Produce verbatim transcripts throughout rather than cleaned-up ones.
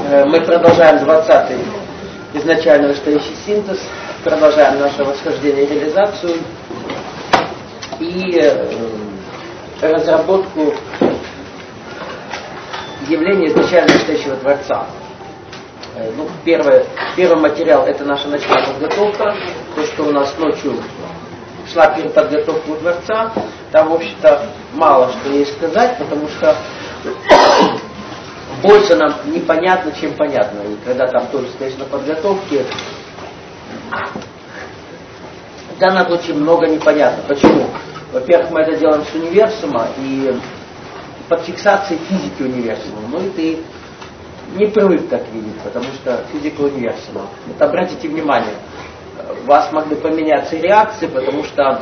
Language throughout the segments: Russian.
Мы продолжаем двадцатый изначально настоящий синтез, продолжаем наше восхождение и реализацию и разработку явления изначально настоящего Творца. Ну, первый, первый материал — это наша ночная подготовка, то, что у нас ночью шла переподготовка у Творца. Там, в общем-то, мало что есть сказать, потому что больше нам непонятно, чем понятно. И когда там тоже стоишь на подготовке, в данном случае много непонятно. Почему? Во-первых, мы это делаем с универсума и под фиксацией физики универсума. Ну и ты не привык так видеть, потому что физика универсума. Вот обратите внимание, у вас могли поменяться реакции, потому что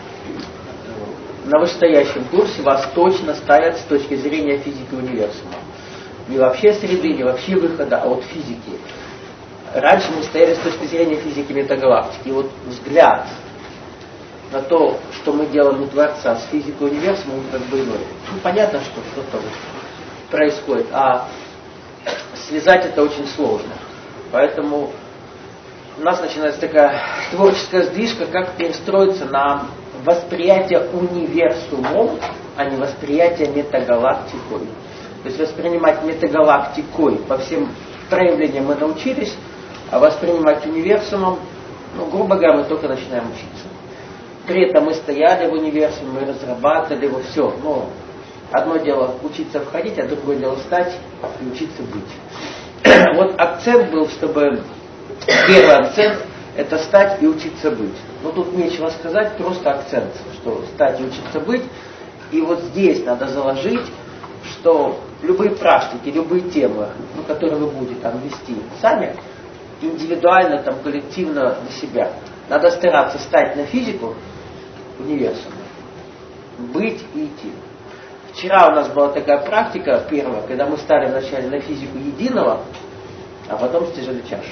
на вышестоящем курсе вас точно ставят с точки зрения физики универсума. Не вообще среды, не вообще выхода, а вот физики. Раньше мы стояли с точки зрения физики метагалактики. И вот взгляд на то, что мы делаем у Творца с физикой универсума, он как бы иной. Ну, понятно, что что-то вот происходит, а связать это очень сложно. Поэтому у нас начинается такая творческая сдвижка, как перестроиться на восприятие универсумом, а не восприятие метагалактикой. То есть воспринимать метагалактикой по всем проявлениям мы научились, а воспринимать универсумом, ну, грубо говоря, мы только начинаем учиться. При этом мы стояли в универсуме, мы разрабатывали его все. Но одно дело учиться входить, а другое дело стать и учиться быть. Вот акцент был, чтобы первый акцент — это стать и учиться быть. Но тут нечего сказать, просто акцент, что стать и учиться быть. И вот здесь надо заложить, что любые практики, любые темы, ну, которые вы будете там вести сами, индивидуально, там, коллективно для себя, надо стараться стать на физику универсума, быть и идти. Вчера у нас была такая практика первая, когда мы стали вначале на физику единого, а потом стяжали чашу.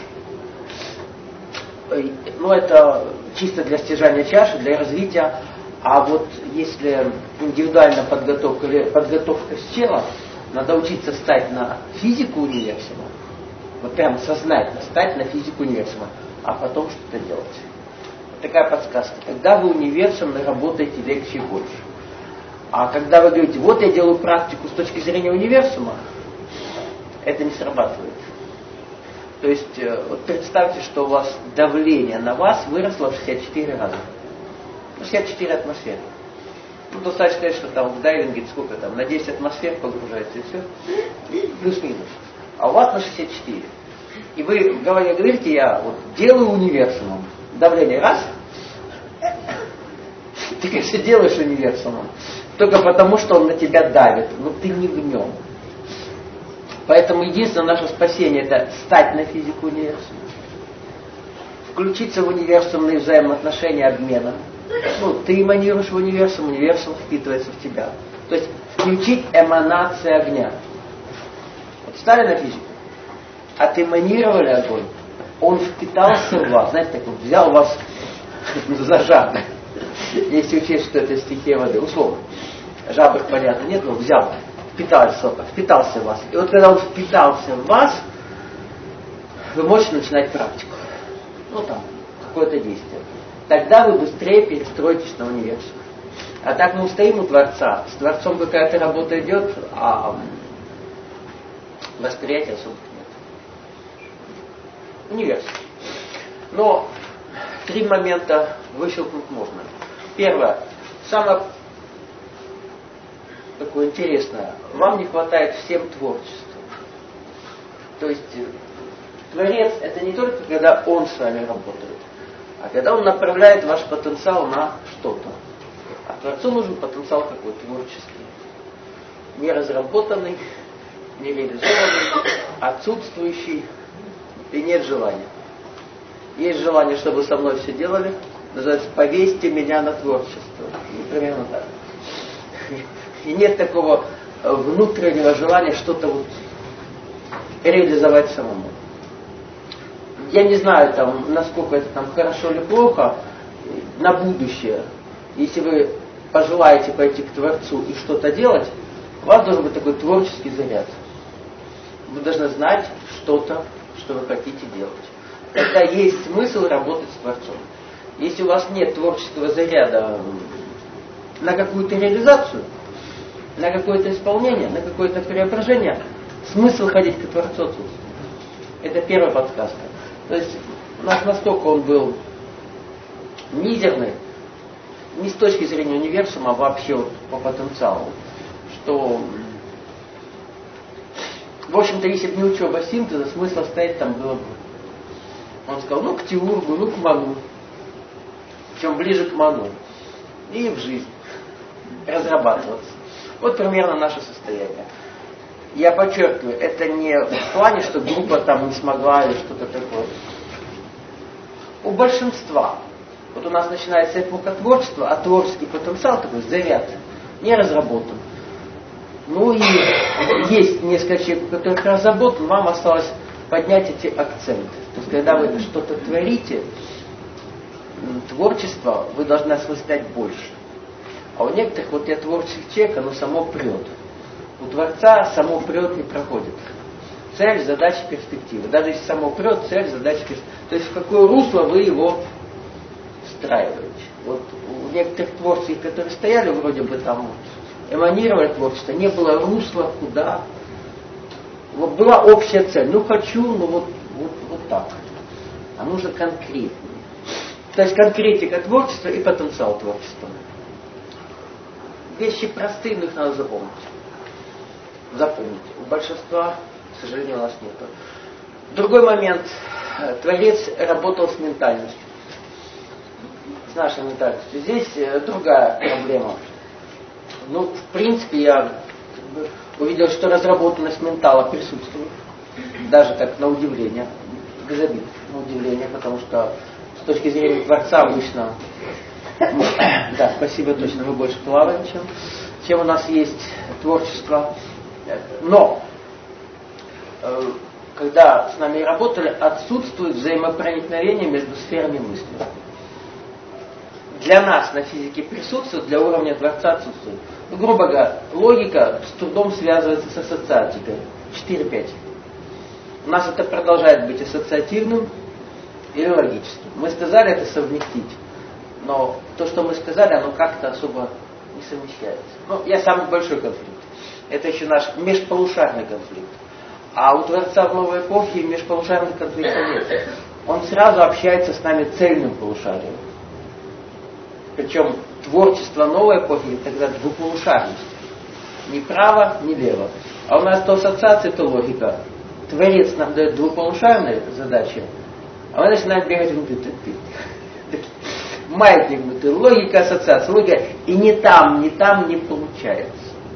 Ну, это чисто для стяжания чаши, для развития. А вот если индивидуальная подготовка или подготовка с тела, надо учиться стать на физику универсума, вот прям сознательно стать на физику универсума, а потом что-то делать. Вот такая подсказка. Когда вы универсумно работаете, легче и больше. А когда вы говорите, вот я делаю практику с точки зрения универсума, это не срабатывает. То есть, вот представьте, что у вас давление на вас выросло в шестьдесят четыре раза. шестьдесят четыре атмосферы. Ну, достаточно сказать, что там в дайвинге сколько там, на десять атмосфер погружается и все. Плюс-минус. А у вас на шестьдесят четыре. И вы в голове говорите, я вот делаю универсумом. Давление раз. Ты, конечно, делаешь универсумом. Только потому, что он на тебя давит. Но ты не в нем. Поэтому единственное наше спасение — это стать на физику универсума. Включиться в универсумные взаимоотношения обмена. Ну, ты эманируешь в универсум, универсум впитывается в тебя. То есть включить эманации огня. Вот стали на физику, отэманировали огонь, он впитался в вас, знаете, так вот, взял вас за жабры. Если учесть, что это стихия воды, условно. Жабр, понятно, нет, но взял, впитался, впитался в вас. И вот когда он впитался в вас, вы можете начинать практику. Ну там, какое-то действие. Тогда вы быстрее перестроитесь на универсум. А так мы стоим у Творца, с Творцом какая-то работа идет, а восприятия особо нет. Универсум. Но три момента выщелкнуть можно. Первое. Самое такое интересное. Вам не хватает всем творчества. То есть Творец — это не только когда Он с вами работает, а когда Он направляет ваш потенциал на что-то. А Творцу нужен потенциал какой? Творческий. Не разработанный, не реализованный, отсутствующий, и нет желания. Есть желание, чтобы со мной все делали, называется «повесьте меня на творчество». И примерно так. И нет такого внутреннего желания что-то вот реализовать самому. Я не знаю, там, насколько это там хорошо или плохо, на будущее. Если вы пожелаете пойти к Творцу и что-то делать, у вас должен быть такой творческий заряд. Вы должны знать что-то, что вы хотите делать. Тогда есть смысл работать с Творцом. Если у вас нет творческого заряда на какую-то реализацию, на какое-то исполнение, на какое-то преображение, смысл ходить к Творцу отсутствует. Это первая подсказка. То есть у нас настолько он был мизерный, не с точки зрения универсума, а вообще вот по потенциалу, что, в общем-то, если бы не учеба синтеза, смысла стоять там было бы. Он сказал, ну, к теургу, ну, к ману. Чем ближе к ману. И в жизнь разрабатываться. Вот примерно наше состояние. Я подчеркиваю, это не в плане, что группа там не смогла или что-то такое. У большинства, вот у нас начинается эпоха творчества, а творческий потенциал такой, заряд, не разработан. Ну и есть несколько человек, у которых разработан, вам осталось поднять эти акценты. То есть, когда вы что-то творите, творчество, вы должны осмыслять больше. А у некоторых, вот я творческий человек, оно само прет. У Творца само прет не проходит. Цель, задача, перспектива. Даже если само прет, цель, задача, перспектива. То есть в какое русло вы его встраиваете. Вот у некоторых творцев, которые стояли вроде бы там, эманировали творчество, не было русла, куда. Вот была общая цель. Ну хочу, ну вот, вот, вот так. А нужно конкретнее. То есть конкретика творчества и потенциал творчества. Вещи простые, но их надо запомнить. Запомнить. У большинства, к сожалению, у нас нет. Другой момент. Творец работал с ментальностью. С нашей ментальностью. Здесь другая проблема. Ну, в принципе, я увидел, что разработанность ментала присутствует. Даже так, на удивление. Газобит, на удивление, потому что с точки зрения Творца обычно... Да, спасибо, точно, мы больше плаваем, чем, чем у нас есть творчество. Но, э, когда с нами работали, отсутствует взаимопроникновение между сферами мысли. Для нас на физике присутствует, для уровня Творца отсутствует. Ну, грубо говоря, логика с трудом связывается с ассоциатикой. четыре-пять. У нас это продолжает быть ассоциативным или логическим. Мы сказали это совместить. Но то, что мы сказали, оно как-то особо не совмещается. Ну, я самый большой конфликт. Это еще наш межполушарный конфликт. А у Творца в новой эпохе межполушарных конфликтов нет. Он сразу общается с нами цельным полушарием. Причем творчество новой эпохи тогда двуполушарность. Ни право, ни лево. А у нас то ассоциация, то логика. Творец нам дает двуполушарные задачи, а мы начинаем бегать внутри. Маятник внутри, логика, ассоциация, логика, и ни там, ни там не получается.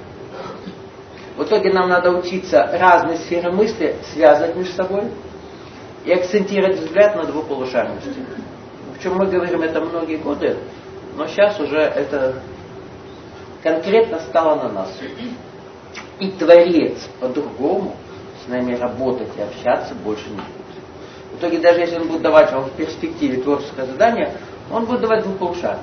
В итоге нам надо учиться разные сферы мысли связывать между собой и акцентировать взгляд на двуполушарности. Причем мы говорим это многие годы, но сейчас уже это конкретно стало на нас. И Творец по-другому с нами работать и общаться больше не будет. В итоге, даже если он будет давать вам в перспективе творческое задание, он будет давать двуполушарно.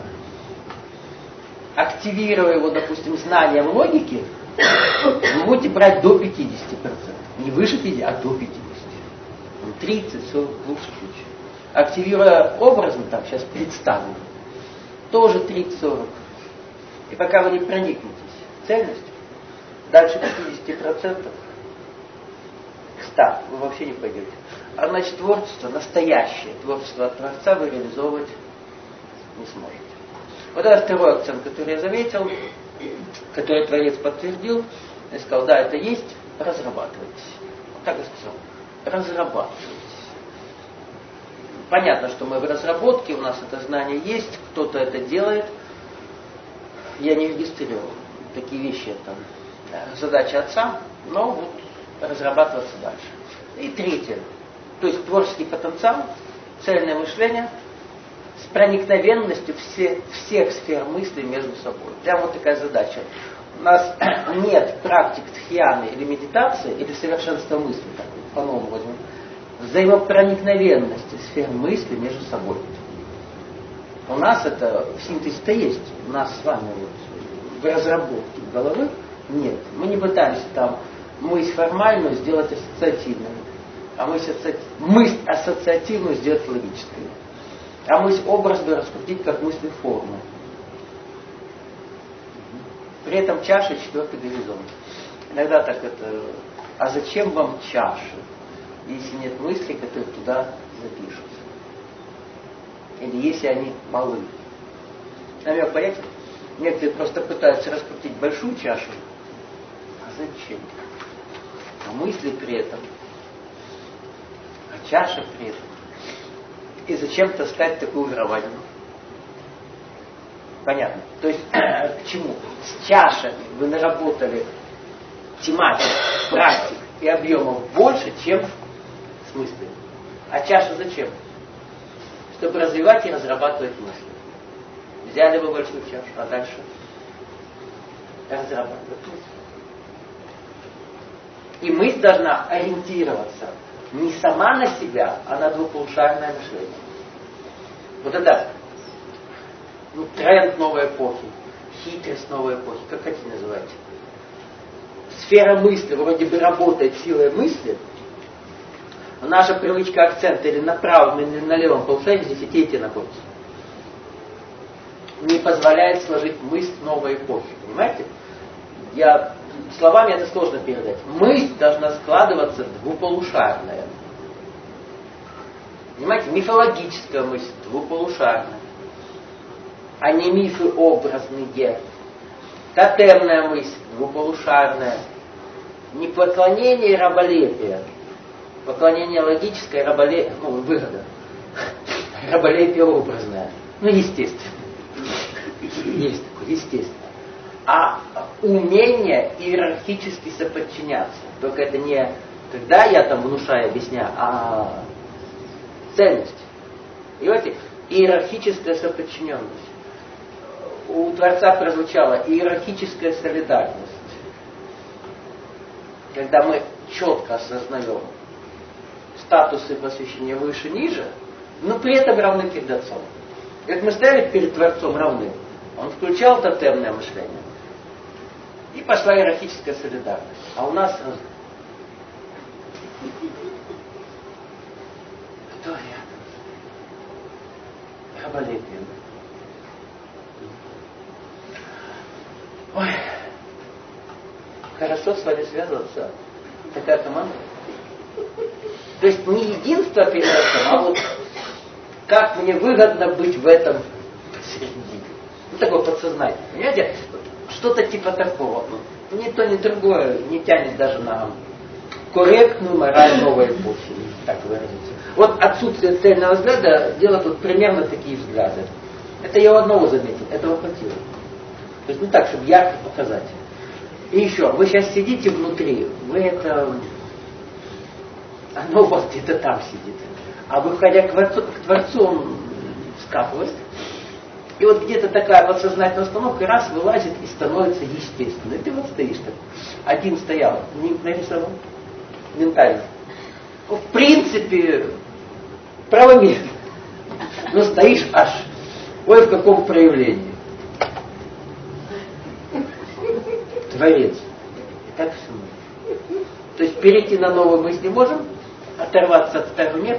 Активируя его, допустим, знанием логики, вы будете брать до пятидесяти процентов. Не выше пятидесяти, а до пятидесяти. тридцать, сорок в лучшем случае. Активируя образно, там сейчас представлено, тоже тридцать-сорок. И пока вы не проникнетесь цельностью, дальше пятьдесят процентов к ста вы вообще не пойдете. А значит, творчество, настоящее творчество от Творца вы реализовывать не сможете. Вот это второй акцент, который я заметил, который Творец подтвердил. Я сказал, да, это есть, разрабатывайтесь. Вот так я сказал, разрабатывайтесь. Понятно, что мы в разработке, у нас это знание есть, кто-то это делает. Я не регистрировал такие вещи, это задача отца, но вот разрабатываться дальше. И третье, то есть творческий потенциал, цельное мышление с проникновенностью все, всех сфер мысли между собой. Прямо вот такая задача. У нас нет практик тхьяны или медитации, или совершенства мысли, так вот, по-новому возьмем, взаимопроникновенности сфер мысли между собой. У нас это в синтезе-то есть. У нас с вами вот в разработке головы нет. Мы не пытаемся там мысль формальную сделать ассоциативной, а мысль, асоци... мысль ассоциативную сделать логической, а мысль образную раскрутить как мысль форму. При этом чаша четвертый горизонт. Иногда так это, а зачем вам чаша, если нет мыслей, которые туда запишутся? Или если они малы? Намек понятен? Некоторые просто пытаются раскрутить большую чашу. А зачем? А мысли при этом. А чаша при этом. И зачем таскать такую громадину? Понятно. То есть, к чему? С чашами вы наработали тематик, практик и объемов больше, чем с мыслями. А чаша зачем? Чтобы развивать и разрабатывать мысли. Взяли вы большую чашу, а дальше разрабатывать мысли. И мысль должна ориентироваться не сама на себя, а на двуполушарное мышление. Вот это ну, тренд новой эпохи, хитрость новой эпохи, как хотите называйте. Сфера мысли вроде бы работает силой мысли, но наша привычка акцента или на правом, или на левом полушарии здесь и те, и те находятся. Не позволяет сложить мысль новой эпохи. Понимаете? Я, словами это сложно передать. Мысль должна складываться двуполушарная. Понимаете? Мифологическая мысль двуполушарная. А не мифы образные. Тотемная мысль двуполушарная. Не поклонение и раболепие. Поклонение логическое, раболепие, ну, выгода. Раболепие образное. Ну, естественно. Есть такое, естественно. А умение иерархически соподчиняться. Только это не когда я там внушаю, объясняю, а ценность. Понимаете? Иерархическая соподчиненность. У Творца прозвучала иерархическая солидарность. Когда мы четко осознаем статусы посвящения выше-ниже, но при этом равны перед Отцом. Как мы стояли перед Творцом равны, он включал тотемное мышление. И пошла иерархическая солидарность. А у нас сразу... Кто рядом? Раболепие. Ой. Хорошо с вами связываться. Такая команда. То есть не единство перед Отцом, а вот как мне выгодно быть в этом посередине. Ну, такое подсознание. Понимаете? Что-то типа такого. Ни то, ни другое не тянет даже на корректную мораль новой эпохи. Так выразиться. Вот отсутствие цельного взгляда делает вот примерно такие взгляды. Это я у одного заметил. Этого хватило. То есть не так, чтобы ярко показать. И еще, вы сейчас сидите внутри, вы это... Оно у вас где-то там сидит. А выходя к Творцу, к Творцу он скапывает. И вот где-то такая подсознательная установка раз вылазит и становится естественной. И ты вот стоишь так. Один стоял, не нарисовал. Ментально. Ну, в принципе, правомерно. Но стоишь аж. Ой, в каком проявлении. Творец. И так все. То есть перейти на новую мысль не можем, оторваться от старого нет.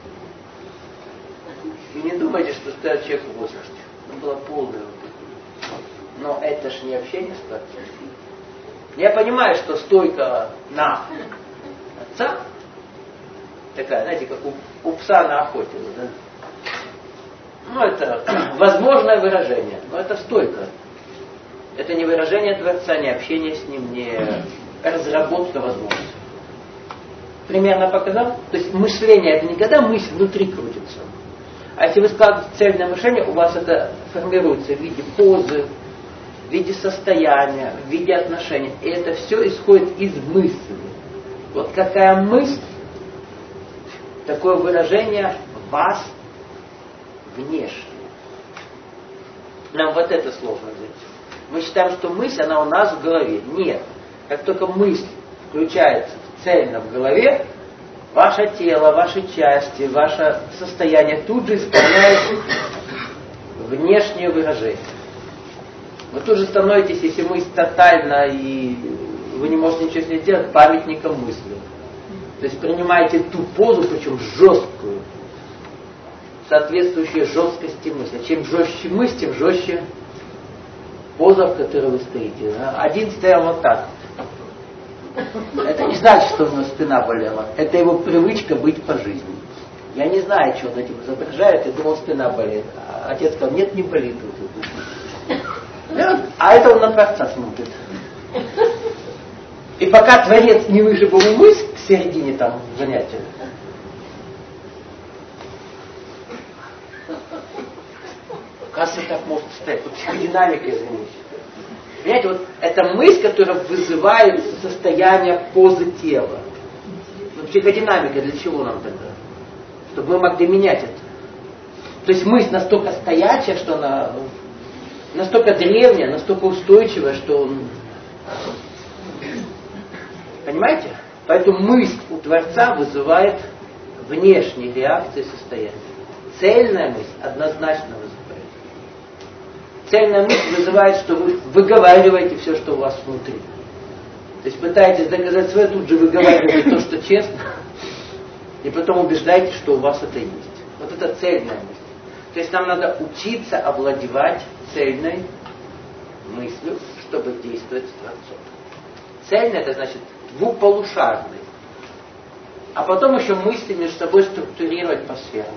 И не думайте, что стоит человек в возрасте. Ну, было полное. Но это ж не общение с Творцом. Я понимаю, что стойка на Отца, такая, знаете, как у, у пса на охоте. Да? Ну, это возможное выражение, но это стойка. Это не выражение Творца, не общение с Ним, не разработка возможностей. Примерно показал? То есть мышление, это не когда мысль внутри крутится. А если вы складываете цельное мышление, у вас это формируется в виде позы, в виде состояния, в виде отношений. И это все исходит из мысли. Вот какая мысль, такое выражение вас внешне. Нам вот это сложно взять. Мы считаем, что мысль, она у нас в голове. Нет. Как только мысль включается цельно в голове, ваше тело, ваши части, ваше состояние тут же исполняет внешнее выражение. Вы тут же становитесь, если мысль тотально и вы не можете ничего с ней сделать, памятником мысли. То есть принимаете ту позу, причем жесткую, соответствующую жесткости мысли. Чем жестче мысль, тем жестче поза, в которой вы стоите. Один стоял вот так. Это не значит, что у него спина болела. Это его привычка быть по жизни. Я не знаю, что он этим изображает, я думал, спина болит. А отец сказал, нет, не болит. А это он на Творца смотрит. И пока Творец не выжил ему мысль к середине там занятия, оказывается, так может стоять. Вот психодинамикой займусь. Понимаете, вот эта мысль, которая вызывает состояние позы тела. Но психодинамика для чего нам тогда? Чтобы мы могли менять это. То есть мысль настолько стоячая, что она настолько древняя, настолько устойчивая, что... Понимаете? Поэтому мысль у Творца вызывает внешние реакции состояния. Цельная мысль однозначно вызывает. Цельная мысль вызывает, что вы выговариваете все, что у вас внутри. То есть пытаетесь доказать свое, тут же выговариваете то, что честно, и потом убеждаете, что у вас это есть. Вот это цельная мысль. То есть нам надо учиться овладевать цельной мыслью, чтобы действовать с Творцом. Цельная — это значит двуполушарный. А потом еще мысли между собой структурировать по сферам.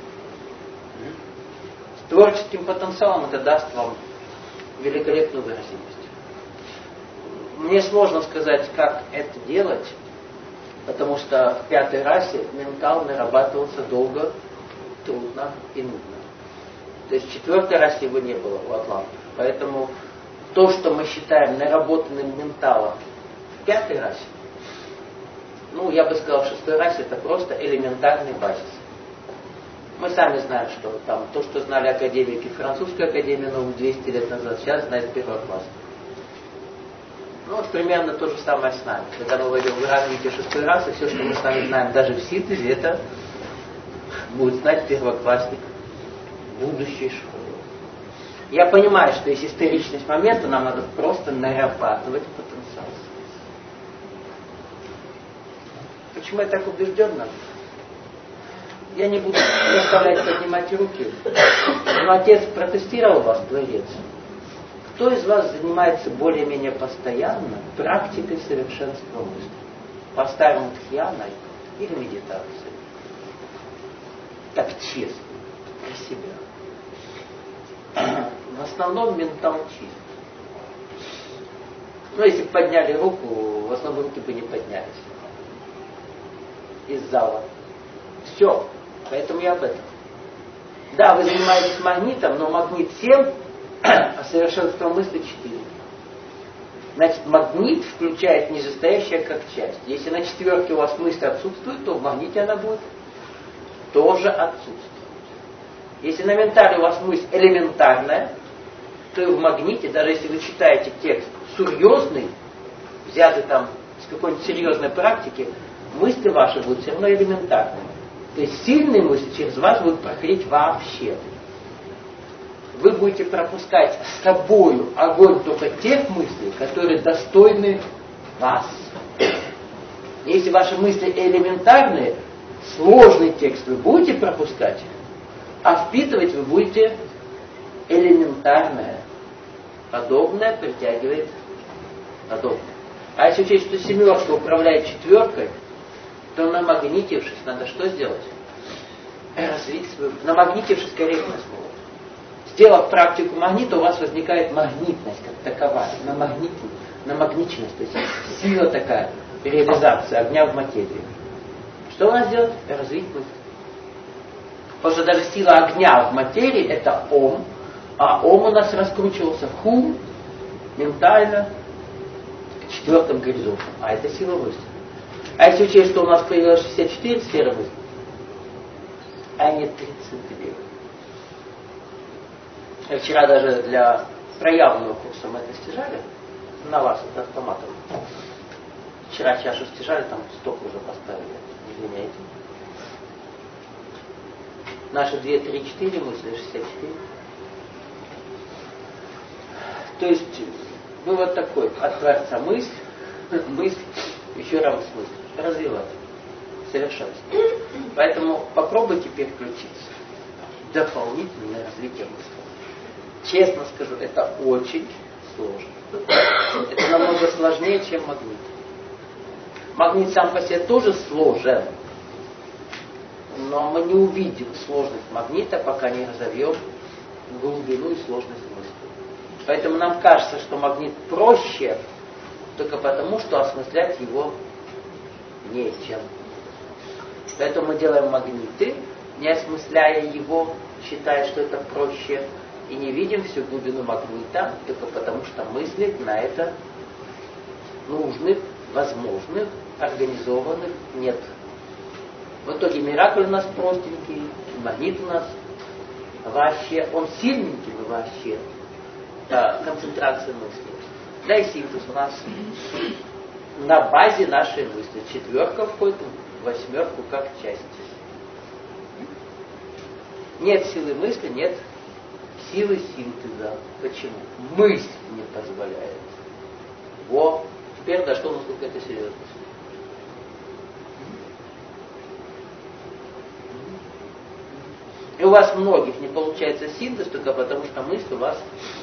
С творческим потенциалом это даст вам великолепную выразимость. Мне сложно сказать, как это делать, потому что в пятой расе ментал нарабатывался долго, трудно и нудно. То есть в четвертой расе его не было у атлантов. Поэтому то, что мы считаем наработанным менталом в пятой расе, ну, я бы сказал, в шестой расе это просто элементарный базис. Мы сами знаем, что там то, что знали академики французской академии, ну, двести лет назад, сейчас знает первоклассник. Ну, вот примерно то же самое с нами. Когда мы войдем в развитие шестой расы, все, что мы с вами знаем, даже в синтезе, это будет знать первоклассник будущей школы. Я понимаю, что есть историчность момента, нам надо просто нарабатывать потенциал. Почему я так убежден? Я не буду заставлять поднимать руки, но Отец протестировал вас, Творец. Кто из вас занимается более-менее постоянно практикой совершенства мысли? По-старому тхьяной или медитацией? Так честно, про себя. В основном ментал чист. Ну, если бы подняли руку, в основном руки бы не поднялись. Из зала. Все. Поэтому я об этом. Да, вы занимаетесь магнитом, но магнит семь, а совершенство мысли четыре. Значит, магнит включает нижестоящее как часть. Если на четверке у вас мысль отсутствует, то в магните она будет тоже отсутствовать. Если на ментале у вас мысль элементарная, то и в магните, даже если вы читаете текст серьезный, взятый там с какой-нибудь серьезной практики, мысли ваши будут все равно элементарными. То есть сильные мысли через вас будут проходить вообще. Вы будете пропускать с собою огонь только тех мыслей, которые достойны вас. Если ваши мысли элементарные, сложный текст вы будете пропускать, а впитывать вы будете элементарное. Подобное притягивает подобное. А если учесть, что семерка управляет четверкой, то намагнитившись, надо что сделать? Развить свою... Намагнитившись, корректность слово. Сделав практику магнита, у вас возникает магнитность как таковая. Намагнит... Намагниченность. То есть сила такая, реализация огня в материи. Что у нас делать? Развить мысль. Потому что даже сила огня в материи это ом, а ом у нас раскручивался в хум, ментально, к четвертым горизонтам. А это сила мысли. А если учесть, что у нас появилось шестьдесят четыре сферы мысли, а не тридцать две. Я вчера даже для проявленного курса мы это стяжали, на вас, это автоматом. Вчера чашу стяжали, там столько уже поставили, извиняйте. Наши две, три, четыре мысли, шестьдесят четыре. То есть, вывод такой, от Творца мысль, мысль, еще раз мысль, развивать, совершенствовать. Поэтому попробуйте переключиться. Дополнительное развитие мысли. Честно скажу, это очень сложно. Это намного сложнее, чем магнит. Магнит сам по себе тоже сложен, но мы не увидим сложность магнита, пока не разовьем глубину и сложность мысли. Поэтому нам кажется, что магнит проще, только потому, что осмыслять его нечем. Поэтому мы делаем магниты, не осмысляя его, считая, что это проще, и не видим всю глубину магнита, только потому, что мыслить на это нужных, возможных, организованных нет. В итоге миракль у нас простенький, магнит у нас вообще, он сильненький, но вообще да, концентрация мысли. Да и синтез у нас на базе нашей мысли. Четверка входит в восьмерку как часть. Нет силы мысли, нет силы синтеза. Почему? Мысль не позволяет. Во, теперь дошло, насколько это серьезно. И у вас многих не получается синтез, только потому что мысль у вас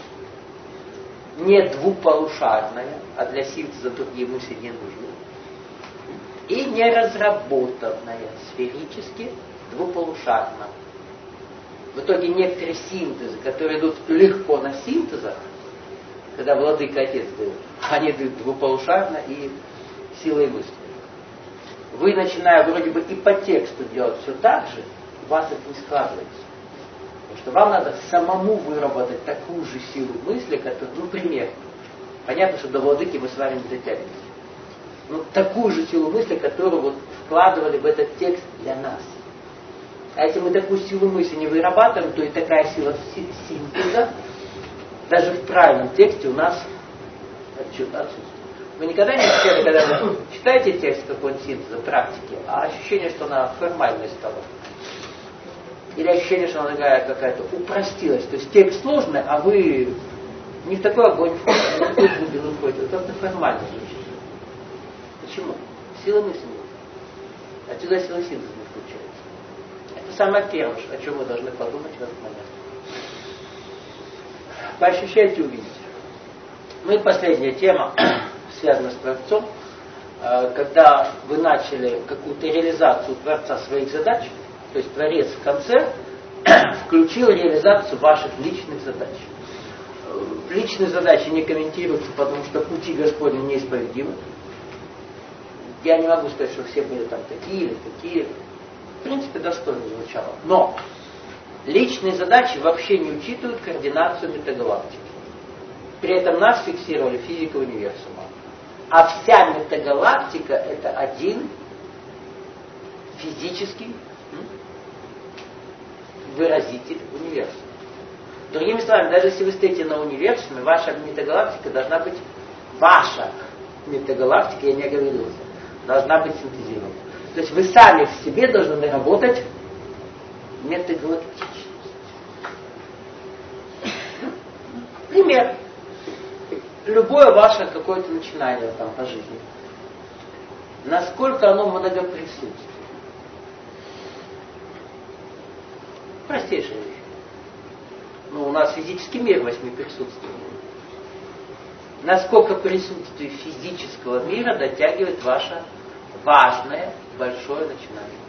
не двуполушарная, а для синтеза другие мысли не нужны. И не разработанная сферически двуполушарно. В итоге некоторые синтезы, которые идут легко на синтезах, когда владыка отец дает, они идут двуполушарно и силой мысли. Вы, начиная вроде бы и по тексту делать все так же, у вас это не складывается. Потому что вам надо самому выработать такую же силу мысли, которая, ну, пример. Понятно, что до владыки мы с вами не дотягиваемся. Ну, такую же силу мысли, которую вот вкладывали в этот текст для нас. А если мы такую силу мысли не вырабатываем, то и такая сила синтеза, даже в правильном тексте у нас отсутствует. Вы никогда не ощущали, когда вы читаете текст какой-нибудь синтеза, практики, а ощущение, что она формальной стала? Или ощущение, что она такая какая-то упростилась. То есть текст сложный, а вы не в такой огонь входите, не в такую глубину входите. Вот как-то формально звучит. Почему? Сила мысли нет. Отсюда сила синтеза не включается. Это самое первое, о чем вы должны подумать в этот момент. Поощущайте, увидите. Ну и последняя тема, связана с Творцом. Когда вы начали какую-то реализацию Творца своих задач, то есть Творец в конце включил реализацию ваших личных задач. Личные задачи не комментируются, потому что пути Господни неисповедимы. Я не могу сказать, что все были там такие или такие. В принципе, достойно звучало. Но личные задачи вообще не учитывают координацию метагалактики. При этом нас фиксировали физика универсума. А вся метагалактика — это один физический выразитель универсума. Другими словами, даже если вы стоите на универсуме, ваша метагалактика должна быть, ваша метагалактика, я не оговорился, должна быть синтезирована. То есть вы сами в себе должны наработать метагалактичность. Пример. Любое ваше какое-то начинание там по жизни. Насколько оно многоприсутствует. Простейшая вещь. Ну, у нас физический мир восьми присутствий. Насколько присутствие физического мира дотягивает ваше важное, большое начинание.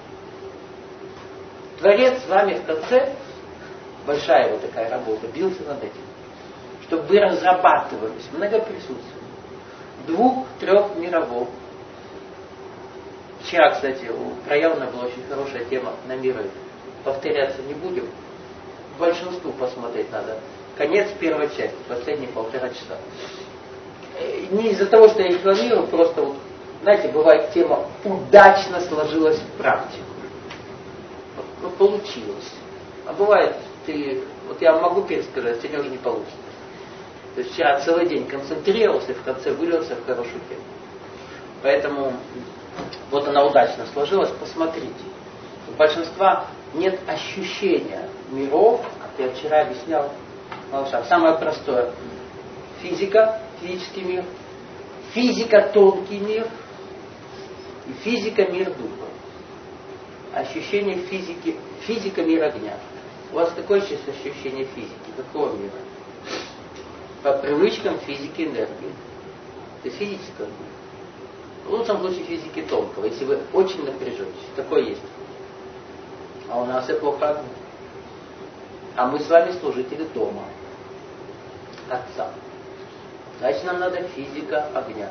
Творец с вами в конце, большая его такая работа, бился над этим, чтобы вы разрабатывались многоприсутственно. Двух, трех мировых. Вчера, кстати, у Проявна была очень хорошая тема на миры. Повторяться не будем. Большинству посмотреть надо. Конец первой части, последние полтора часа. Не из-за того, что я рекламирую, просто вот, знаете, бывает тема удачно сложилась в практику. Вот, вот получилось. А бывает, ты, вот я могу пересказать, сегодня уже не получится. То есть вчера целый день концентрировался и в конце вылился в хорошую тему. Поэтому вот она удачно сложилась, посмотрите. У большинства нет ощущения миров, как я вчера объяснял. Самое простое. Физика, физический мир, Физика – тонкий мир, и физика – мир духа. Ощущение физики, физика – мир огня. У вас какое сейчас ощущение физики? Какого мира? По привычкам физики энергии. Это физического мира. В лучшем случае физики тонкого, если вы очень напряжетесь. Такое есть. А у нас эпоха огня. А мы с вами служители дома. Отца. Значит, нам надо физика огня.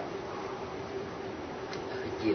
Где?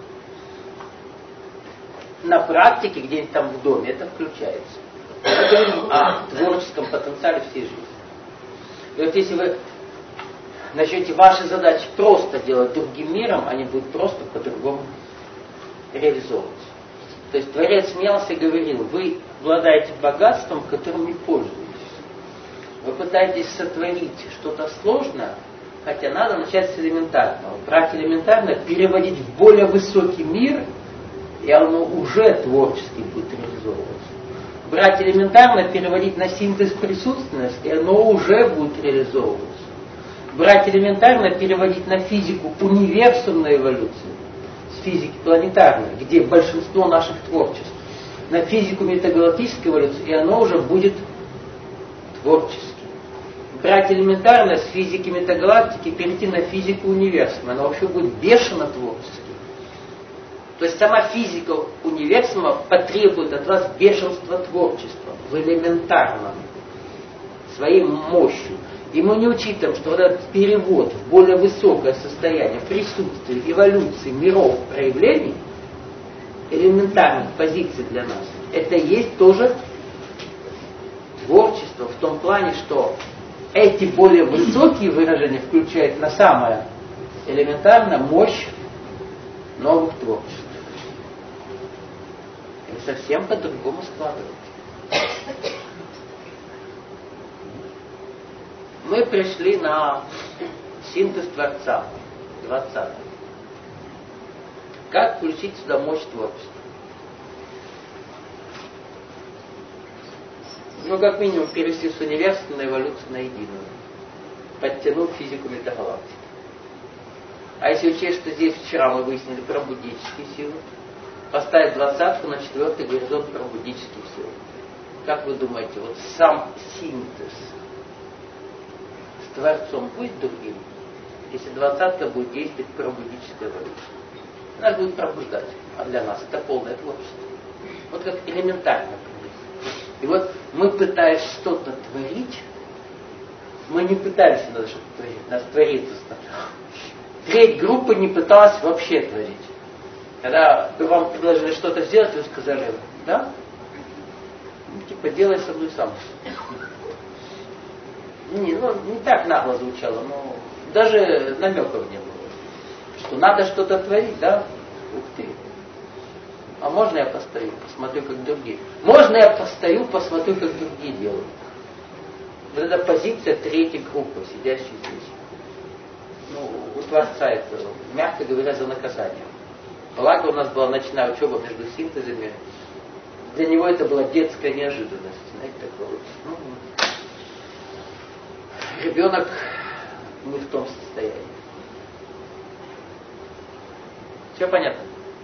На практике, где-нибудь там в доме, это включается. Мы говорим о творческом потенциале всей жизни. И вот если вы начнете ваши задачи просто делать другим миром, они будут просто по-другому реализовываться. То есть Творец смеялся и говорил: вы обладаете богатством, которым не пользуетесь. Вы пытаетесь сотворить что-то сложное, хотя надо начать с элементарного. Брать элементарно, переводить в более высокий мир, и оно уже творчески будет реализовываться. Брать элементарно, переводить на синтез присутственности, и оно уже будет реализовываться. Брать элементарно, переводить на физику универсумной эволюции, с физики планетарной, где большинство наших творчеств, на физику метагалактической эволюции, и оно уже будет творчески. Брать элементарно с физики метагалактики, перейти на физику универсума, оно вообще будет бешено творчески. То есть сама физика универсума потребует от вас бешенства творчества в элементарном, своей мощью. И мы не учитываем, что вот этот перевод в более высокое состояние присутствия, эволюции, миров, проявлений, элементарных позиций для нас, это и есть тоже творчество в том плане, что эти более высокие выражения включают на самое элементарное мощь новых творчеств. И совсем по-другому складывается. Мы пришли на синтез Творца, двадцатый. Как включить сюда мощь творчества? Ну, как минимум, перевести с универсума на эволюцию на единую. Подтянуть физику метагалактики. А если учесть, что здесь вчера мы выяснили пробудические силы, поставить двадцатку на четвертый горизонт пробудических сил. Как вы думаете, вот сам синтез с Творцом будет другим, если двадцатка будет действовать пробудической эволюцией? Она будет пробуждать, а для нас это полное творчество. Вот как элементарно. И вот мы, пытаясь что-то творить, мы не пытаемся даже что-то творить, нас творится стало. Треть группы не пыталась вообще творить. Когда вы вам предложили что-то сделать, вы сказали: да? Ну, типа, делай со мной сам. Не, ну, не так нагло звучало, но даже намеков не было. Что надо что-то творить, да? Ух ты. А можно я постою, посмотрю, как другие? Можно я постою, посмотрю, как другие делают? Вот эта позиция третьей группы, сидящей здесь. Ну, у Творца это, мягко говоря, за наказание. Благо у нас была ночная учеба между синтезами. Для него это была детская неожиданность. Знаете, такое вот. Ну, ребенок не в том состоянии. Все понятно?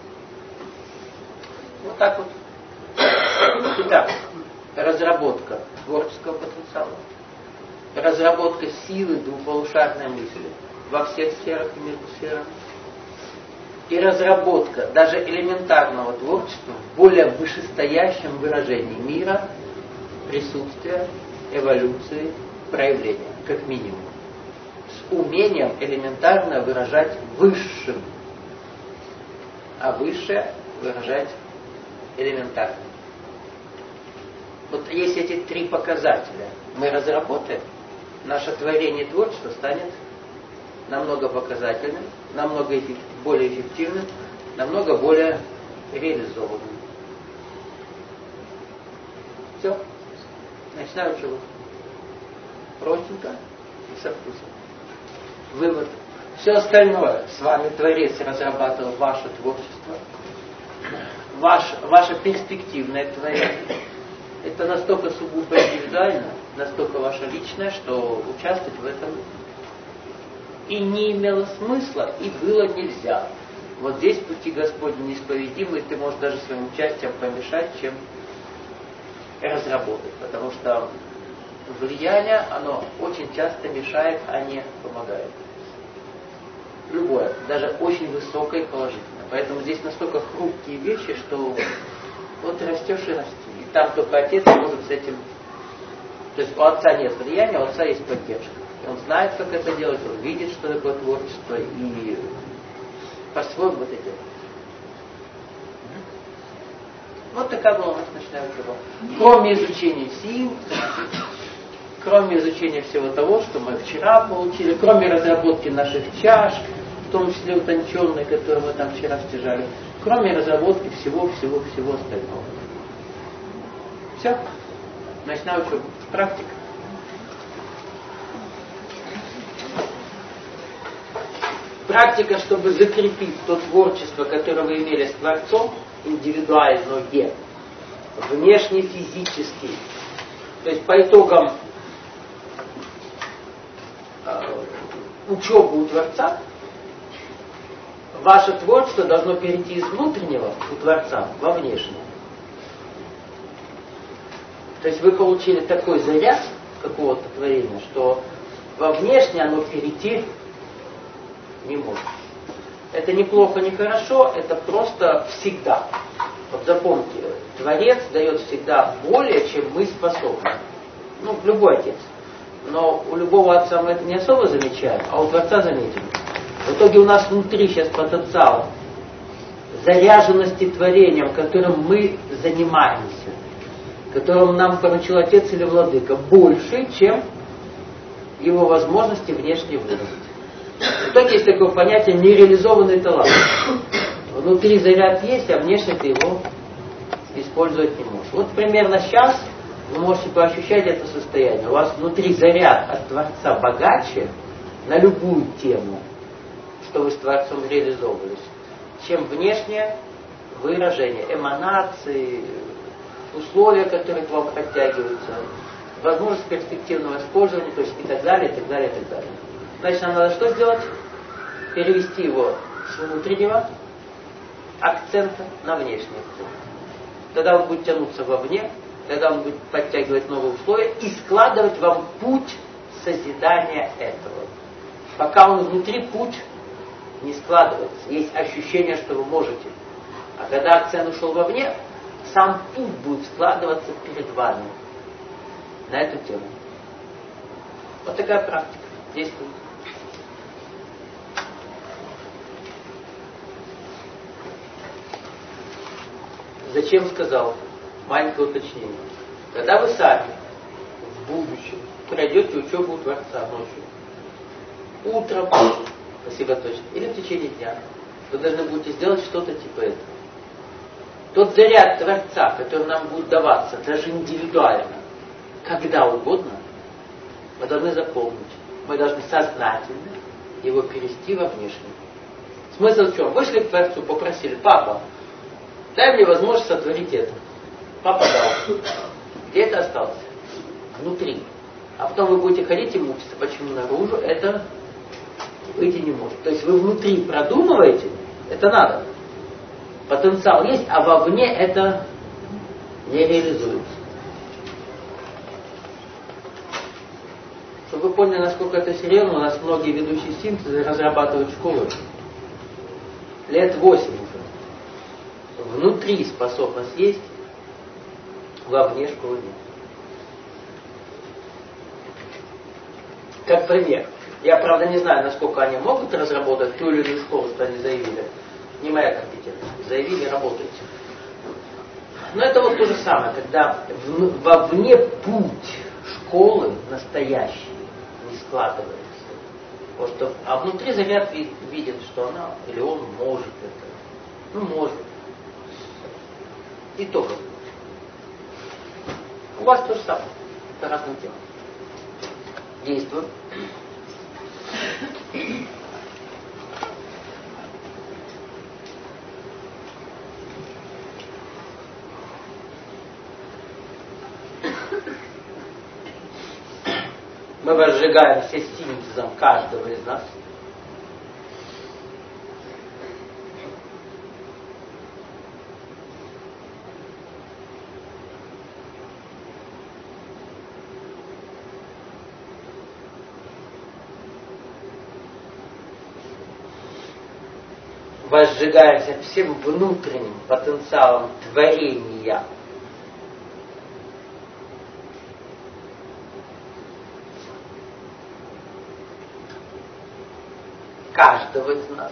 Вот так вот. Итак, разработка творческого потенциала, разработка силы двуполушарной мысли во всех сферах и между сферами, и разработка даже элементарного творчества в более вышестоящем выражении мира, присутствия, эволюции, проявления, как минимум. С умением элементарно выражать высшим, а высшее выражать элементарно. Вот если эти три показателя мы разработаем, наше творение и творчество станет намного показательным, намного эффектив, более эффективным, намного более реализованным. Все. Начинаю учебу. Простенько и со вкусом. Вывод. Все остальное с вами Творец разрабатывал ваше творчество, ваше, ваше перспективное творение. Это настолько сугубо индивидуально, настолько ваше личное, что участвовать в этом и не имело смысла, и было нельзя. Вот здесь пути Господни неисповедимы, и ты можешь даже своим участием помешать, чем разработать. Потому что влияние, оно очень часто мешает, а не помогает. Любое, даже очень высокое и положительное. Поэтому здесь настолько хрупкие вещи, что вот растешь и расти. И там только отец может с этим... То есть у отца нет влияния, у отца есть поддержка. И он знает, как это делать, он видит, что такое творчество, и по-своему это делает. Вот такая была у нас ночная учеба. Кроме изучения сил, кроме изучения всего того, что мы вчера получили, кроме разработки наших чаш, в том числе утонченной, которую мы там вчера стяжали, кроме разработки всего-всего-всего остального. Все. Ночная учеба. Практика. Практика, чтобы закрепить то творчество, которое вы имели с Творцом, индивидуальное, внешне физически. То есть по итогам э, учебы у Творца, ваше творчество должно перейти из внутреннего у Творца во внешнее. То есть вы получили такой заряд какого-то творения, что во внешнее оно перейти не может. Это не плохо, не хорошо, это просто всегда. Вот запомните, Творец дает всегда более, чем мы способны. Ну, любой отец. Но у любого отца мы это не особо замечаем, а у Творца заметим. В итоге у нас внутри сейчас потенциал заряженности творением, которым мы занимаемся, которым нам поручил Отец или Владыка, больше, чем его возможности внешне выразить. В итоге есть такое понятие нереализованный талант. Внутри заряд есть, а внешне ты его использовать не можешь. Вот примерно сейчас вы можете поощущать это состояние. У вас внутри заряд от Творца богаче на любую тему, что вы с Творцом реализовывались, чем внешнее выражение, эманации, условия, которые к вам подтягиваются, возможность перспективного использования, то есть и так далее, и так далее, и так далее. Значит, нам надо что сделать? Перевести его с внутреннего акцента на внешний акцент. Тогда он будет тянуться вовне, тогда он будет подтягивать новые условия и складывать вам путь созидания этого. Пока он внутри, путь не складывается. Есть ощущение, что вы можете. А когда акцент ушел вовне, сам путь будет складываться перед вами на эту тему. Вот такая практика действует. Зачем сказал? Маленькое уточнение. Когда вы сами в будущем пройдете учебу у Творца ночью, утром, спасибо точно, или в течение дня, вы должны будете сделать что-то типа этого. Тот заряд Творца, который нам будет даваться, даже индивидуально, когда угодно, мы должны запомнить. Мы должны сознательно его перевести во внешнее. Смысл в чем? Вышли к Творцу, попросили: папа, дай мне возможность сотворить это. Папа дал. Где это осталось? Внутри. А потом вы будете ходить и мучиться, почему наружу это выйти не может. То есть вы внутри продумываете, это надо. Потенциал есть, а вовне это не реализуется. Чтобы вы поняли, насколько это серьезно, у нас многие ведущие синтезы разрабатывают школы. Лет восемь уже. Внутри способность есть, вовне школы нет. Как пример. Я, правда, не знаю, насколько они могут разработать ту или иную школу, что они заявили. Не моя компетенция. Заявили, работайте. Но это вот то же самое, когда в, вовне путь школы настоящий не складывается. Потому что, а внутри заряд вид, видит, что она или он может это. Ну, может. И только. У вас то же самое. Это разные темы. Действуем. Мы возжигаем все синтезом каждого из нас. возжигается всем внутренним потенциалом творения. Каждого из нас.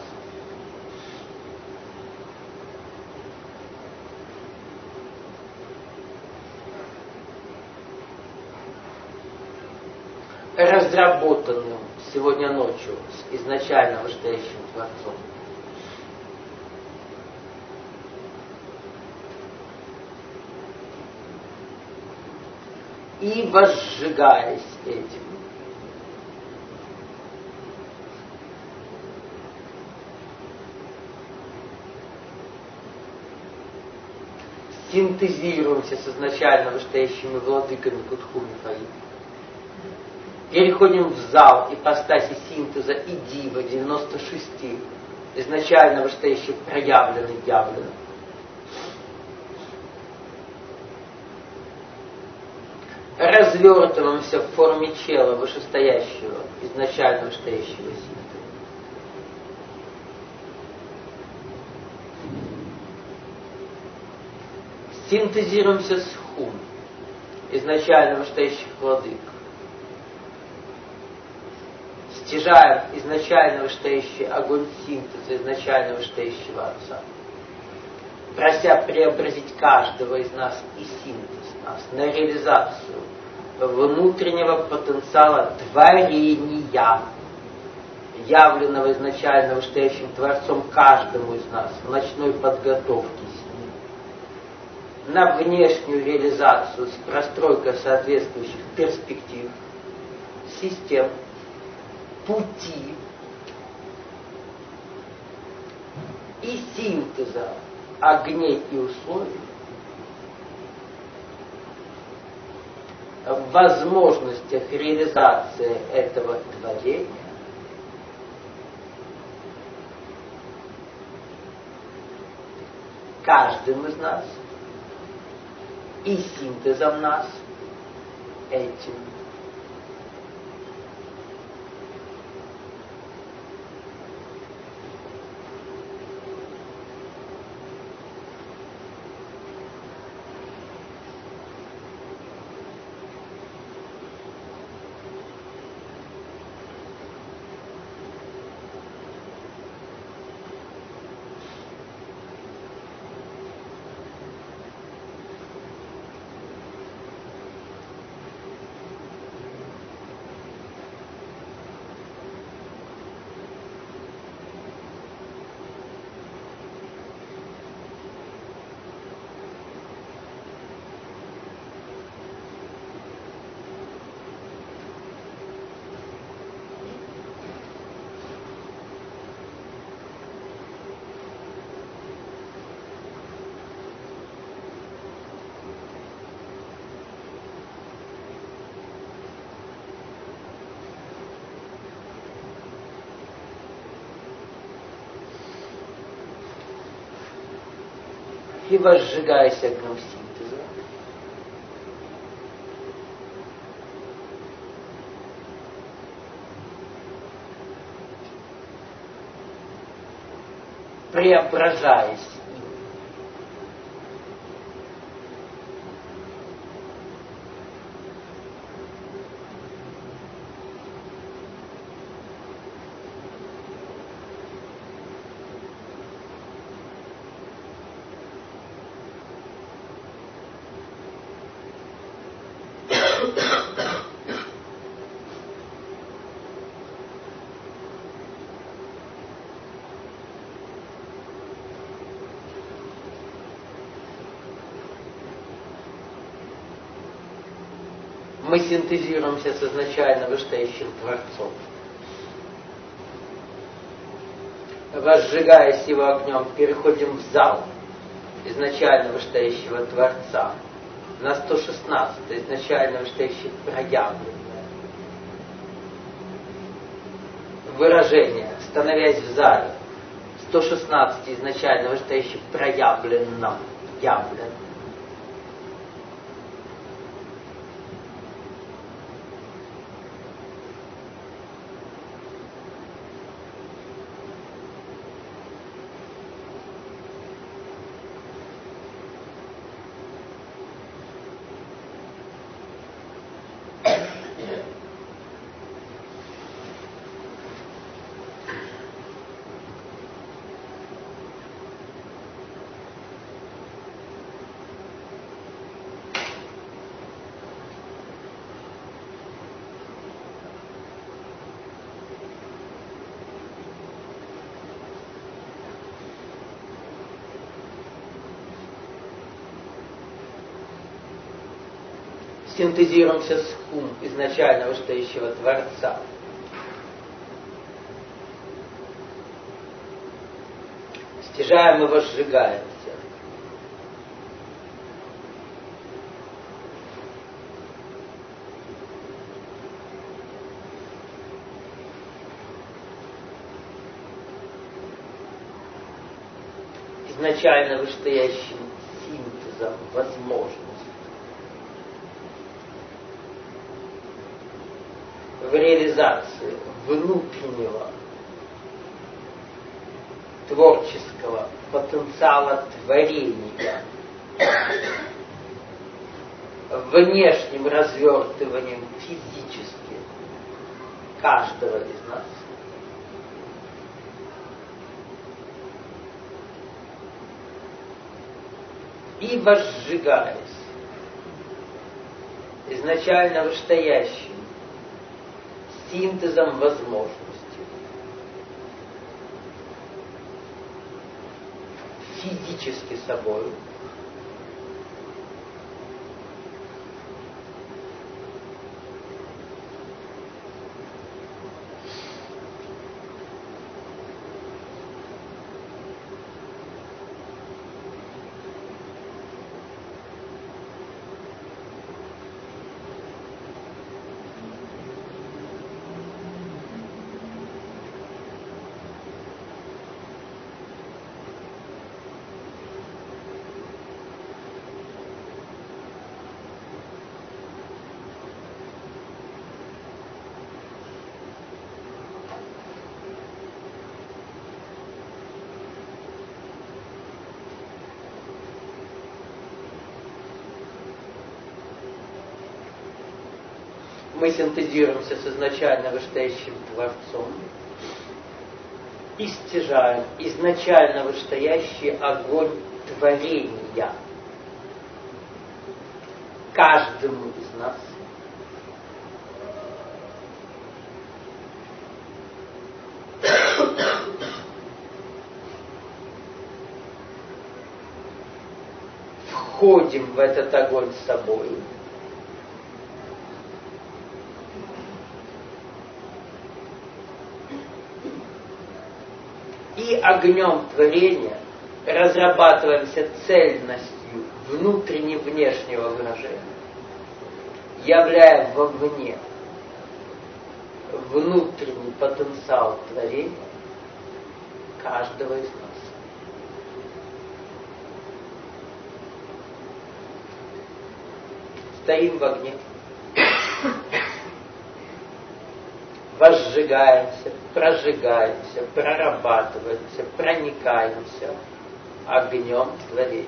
Разработанным сегодня ночью с изначально вышестоящим Творцом. И возжигаясь этим, синтезируемся с изначально вышестоящими владыками Кутху Михаила. Переходим в зал ипостаси синтеза и дива девяносто шести, изначально вышестоящих проявленных явленных. Развертываемся в форме чела вышестоящего, изначально вышестоящего синтеза. Синтезируемся с хум, изначально вышестоящих владык. Стяжаем изначально вышестоящий огонь синтеза, изначально вышестоящего Отца, прося преобразить каждого из нас и синтез нас на реализацию внутреннего потенциала творения, явленного изначально вышестоящим Творцом каждому из нас в ночной подготовке с ним, на внешнюю реализацию с простройкой соответствующих перспектив, систем, пути и синтеза огней и условий, в возможностях реализации этого творения каждым из нас и синтезом нас этим. И возжигаясь огнем синтеза, преображаясь им, мы синтезируемся с изначально вышестоящим Творцом. Возжигаясь его огнем, переходим в зал изначально вышестоящего Творца, на сто шестнадцать, изначально вышестоящий проявленное выражение, становясь в зале, сто шестнадцать изначально вышестоящий проявленным, явлен. синтезируемся с ум изначально вышестоящего Творца. Стяжаем и возжигаемся. Изначально вышестоящим синтезом возможностей. В реализации внутреннего творческого потенциала творения, внешним развертыванием физически каждого из нас. И возжигаясь изначально вышестоящим синтезом возможностей, физически собой, мы синтезируемся с изначально вышестоящим Творцом и стяжаем изначально вышестоящий огонь творения каждому из нас. Входим в этот огонь с собой. И огнем творения разрабатываемся цельностью внутренне-внешнего выражения, являя вовне внутренний потенциал творения каждого из нас. Стоим в огне, возжигаемся, прожигаемся, прорабатываемся, проникаемся огнем творения.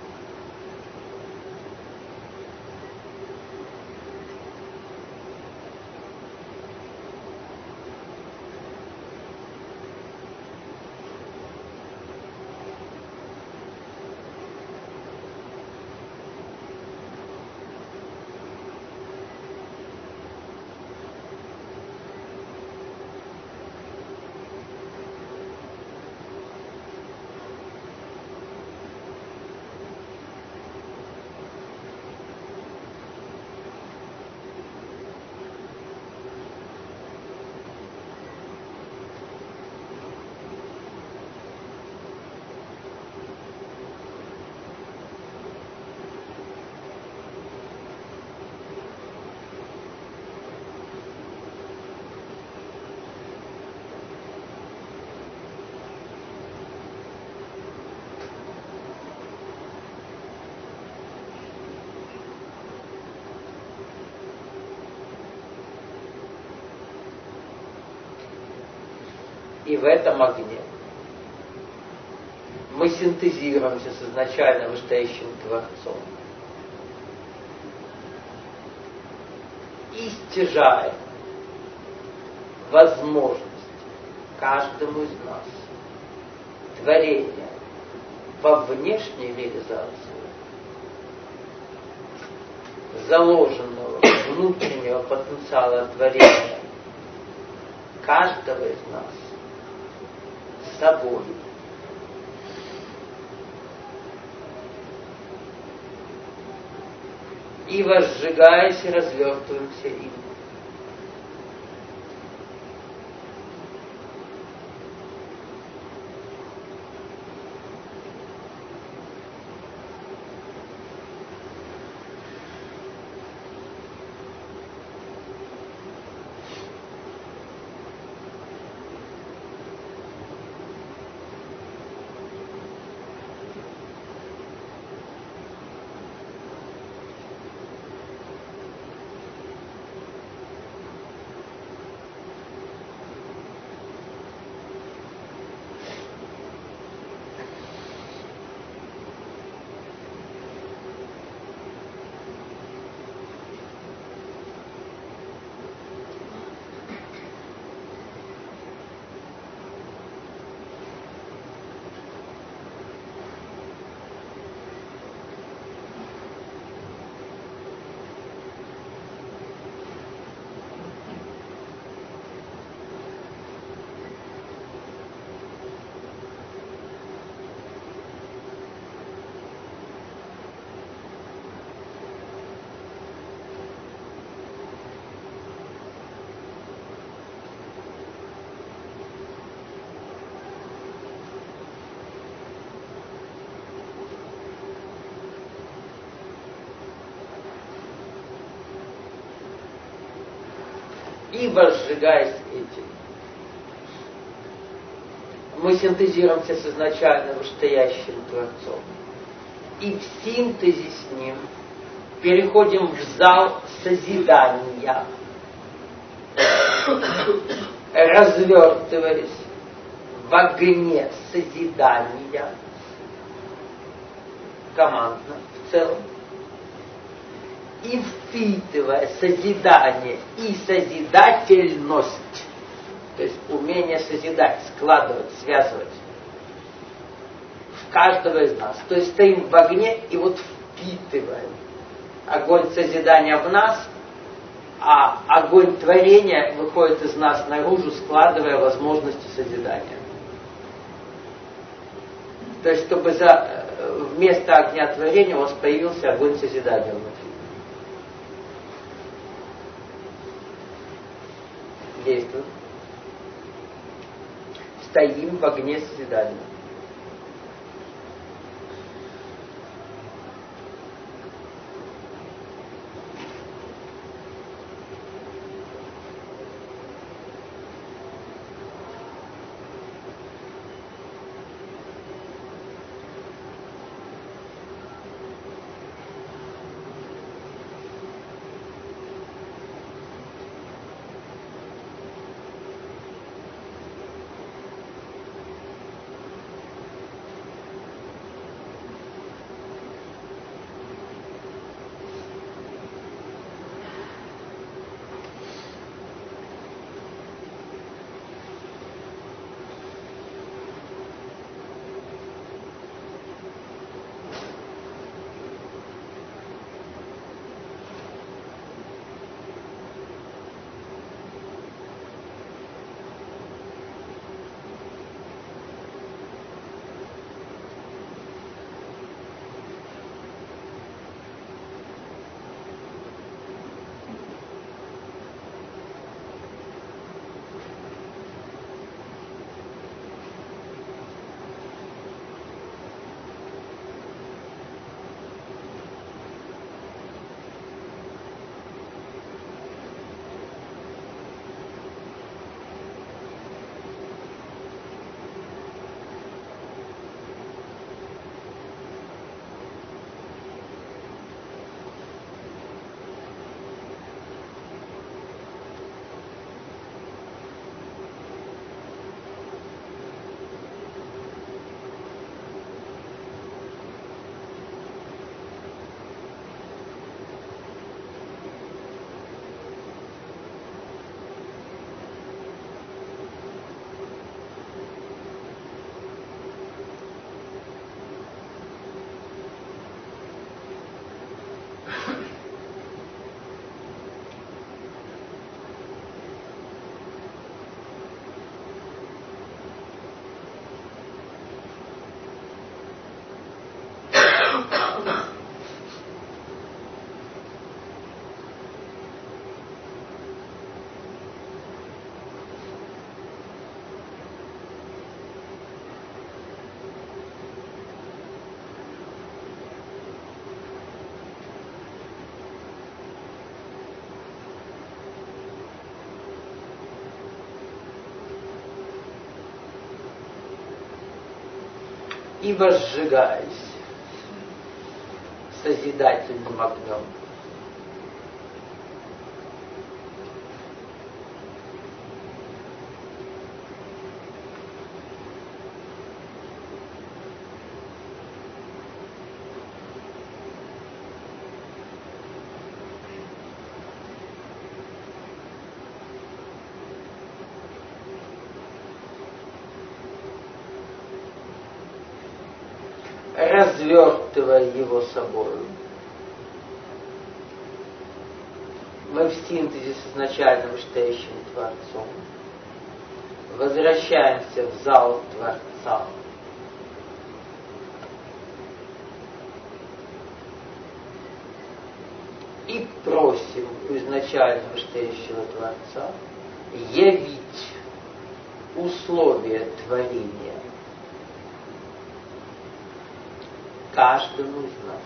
И в этом огне мы синтезируемся с изначально вышестоящим Творцом и стяжаем возможность каждому из нас творения во внешней реализации заложенного внутреннего потенциала творения каждого из нас собой. И возжигаясь, развертываемся им. И возжигаясь этим, мы синтезируемся с изначально вышестоящим Творцом. И в синтезе с Ним переходим в зал созидания, развертываясь в огне созидания, командно в целом, и впитывая созидание и созидательность, то есть умение созидать, складывать, связывать в каждого из нас. То есть стоим в огне и вот впитываем огонь созидания в нас, а огонь творения выходит из нас наружу, складывая возможности созидания. То есть, чтобы за, вместо огня творения у вас появился огонь созидания внутри. Действует. Стоим в огне созидания. и возжигаясь созидательным огнем. Развертывая его собою, мы в синтезе с изначально вышестоящим Творцом возвращаемся в зал Творца. И просим у изначально вышестоящего Творца явить условия творения каждому из нас.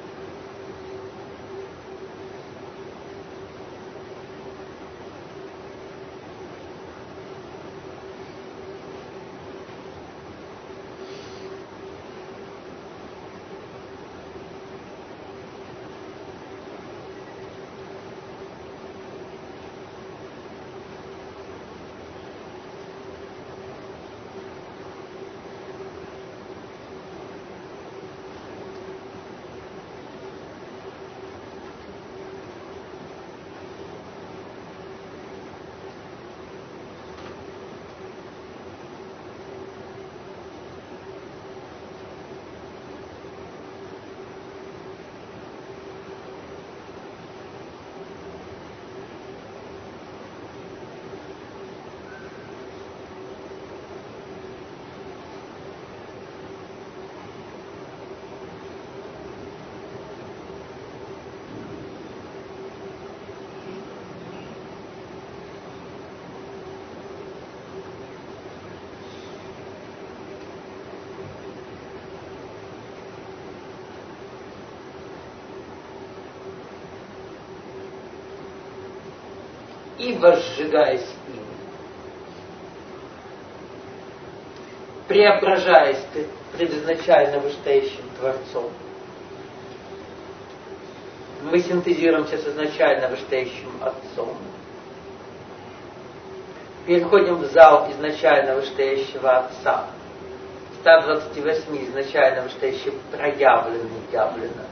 И возжигаясь им, преображаясь предизначально вышестоящим Творцом, мы синтезируемся с изначально вышестоящим Отцом, переходим в зал изначально вышестоящего Отца, ста двадцати восьми изначально вышестоящих проявленных явлено,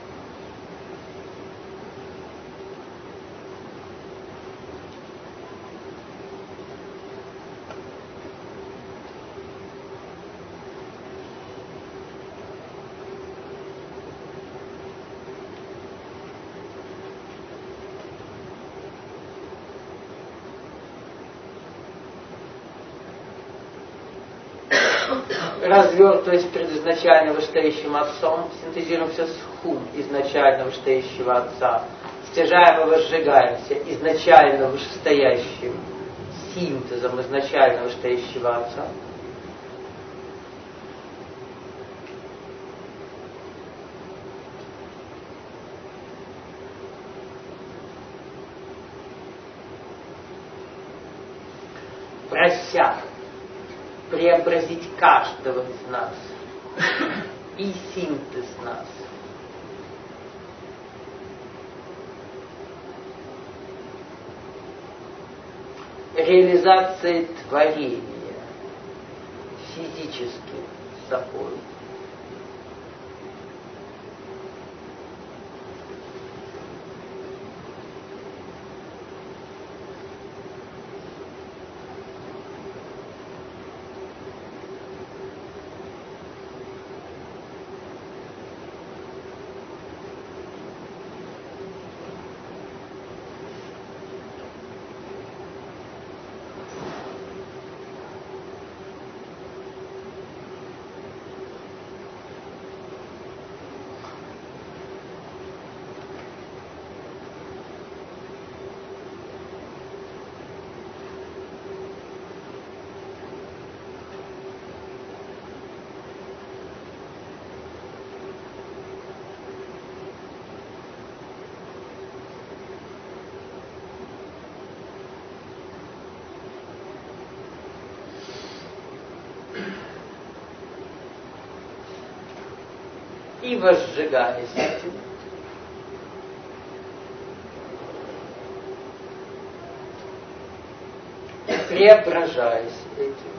развертываясь перед изначально вышестоящим Отцом, синтезируемся с хум изначально вышестоящего Отца, стяжаем и возжигаемся изначально вышестоящим синтезом изначально вышестоящего Отца. Прося преобразить каждого из нас и синтез нас реализацией творения физически собой. И возжигаясь этим, преображаясь этим,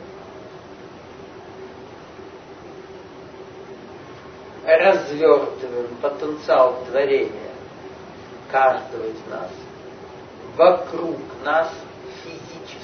развертываем потенциал творения каждого из нас вокруг нас физически.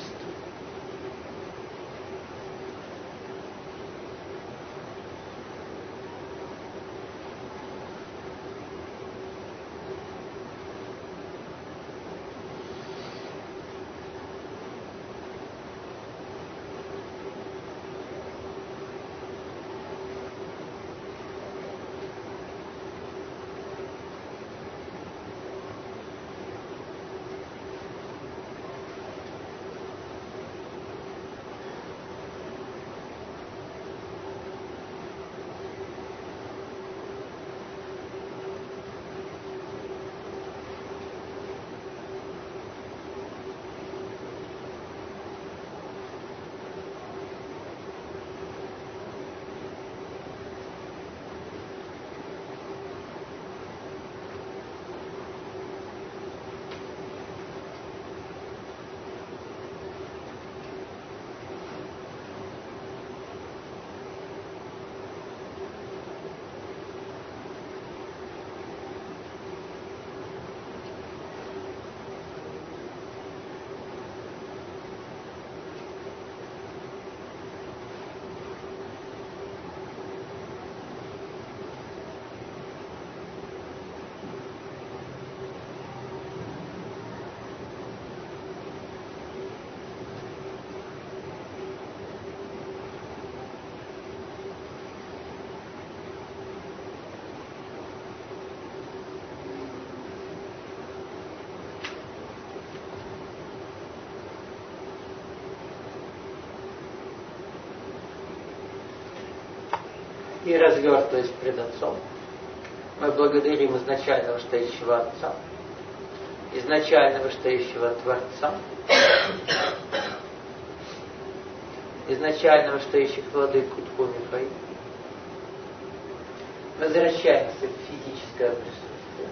И развертываясь пред Отцом, мы благодарим изначального стоящего Отца, изначального стоящего Творца, изначального стоящих владыку Тху Михаила. Возвращаемся в физическое присутствие.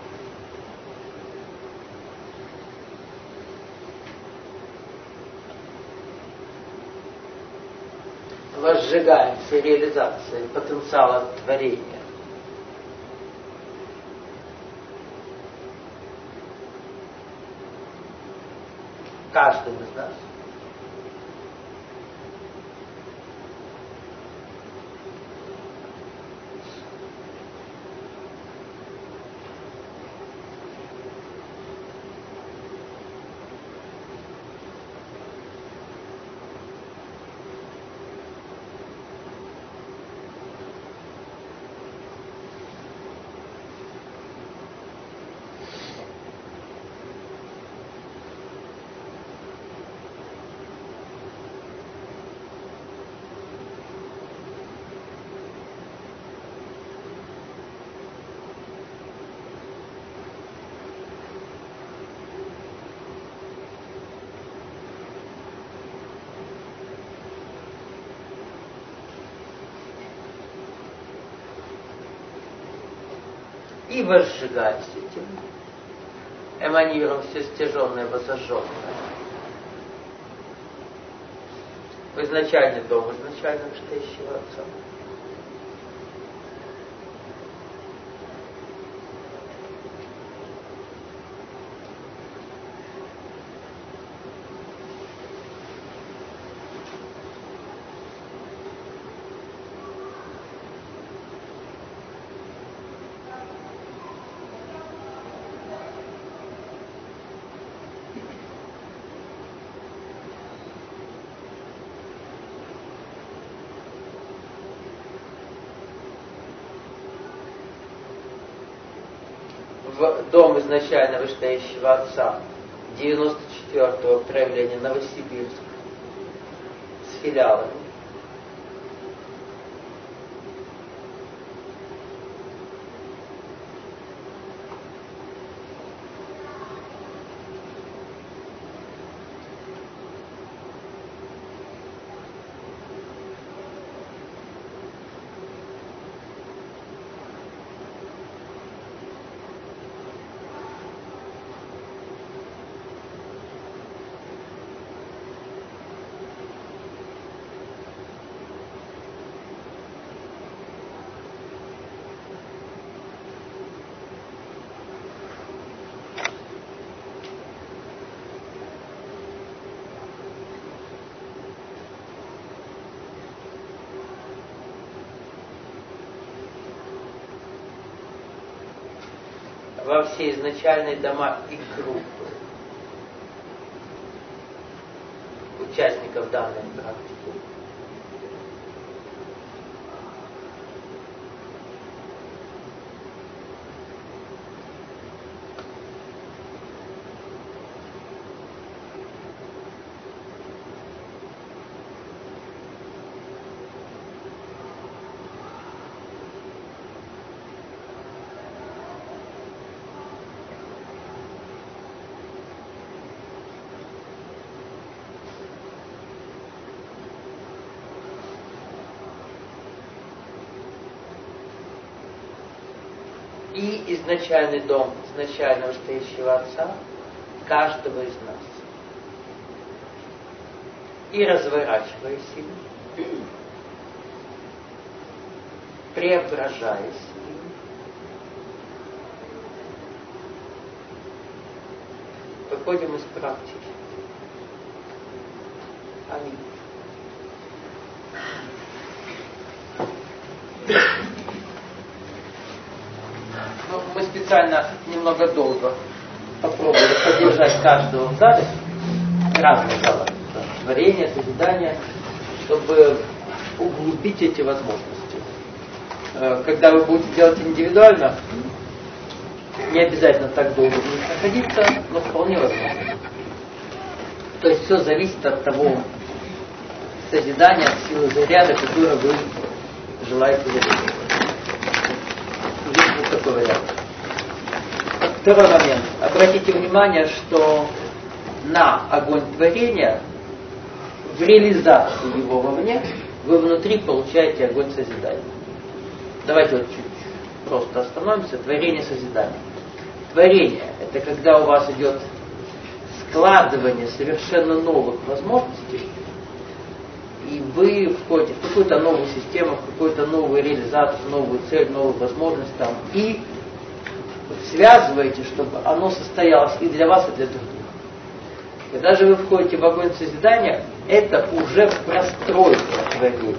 Возжигаемся реализацией потенциала творения. Каждым из нас. И возжигаясь этим, эманируем все стяженное, возожженное. В изначальный дом изначального стоящего Отца. В дом изначально вышестоящего Отца девяносто четвёртого проявления Новосибирск с филиалами. во все изначальные дома и группы участников данной практики. И изначальный дом изначально стоящего Отца каждого из нас. И разворачиваясь им, преображаясь им, выходим из практики. Аминь. Ну, мы специально немного долго попробовали поддержать каждого в зале, разные залы, творение, созидание, чтобы углубить эти возможности. Когда вы будете делать индивидуально, не обязательно так долго будет находиться, но вполне возможно. То есть все зависит от того созидания, от силы заряда, которое вы желаете зарядить. Здесь вот такой вариант. Второй момент. Обратите внимание, что на огонь творения, в реализацию его вовне, вы внутри получаете огонь созидания. Давайте вот чуть просто остановимся. Творение, созидание. Творение – это когда у вас идет складывание совершенно новых возможностей, и вы входите в какую-то новую систему, в какую-то новую реализацию, новую цель, новую возможность там, и связываете, чтобы оно состоялось и для вас, и для других. Когда же вы входите в огонь созидания, это уже простройка творения.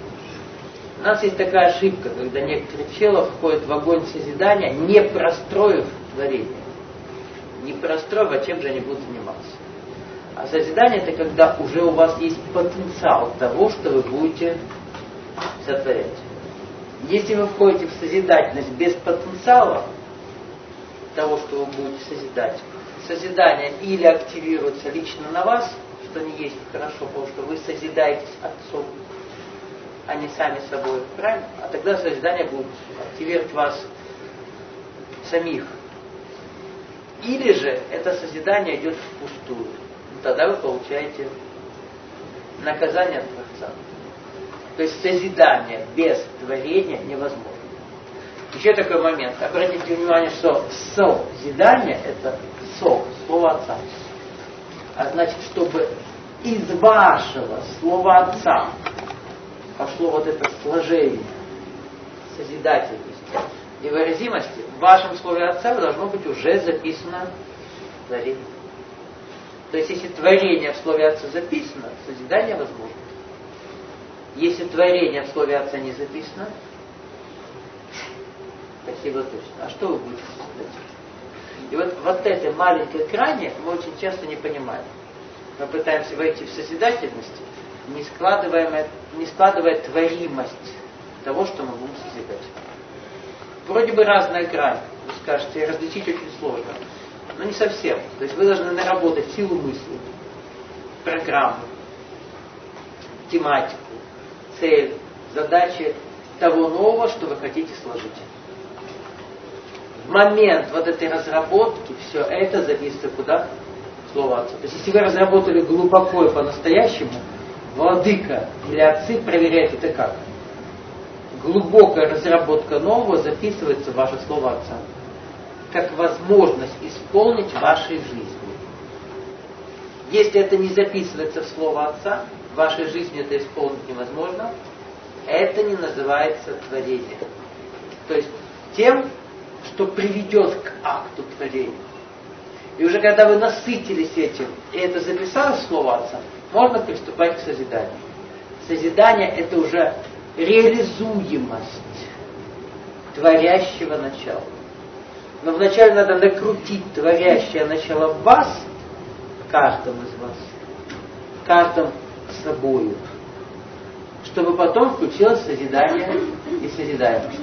У нас есть такая ошибка, когда некоторые челы входят в огонь созидания, не простроив творение. Не простроив, а чем же они будут заниматься. А созидание — это когда уже у вас есть потенциал того, что вы будете сотворять. Если вы входите в созидательность без потенциала того, что вы будете созидать, созидание или активируется лично на вас, что не есть хорошо, потому что вы созидаетесь Отцом, а не сами собой, правильно? А тогда созидание будет активировать вас самих. Или же это созидание идет впустую. Тогда вы получаете наказание от Творца. То есть созидание без творения невозможно. Еще такой момент. Обратите внимание, что созидание — это со, слово Отца. А значит, чтобы из вашего слова Отца пошло вот это сложение, созидательности и выразимости, в вашем слове Отца должно быть уже записано творение. То есть, если творение в слове Отца записано, созидание возможно. Если творение в слове Отца не записано, спасибо точно. А что вы будете созидать? И вот, вот этой маленькой грани мы очень часто не понимаем. Мы пытаемся войти в созидательность, не складывая, не складывая творимость того, что мы будем созидать. Вроде бы разная грань. Вы скажете, различить очень сложно. Но не совсем. То есть вы должны наработать силу мысли, программу, тематику, цель, задачи того нового, что вы хотите сложить. В момент вот этой разработки все это записывается куда? Слово Отца. То есть если вы разработали глубоко и по-настоящему, владыка или отцы проверяют это как? Глубокая разработка нового записывается в ваше слово Отца. Как возможность исполнить в вашей жизни. Если это не записывается в слово Отца, в вашей жизни это исполнить невозможно, это не называется творением. То есть тем, что приведет к акту творения. И уже когда вы насытились этим, и это записалось в слово Отца, можно приступать к созиданию. Созидание — это уже реализуемость творящего начала. Но вначале надо накрутить творящее начало в вас, в каждом из вас, в каждом собою, чтобы потом включилось созидание и созидаемость.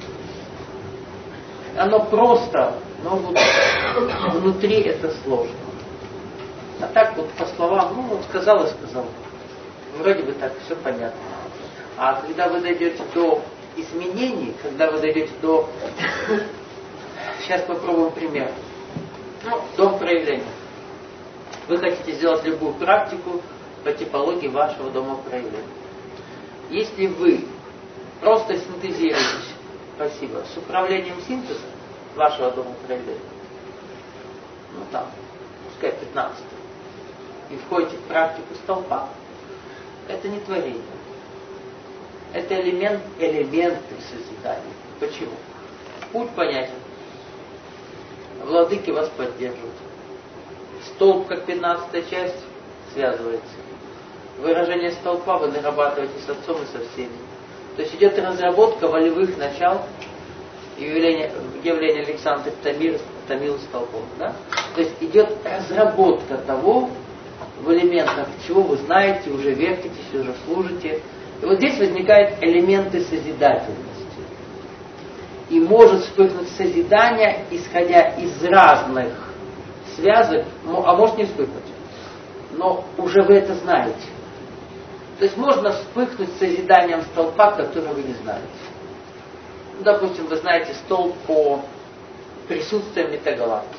Оно просто, но вот внутри это сложно. А так вот по словам, ну вот сказал и сказал. Вроде бы так все понятно. А когда вы дойдете до изменений, когда вы дойдете до... Сейчас попробуем пример. Ну, дом проявления. Вы хотите сделать любую практику по типологии вашего дома проявления. Если вы просто синтезируете, спасибо, с управлением синтеза вашего дома проявления, ну там, пускай пятнадцать, и входите в практику столпа, это не творение. Это элемент, элементы созидания. Почему? Путь понятен. Владыки вас поддерживают. Столб, как пятнадцатая часть, связывается. Выражение столпа вы нарабатываете с отцом и со всеми. То есть идет разработка волевых начал явления, явления Александра Тамир, Тамил столпом. Да? То есть идет разработка того, в элементах, чего вы знаете, уже вертитесь, уже служите. И вот здесь возникают элементы созидательности. И может вспыхнуть созидание, исходя из разных связок, а может не вспыхнуть. Но уже вы это знаете. То есть можно вспыхнуть созиданием столпа, который вы не знаете. Ну, допустим, вы знаете столб по присутствию метагалактики.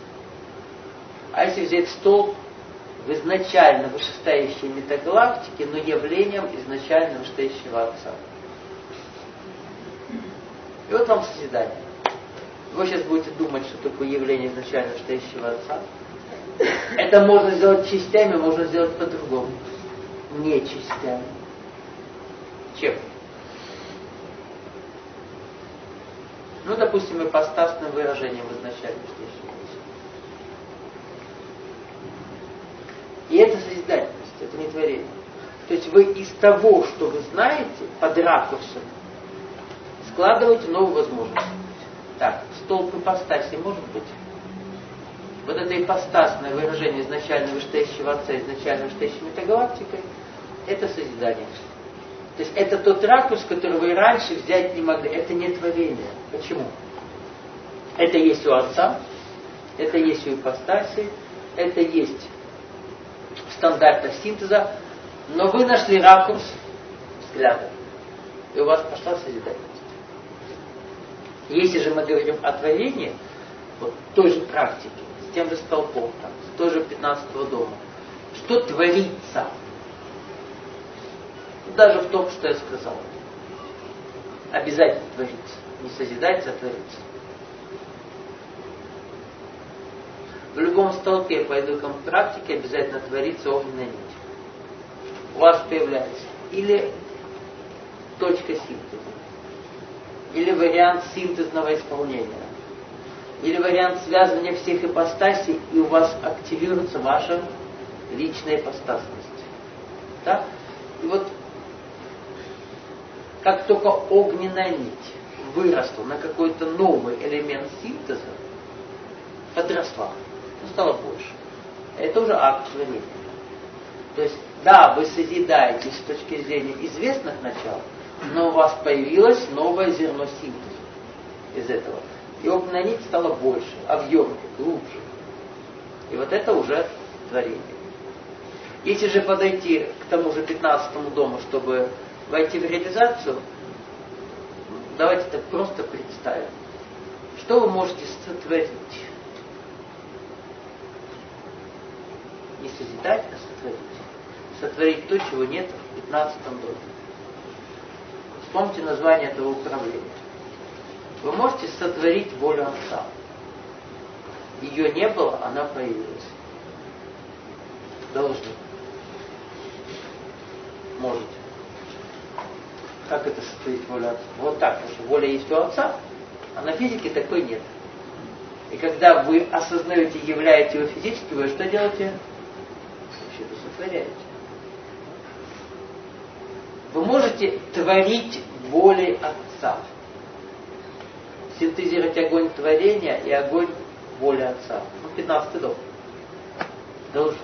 А если взять столб в изначально вышестоящей метагалактике, но явлением изначально вышестоящего Отца. И вот вам созидание. Вы сейчас будете думать, что такое явление изначально вышестоящего Отца. Это можно сделать частями, можно сделать по-другому. Не частями. Чем? Ну, допустим, ипостасным выражением изначально вышестоящего Отца. И это созидательность, это не творение. То есть вы из того, что вы знаете, под ракурсом, складываете новую возможность. Так, столб ипостаси может быть? Вот это ипостасное выражение изначально вышестоящего Отца, изначально вышестоящей метагалактикой, это созидание. То есть это тот ракурс, который вы раньше взять не могли. Это не творение. Почему? Это есть у Отца, это есть у ипостаси, это есть в стандартах синтеза, но вы нашли ракурс взгляда, и у вас пошла созидательность. Если же мы говорим о творении, вот той же практике, с тем же столпом, там, с той же пятнадцатого дома, что творится? Даже в том, что я сказал. Обязательно творится. Не созидается, а творится. В любом столпе по итогам практики обязательно творится огненная нить. У вас появляется или точка синтеза, или вариант синтезного исполнения, или вариант связывания всех ипостасей, и у вас активируется ваша личная ипостасность. Да? И вот как только огненная нить выросла на какой-то новый элемент синтеза, подросла, стало больше. Это уже акт творения. То есть, да, вы созидаете с точки зрения известных начал, но у вас появилось новое зерно синтеза из этого. И огненная нить стала больше, объемнее, глубже. И вот это уже творение. Если же подойти к тому же пятнадцатому дому, чтобы войти в реализацию, давайте так просто представим. Что вы можете сотворить? Не созидать, а сотворить. Сотворить то, чего нет в пятнадцатом доме. Вспомните название этого управления. Вы можете сотворить волю Отца. Ее не было, она появилась. Должны. Можете. Как это сотворить волю Отца? Вот так, потому что воля есть у Отца, а на физике такой нет. И когда вы осознаете, являете его физически, вы что делаете? Вообще-то сотворяете. Вы можете творить волей Отца. синтезировать огонь творения и огонь воли Отца. Ну, пятнадцатый дом. Должны.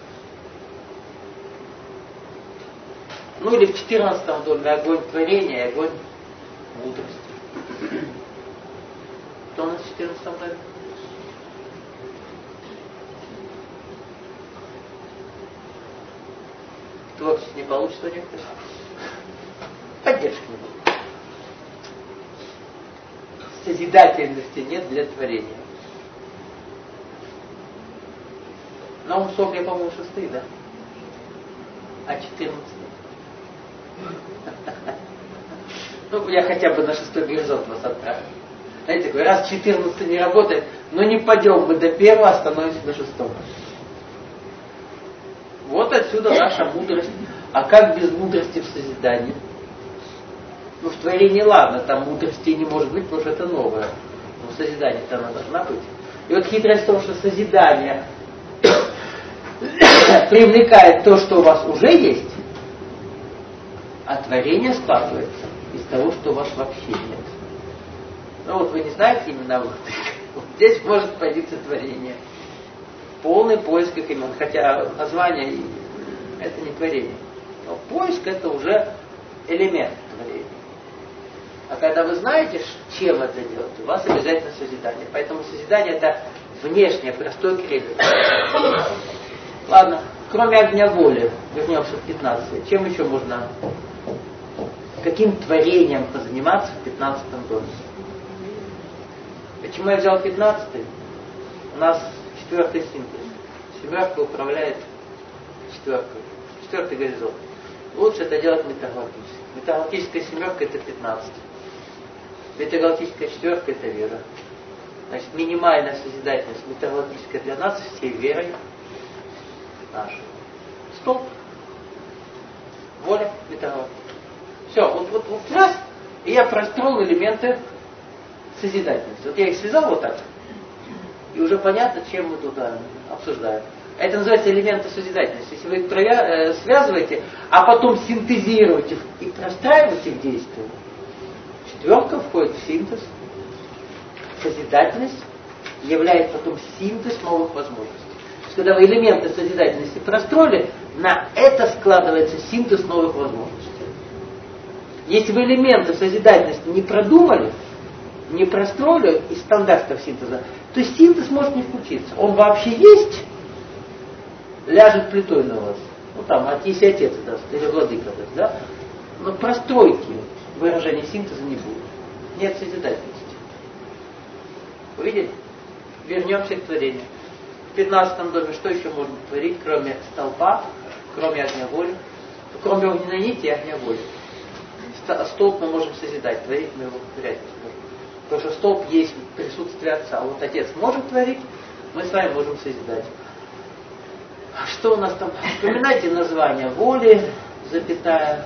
Ну или в четырнадцатом доме огонь творения и огонь мудрости. Кто у нас в четырнадцатом доме? Творчество не получится у некоторых. Поддержки не будет. Созидательности нет для творения. На ум Софья, по-моему, шестые, да? А четырнадцатый? Ну, я хотя бы на шестой горизонт вас отправлю. Знаете, такой, раз четырнадцатый не работает, но не пойдем мы до первого, остановимся на шестом. Вот отсюда наша мудрость. А как без мудрости в созидании? Ну, в творении ладно, там мудрости не может быть, потому что это новое. Но в созидании-то она должна быть. И вот хитрость в том, что созидание привлекает то, что у вас уже есть, а творение складывается из того, что у вас вообще нет. Ну вот вы не знаете имена вот вот здесь может появиться творение. Полный поиск их имен. Хотя название это не творение. Но поиск это уже элемент творения. А когда вы знаете, чем это делать, у вас обязательно созидание. Поэтому созидание это внешнее, простой кредит. Ладно, кроме огня воли, вернемся в пятнадцатый. Чем еще можно, каким творением позаниматься в пятнадцатом доме? Почему я взял пятнадцатый? У нас четвертый синтез. Семерка управляет четверкой. Четвертый горизонт. Лучше это делать метагалактически. Метагалактическая семерка это пятнадцать. Метагалактическая четверка это вера. Значит, минимальная созидательность метагалактическая для нас всей верой нашей. Столб. Воля метагалактическая. Все, вот, вот, вот раз, и я простроил элементы созидательности. Вот я их связал вот так, и уже понятно, чем мы тут обсуждаем. Это называется элементы созидательности. Если вы их провя- э, связываете, а потом синтезируете и простраиваете в действие, четверка входит в синтез. Созидательность является потом синтез новых возможностей. То есть, когда вы элементы созидательности простроили, на это складывается синтез новых возможностей. Если вы элементы созидательности не продумали, не простроили из стандартов синтеза, то синтез может не включиться. Он вообще есть, ляжет плитой на вас. Ну там, отец и отец даст, или владыка даст, да? Но простройки выражения синтеза не будет. Нет созидательности. Увидели? Вернемся к творению. В пятнадцатом доме что еще можно творить, кроме столпа, кроме огня воли, кроме огненной нити и огня воли? Столб мы можем созидать, творить мы его вряд ли сможем. Потому что столб есть присутствие Отца. Вот Отец может творить, мы с вами можем созидать. А что у нас там? Вспоминайте название воли, запятая.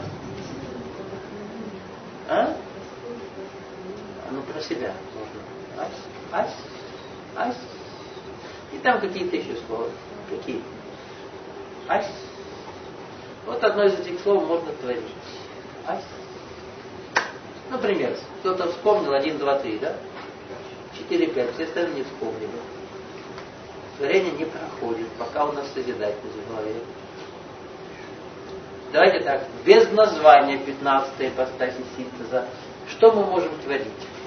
А? Ну, про себя можно. Ась, ась, ась. И там какие-то еще слова. Какие? Ась. Вот одно из этих слов можно творить. Ась. Например, кто-то вспомнил один, два, три, да? четыре, пять, все остальные не вспомнили. Творение не проходит, пока у нас созидательность в голове. Давайте так, без названия пятнадцатой ипостаси синтеза, что мы можем творить?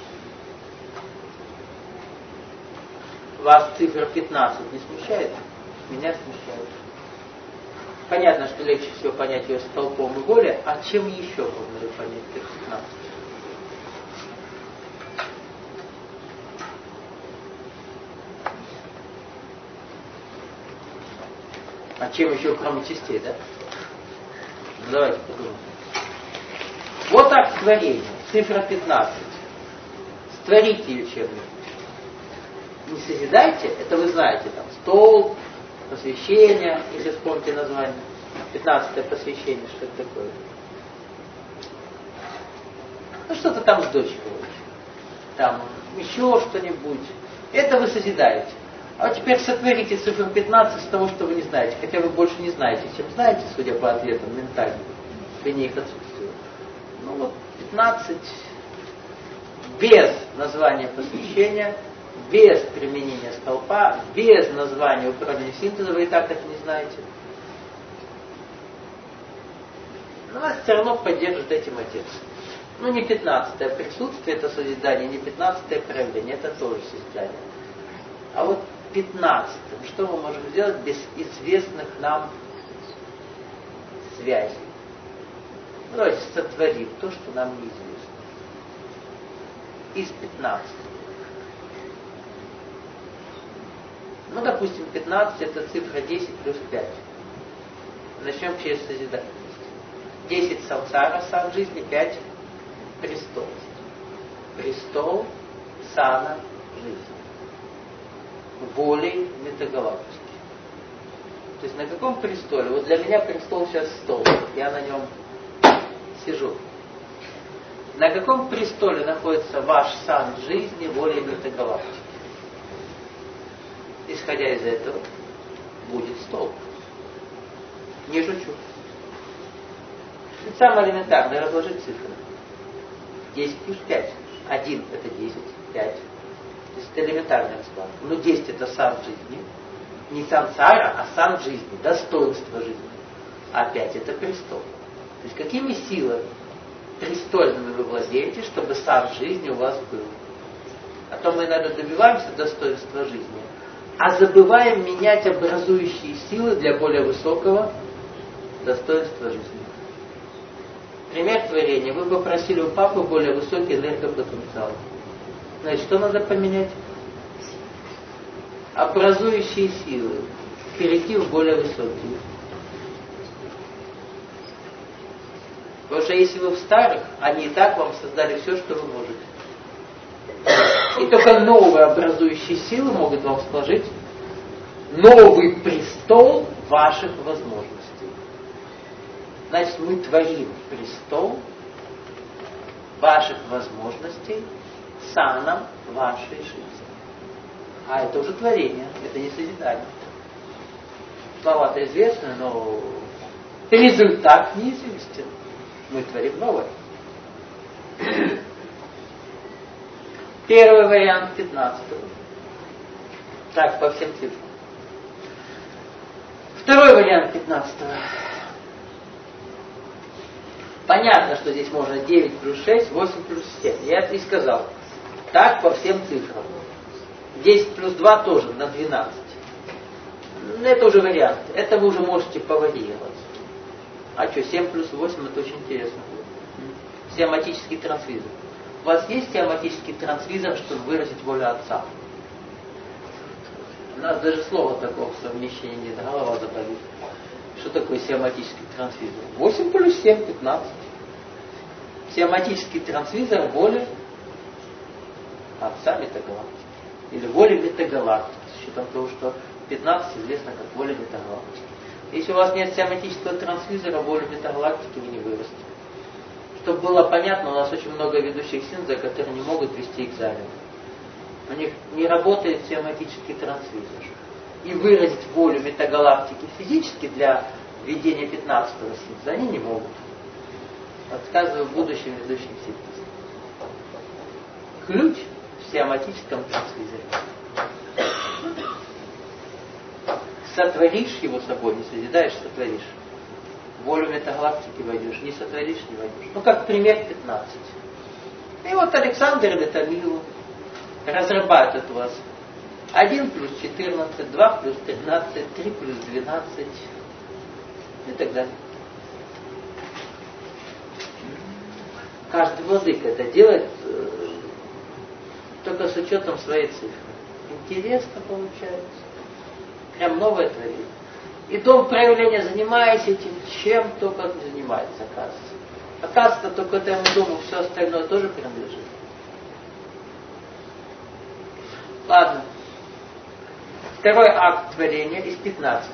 Вас цифра пятнадцать не смущает? Меня смущает. Понятно, что легче всего понять ее столпом и волей, а чем еще можно ли понять пятнадцать? А чем еще, кроме частей, да? Ну, давайте подумаем. Вот так творение. Цифра пятнадцать. Створите ее чем-нибудь. Не созидайте, это вы знаете, там, стол, посвящение, если вспомните название. пятнадцатое посвящение, что это такое? Ну, что-то там с дочкой. Там, еще что-нибудь. Это вы созидаете. А теперь сотворите цифру пятнадцать с того, что вы не знаете. Хотя вы больше не знаете, чем знаете, судя по ответам ментально. При их отсутствии. Ну вот пятнадцать без названия посвящения, без применения столпа, без названия управления синтеза, вы и так это не знаете. Но вас все равно поддержит этим отец. Ну, не пятнадцатое присутствие, это созидание, не пятнадцатое проявление, это тоже созидание. А вот пятнадцатым, что мы можем сделать без известных нам связей? Ну, давайте сотворим то, что нам неизвестно. Из пятнадцати. Ну, допустим, пятнадцать это цифра десять плюс пять. Начнем через созидательность. десять самсара, сан жизни, пять престол. Престол сана жизни. Волей метагалактики. То есть на каком престоле? Вот для меня престол сейчас стол. Я на нем сижу. На каком престоле находится ваш сан жизни, волей метагалактики? Исходя из этого, будет стол. Не шучу. Это самое элементарное, разложить цифры. десять плюс пять. один это десять, пять. То есть это элементарный расклад. Но десять это сан жизни. Не сансара, а сан жизни. Достоинство жизни. А пять это престол. То есть какими силами престольными вы владеете, чтобы сан жизни у вас был. А то мы иногда добиваемся достоинства жизни, а забываем менять образующие силы для более высокого достоинства жизни. Пример творения. Вы попросили у папы более высокий энергопотенциал. Значит, что надо поменять? Образующие силы. Перейти в более высокие. Потому что если вы в старых, они и так вам создали все, что вы можете. И только новые образующие силы могут вам сложить новый престол ваших возможностей. Значит, мы творим престол ваших возможностей саном вашей жизни. А это уже творение, это не созидание. Слова-то известны, но результат неизвестен. Мы творим новое. Первый вариант пятнадцатого. Так, по всем цифрам. Второй вариант пятнадцатого. Понятно, что здесь можно девять плюс шесть, восемь плюс семь. Я это и сказал. Так по всем цифрам. десять плюс два тоже на двенадцать. Это уже вариант. Это вы уже можете поварьировать. А что, семь плюс восемь, это очень интересно. Сиоматический трансвизор. У вас есть сиоматический трансвизор, чтобы выразить волю отца? У нас даже слова такого совмещения нет, голова заболит. Что такое сиоматический трансвизор? восемь плюс семь, пятнадцать. Сиоматический трансвизор воли отца метагалактики. Или воли метагалактики, с учетом того, что пятнадцать известно как воля метагалактики. Если у вас нет сиоматического трансвизора, волю метагалактики вы не вырастете. Чтобы было понятно, у нас очень много ведущих синтеза, которые не могут вести экзамен. У них не работает сиоматический трансвизор. И выразить волю метагалактики физически для введения пятнадцатого синтеза они не могут. Подсказываю будущим ведущим синтезом. Ключ в сиоматическом трансвизоре. Сотворишь его собой, не созидаешь, сотворишь. Волю метагалактики войдешь, не сотворишь, не войдешь. Ну, как пример пятнадцать. И вот Александр или Томилу разрабатывают у вас один плюс четырнадцать, два плюс тринадцать, три плюс двенадцать и так далее. Каждый владыка это делает э, только с учетом своей цифры. Интересно получается. Прям новое творение. И дом проявления, занимаясь этим, чем только не занимается, оказывается. Оказывается, только этому дому все остальное тоже принадлежит. Ладно. Второй акт творения из пятнадцати.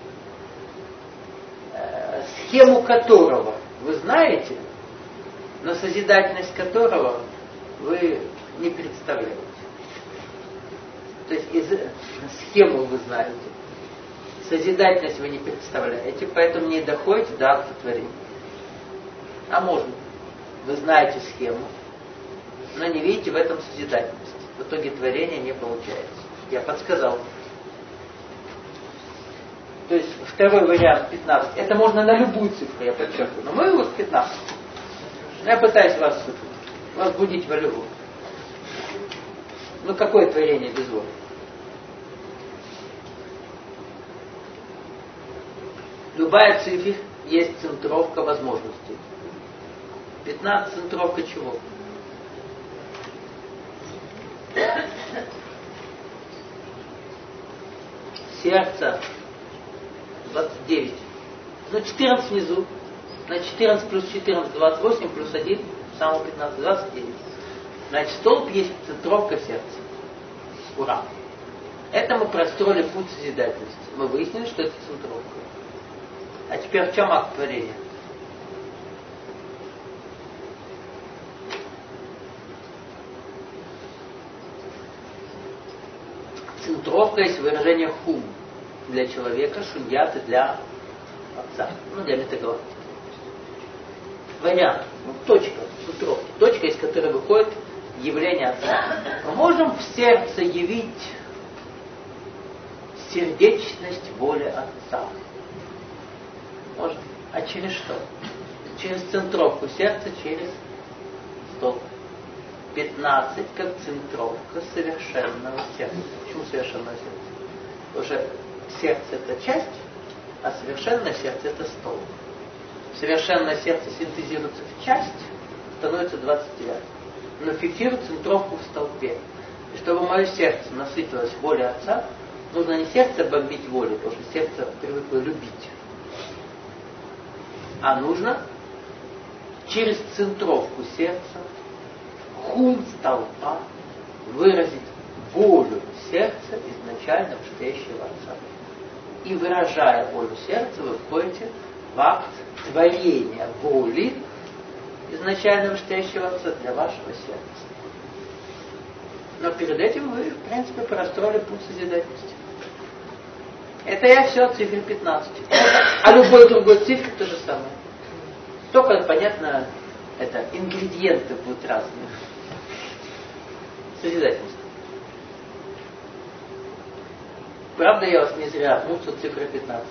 Э, схему которого вы знаете, но созидательность которого вы не представляете. То есть из, схему вы знаете. Созидательность вы не представляете, поэтому не доходите до акта творения. А можно. Вы знаете схему, но не видите в этом созидательности. В итоге творение не получается. Я подсказал. То есть второй вариант пятнадцать. Это можно на любую цифру, я подчеркиваю. Но мы вот пятнадцать. Я пытаюсь вас возбудить волю. Ну какое творение без воли? Любая цифра есть центровка возможностей. пятнадцать центровка чего? Сердце двадцать девять. Ну четырнадцать внизу. На четырнадцать плюс четырнадцать двадцать восемь плюс один самого пятнадцать двадцать девять. Значит, столб есть центровка сердца. Ура! Это мы простроили путь созидательности. Мы выяснили, что это центровка. А теперь в чем акт творения? Центровка есть выражение хум для человека, шуньяты для отца, ну для метагалактики. Вариант, ну, точка, центровки, точка, из которой выходит явление отца. Мы можем в сердце явить сердечность воли отца. Можно. А через что? Через центровку сердца, через столб. пятнадцать как центровка совершенного сердца. Почему совершенного сердца? Потому что сердце это часть, а совершенное сердце это столб. Совершенное сердце синтезируется в часть, становится двадцать девять. Но фиксирует центровку в столбе. И чтобы мое сердце насытилось волей отца, нужно не сердце бомбить волей, потому что сердце привыкло любить. А нужно через центровку сердца, хум столпа, выразить волю сердца изначально вышестоящего отца. И выражая волю сердца, вы входите в акт творения воли изначально вышестоящего отца для вашего сердца. Но перед этим вы, в принципе, простроили путь созидательности. Это я все от цифры пятнадцать. А любой другой цифре то же самое. Только, понятно, это ингредиенты будут разные. Созидательность. Правда, я вас не зря мучил цифрой пятнадцать.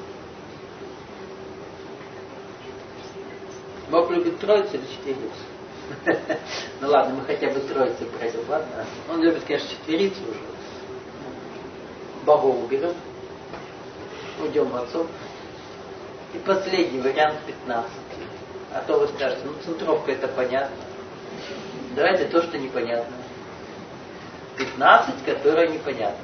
Бог любит троицу или четверицу? Ну ладно, мы хотя бы троицу пройдем, ладно? Он любит, конечно, четверицу уже. Богов уберем. Уйдем в отцов. И последний вариант пятнадцать. А то вы скажете, ну центровка это понятно. Давайте то, что непонятно. пятнадцать, которое непонятно.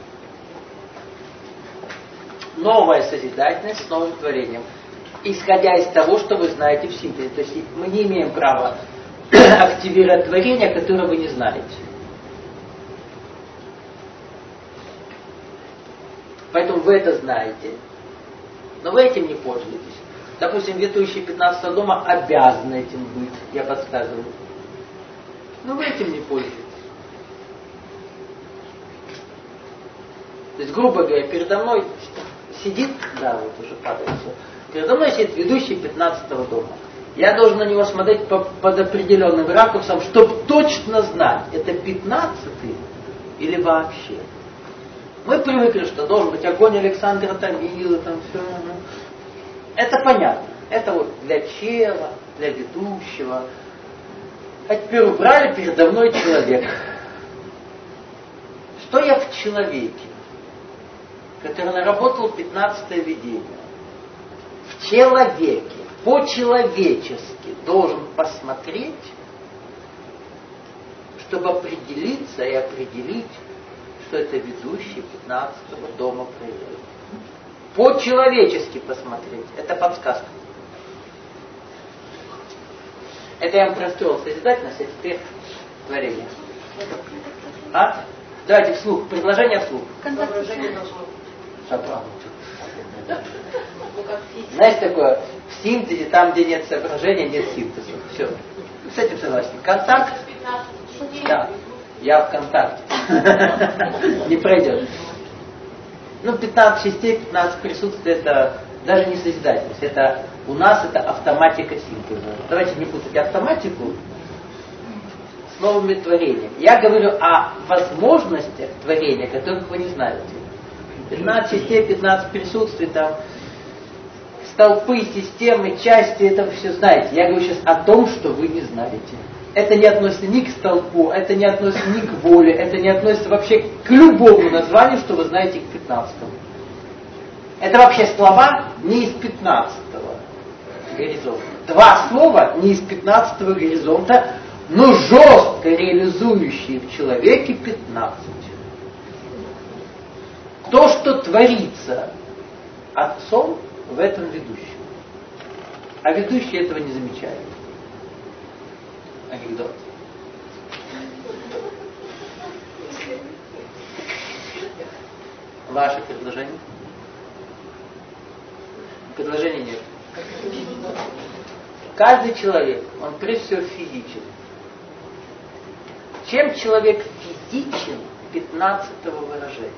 Новая созидательность с новым творением. Исходя из того, что вы знаете в синтезе. То есть мы не имеем права активировать творение, которое вы не знаете. Поэтому вы это знаете, но вы этим не пользуетесь. Допустим, ведущий пятнадцатого дома обязан этим быть, я подсказываю. Но вы этим не пользуетесь. То есть, грубо говоря, передо мной сидит, да, вот уже падает все, передо мной сидит ведущий пятнадцатого дома. Я должен на него смотреть по, под определенным ракурсом, чтобы точно знать, это пятнадцатый или вообще. Мы привыкли, что должен быть огонь Александра Томилы, там все. Это понятно. Это вот для чела, для ведущего. А теперь убрали передо мной человек. Что я в человеке, который наработал пятнадцатое видение, в человеке, по-человечески должен посмотреть, чтобы определиться и определить, что это ведущий пятнадцатого дома проявляет. По-человечески посмотреть. Это подсказка. Это я вам простроил созидательность, а теперь творение. А? Давайте вслух. Предложение вслух. Соображение должно быть. Знаете такое? В синтезе, там, где нет соображения, нет синтеза. Все. С этим согласен. Контакт? Да. Я в контакте. Не пройдет. Ну, пятнадцать частей, пятнадцать присутствий, это даже не созидательность. Это у нас это автоматика синтеза. Давайте не путать автоматику с новыми творениями. Я говорю о возможностях творения, которых вы не знаете. пятнадцать частей, пятнадцать присутствий, там, столпы, системы, части, это вы все знаете. Я говорю сейчас о том, что вы не знаете. Это не относится ни к столпу, это не относится ни к воле, это не относится вообще к любому названию, что вы знаете к пятнадцатому. Это вообще слова не из пятнадцатого горизонта. Два слова не из пятнадцатого горизонта, но жестко реализующие в человеке пятнадцать. То, что творится Отцом, в этом ведущем. А ведущий этого не замечает. Анекдот. Ваше предложение? Предложения нет. Каждый человек, он прежде всего физичен. Чем человек физичен пятнадцатого выражения?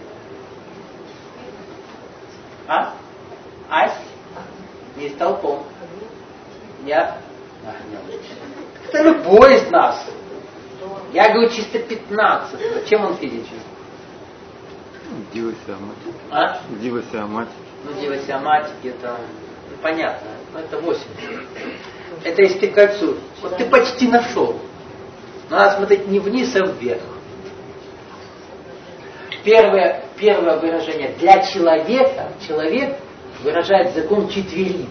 А? Ась? Не столпом. Я? А, это любой из нас. Я говорю чисто пятнадцатого. Чем он физичен? Дива Сиаматики. А? Дива Сиаматики. Ну, Дива Сиаматики, это ну, понятно. Но это восемь. Это если ты кольцу. Вот ты почти нашел. Но надо смотреть не вниз, а вверх. Первое, первое выражение. Для человека, человек выражает закон четверицы.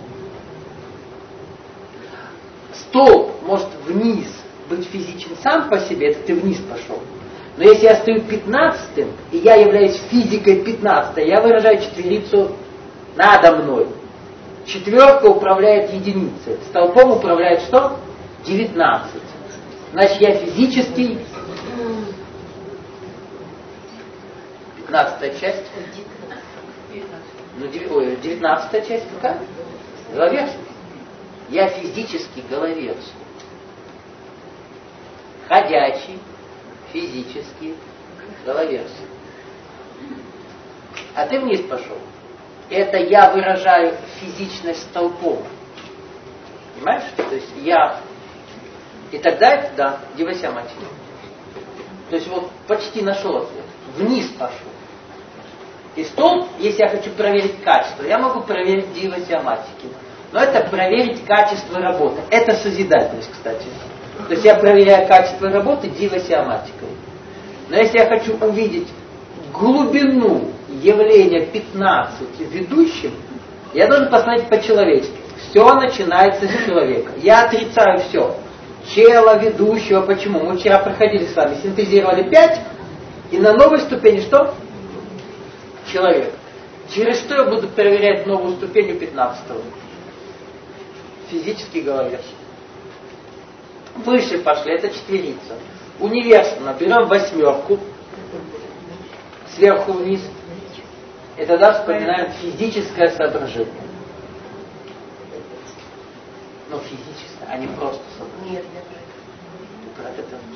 Столб может вниз быть физичен сам по себе, это ты вниз пошел. Но если я стою пятнадцатым, и я являюсь физикой пятнадцатой, я выражаю четверицу надо мной. Четверка управляет единицей. Столбом управляет что? девятнадцать. Значит, я физический. Пятнадцатая часть. Ну, ой, девятнадцатая часть какая? Головерский. Я физический головерский. Ходячий, физический головерский. А ты вниз пошел. Это я выражаю физичность столпом. Понимаешь? То есть я... И тогда это, да, Дива Сиаматики. То есть вот почти нашел ответ. Вниз пошел. И столб, если я хочу проверить качество, я могу проверить Дива Сиаматики. Но это проверить качество работы. Это созидательность, кстати. То есть я проверяю качество работы Дива Сиаматикой. Но если я хочу увидеть глубину явления пятнадцати ведущим, я должен посмотреть по-человечески. Все начинается с человека. Я отрицаю все. Чело, ведущего. Почему? Мы вчера проходили с вами, синтезировали пять, и на новой ступени что? Человек. Через что я буду проверять новую ступень у пятнадцатого? Физический головерский. Выше пошли, это четверица. Универсально берем восьмерку, сверху вниз, и тогда вспоминаем физическое соображение. Ну, физическое, а не просто соображение. Нет, нет. Это...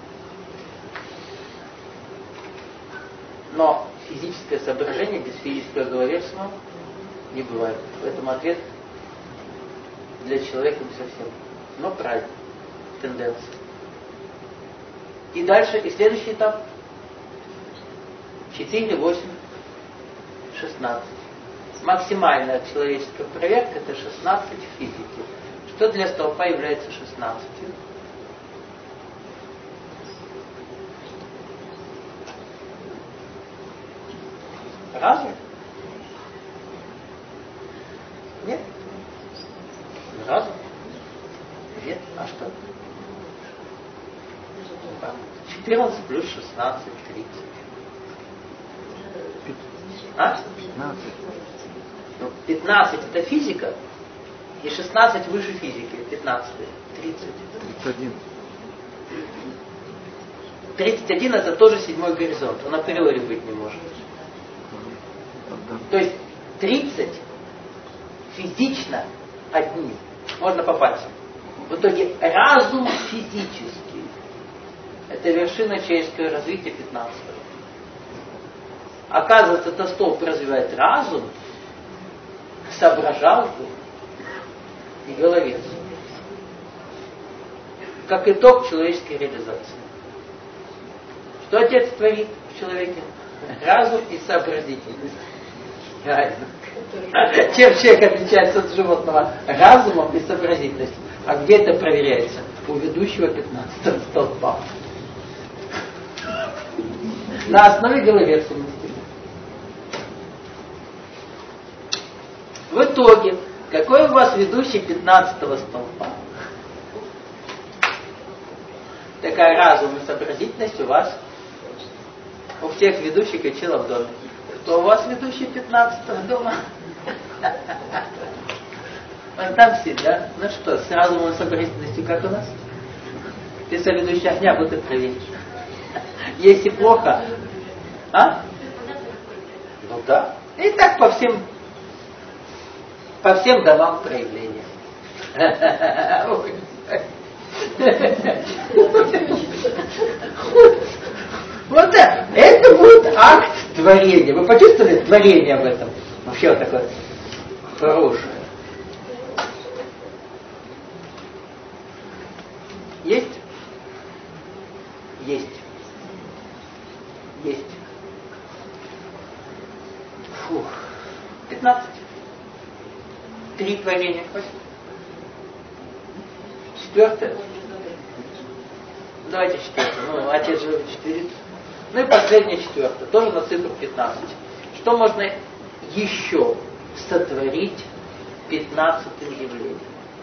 Но физическое соображение без физического головерства не бывает. Поэтому ответ для человека не совсем. Но правильно. Тенденция. И дальше, и следующий этап. четыре, восемь, шестнадцать. Максимальная человеческая проверка это шестнадцать в физике. Что для столпа является шестнадцатью? Разум? Нет. Разум? Нет. А что? четырнадцать плюс шестнадцать, тридцать. А? пятнадцать. Ну, пятнадцать это физика, и шестнадцать выше физики. пятнадцать. тридцать. тридцать один. тридцать один это тоже седьмой горизонт. Он априори быть не может. То есть тридцать физично одни. Можно по пальцам. В итоге разум физический. Это вершина человеческого развития пятнадцатого. Оказывается, это столб развивает разум, соображалку и головец. как итог человеческой реализации. Что Отец творит в человеке? Разум и сообразительность. Чем человек отличается от животного? Разумом и сообразительностью. А где это проверяется? У ведущего пятнадцатого столпа. На основе головерственности. В итоге, какой у вас ведущий пятнадцатого столпа? Такая разум и сообразительность у вас. У всех ведущих качела в доме. Кто у вас ведущий пятнадцатого дома? Вон там сидят. Ну что, с разумом и сообразительностью как у нас? Ты соведущий огня, будто проверишь. Если плохо, а? Ну да. И так по всем, по всем домам проявления. Вот это, это будет акт творения. Вы почувствовали творение об этом? Вообще вот такое хорошее. Есть? Есть. Есть. Фух. пятнадцать. Три творения хватит. Четвертое. Давайте четвертое. Ну, отец же четыре. Ну и последнее четвертое. Тоже на цифру пятнадцать. Что можно еще сотворить пятнадцатым явлением?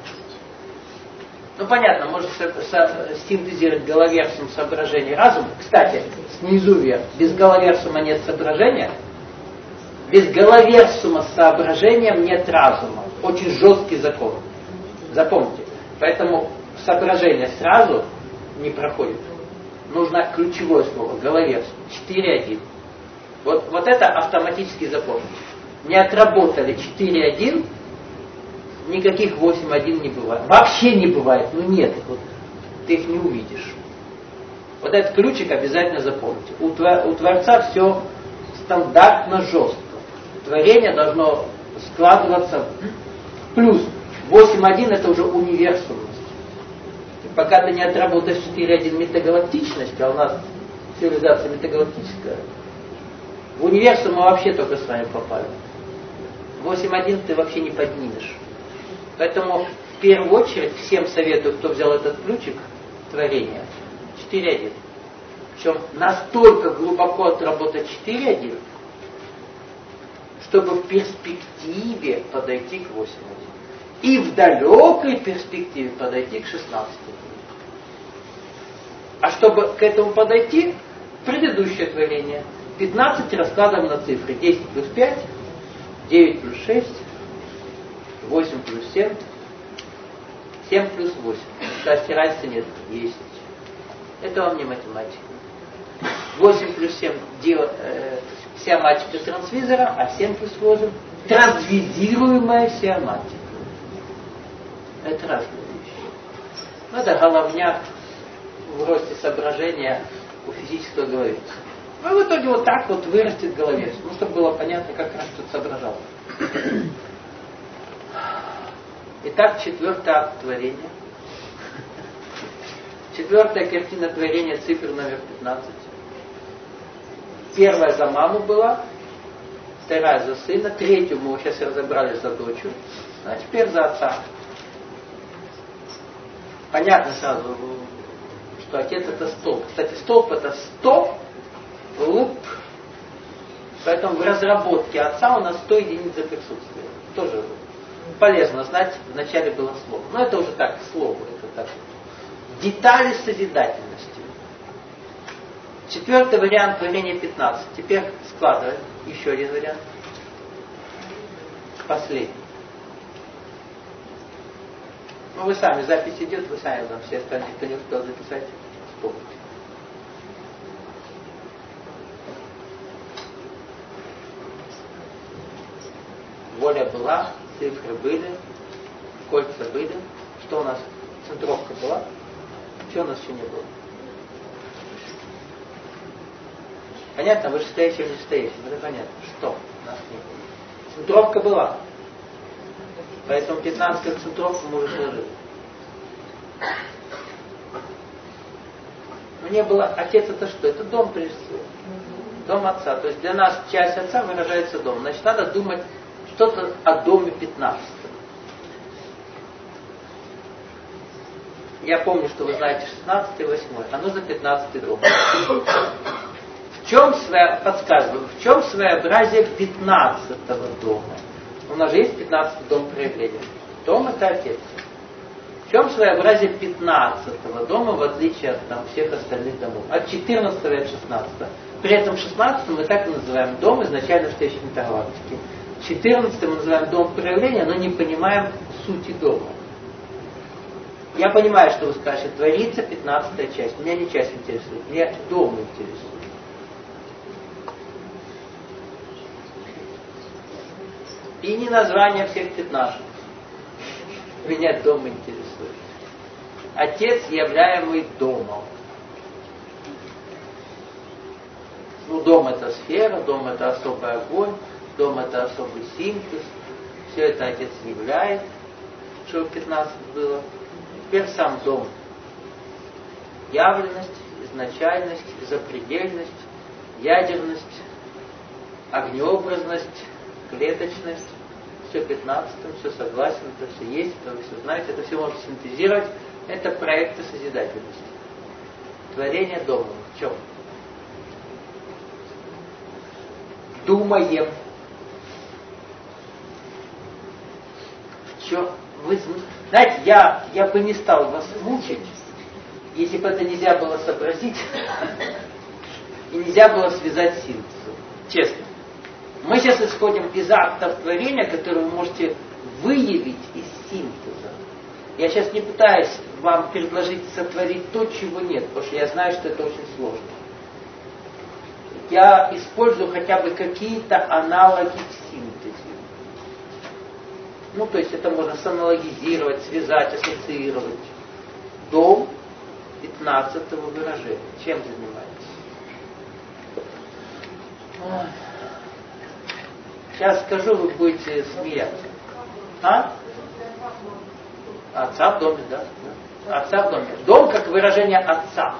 Ну понятно, можно синтезировать головерсум соображение разума. Кстати, снизу вверх. Без головерсума нет соображения. Без головерсума с соображением нет разума. Очень жесткий закон. Запомните. Поэтому соображение сразу не проходит. Нужно ключевое слово. Головерсум. четыре один. Вот, вот это автоматически запомните. Не отработали четыре один. Никаких восемь один не бывает. Вообще не бывает. Ну нет. Вот, ты их не увидишь. Вот этот ключик обязательно запомните. У, твор, у Творца все стандартно жестко. Творение должно складываться. Плюс восемь один это уже универсумность. И пока ты не отработаешь четыре один метагалактичность, а у нас цивилизация метагалактическая, в универсум мы вообще только с вами попали. восемь один ты вообще не поднимешь. Поэтому в первую очередь всем советую, кто взял этот ключик творения, четыре один. Причем настолько глубоко отработать четыре один, чтобы в перспективе подойти к восемь один. И в далекой перспективе подойти к шестнадцати. А чтобы к этому подойти, предыдущее творение. пятнадцать раскладываем на цифры. десять плюс пять, девять плюс шесть, восемь плюс семь, семь плюс восемь. Кстати, разницы нет. Есть. Это вам не математика. восемь плюс семь дел, э, сиоматика трансвизора, а семь плюс восемь трансвизируемая сиоматика. Это разные вещи. Ну, это головняк в росте соображения у физического головы. Ну, и в итоге вот так вот вырастет головец. Ну, чтобы было понятно, как раз тут соображал. Итак, четвертый акт творения. Четвертая картина творения, цифр номер пятнадцать. Первая за маму была, вторая за сына, третью мы сейчас разобрали за дочь, а теперь за отца. Понятно сразу, что отец это столб. Кстати, столб это стоп, луп. Поэтому в разработке отца у нас сто единиц за присутствие. Тоже полезно знать, вначале было слово. Но это уже так, слово, это так. Детали созидательности. Четвертый вариант творения пятнадцать. Теперь складываем еще один вариант. Последний. Ну вы сами, запись идет, вы сами нам все остальные, кто не успел записать, вспомните. Воля была, цифры были, кольца были. Что у нас? Центровка была. Чего у нас еще не было? Понятно? Вышестоящим, нижестоящим. Это понятно. Что у нас не было? Центровка была. Поэтому пятнадцатую центровку мы уже сложили. Мне было, отец это что? Это дом прежде всего. Дом отца. То есть для нас часть отца выражается дом. Значит, надо думать что-то о доме пятнадцатом. Я помню, что вы знаете шестнадцатый и восьмой, а нужно пятнадцатый дом. В чем своя, подсказываю, в чем своеобразие пятнадцатого дома? У нас же есть пятнадцатый дом проявления. Дом это отец. В чем своеобразие пятнадцатого дома, в отличие от там, всех остальных домов? От четырнадцатого и от шестнадцатого. При этом шестнадцатый мы так и называем дом, изначально стоящий в метагалактике. четырнадцатый мы называем дом проявления, но не понимаем сути дома. Я понимаю, что вы скажете, творится пятнадцатая часть. Меня не часть интересует, меня дом интересует. И не название всех пятнадцати. Меня дом интересует. Отец, являемый домом. Ну, дом это сфера, дом это особый огонь, дом это особый синтез. Все это отец являет, чтобы пятнадцать было. Теперь сам дом. Явленность, изначальность, запредельность, ядерность, огнеобразность, клеточность. Все пятнадцатым, все согласен, это все есть, это вы все знаете, это все можно синтезировать. Это проекты созидательности. Творение дома. В чем? Думаем. В чем? Вы знаете, я, я бы не стал вас мучить, если бы это нельзя было сообразить и нельзя было связать синтезом. Честно. Мы сейчас исходим из актов творения, которые вы можете выявить из синтеза. Я сейчас не пытаюсь вам предложить сотворить то, чего нет, потому что я знаю, что это очень сложно. Я использую хотя бы какие-то аналоги в синтезе. Ну, то есть это можно саналогизировать, связать, ассоциировать. Дом пятнадцатого выражения. Чем занимается? Сейчас скажу, вы будете смеяться. А? Отца в доме, да? Отца в доме. Дом как выражение отца.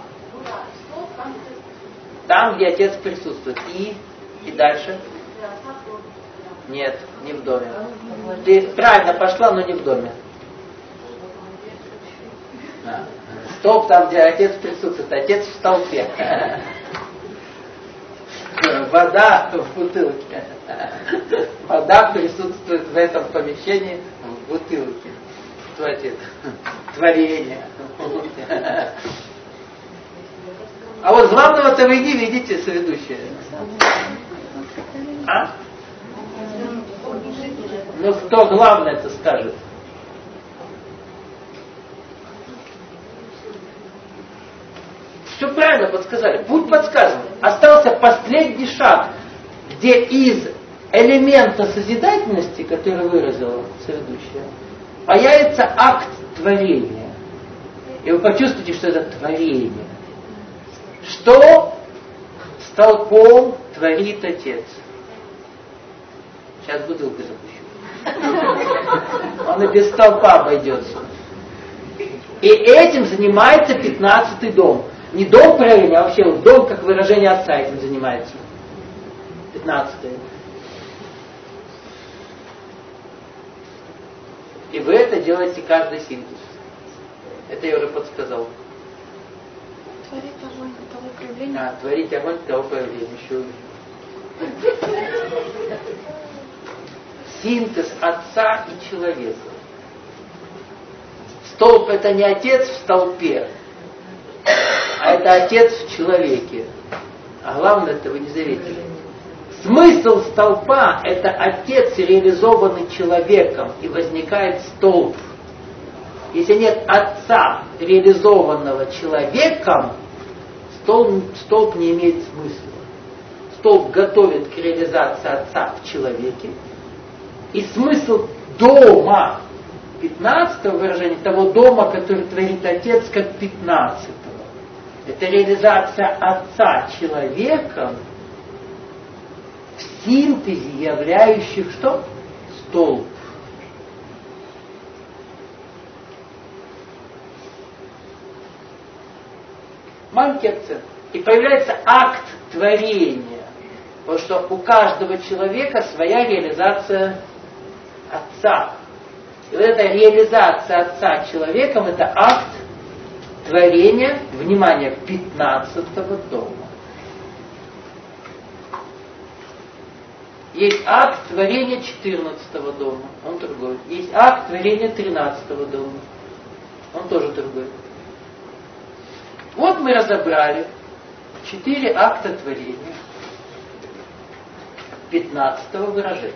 Там, где отец присутствует. И, и дальше? Нет, не в доме. Ты правильно пошла, но не в доме. А. Столб там, где отец присутствует. Отец в столпе. Вода в бутылке. Вода присутствует в этом помещении в бутылке. Что отец? Творение. А вот главного-то вы не видите, соведущие. А? Ну кто главное-то скажет? Все правильно подсказали. Путь подсказан. Остался последний шаг, где из элемента созидательности, который выразила соведущая, появится акт творения. И вы почувствуете, что это творение. Что столпом творит Отец? Сейчас бутылку запущу. Он и без столпа обойдется. И этим занимается пятнадцатый дом. Не дом проявления, а вообще дом как выражение Отца этим занимается. Пятнадцатый. И вы это делаете каждый синтез. Это я уже подсказал. Творить огонь того проявления. А, творить огонь того проявления. Еще. Синтез Отца и человека. Столб это не Отец в столпе, а это Отец в человеке. А главное, это вы не заметили. Смысл столпа это Отец, реализованный человеком, и возникает столб. Если нет Отца, реализованного человеком, столб, столб не имеет смысла. Столб готовит к реализации Отца в человеке. И смысл дома, пятнадцатого выражения, того дома, который творит Отец, как пятнадцатого. Это реализация Отца человеком в синтезе являющих что? Столб. Маленький акцент. И появляется акт творения. Потому что у каждого человека своя реализация Отца. И вот эта реализация Отца человеком, это акт творения, внимание, пятнадцатого дома. Есть акт творения четырнадцатого дома, он другой. Есть акт творения тринадцатого дома, он тоже другой. Вот мы разобрали четыре акта творения пятнадцатого выражения.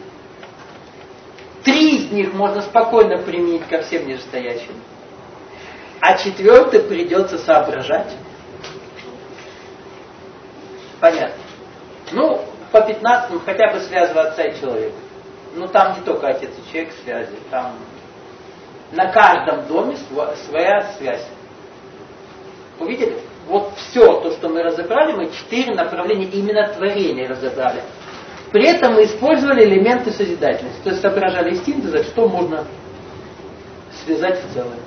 Три из них можно спокойно применить ко всем нижестоящим. А четвертый придется соображать. Понятно. Ну, по пятнадцатому хотя бы связывая отца и человека. Ну, там не только отец и человек связи. Там на каждом доме своя связь. Увидели? Вот все то, что мы разобрали, мы четыре направления именно творения разобрали. При этом мы использовали элементы созидательности. То есть соображали из синтеза, что можно связать в целое.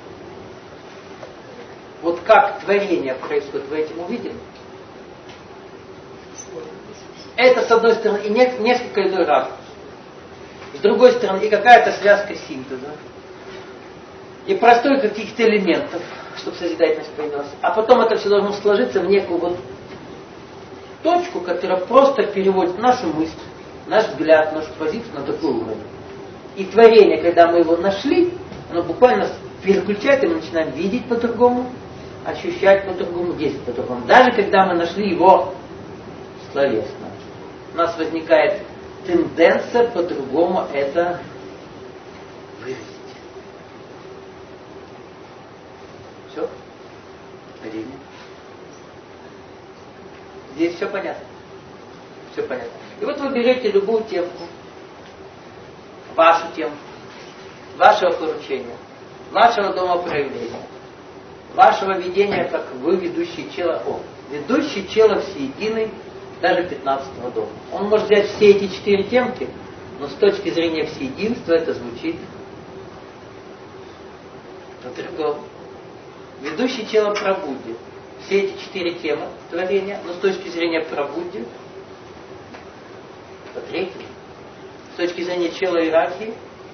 Вот как творение происходит, вы этим увидели? Это, с одной стороны, и несколько иной ракурс. С другой стороны, и какая-то связка синтеза. И простой каких-то элементов, чтобы созидательность появилась. А потом это все должно сложиться в некую вот точку, которая просто переводит нашу мысль, наш взгляд, нашу позицию на такой уровень. И творение, когда мы его нашли, оно буквально переключает, и мы начинаем видеть по-другому, ощущать по-другому, действовать по-другому. Даже когда мы нашли его словесно. У нас возникает тенденция по-другому это выразить. Все? Время. Здесь все понятно. Все понятно. И вот вы берете любую темку, вашу темку, вашего поручения, вашего дома проявления, вашего видения, как вы ведущий чело, о, ведущий чело всеединый, даже пятнадцатого дома. Он может взять все эти четыре темки, но с точки зрения всеединства это звучит по-другому. Ведущий чело Прабудди. Все эти четыре темы творения, но с точки зрения Прабудди по-третьему. С точки зрения чела иерархии,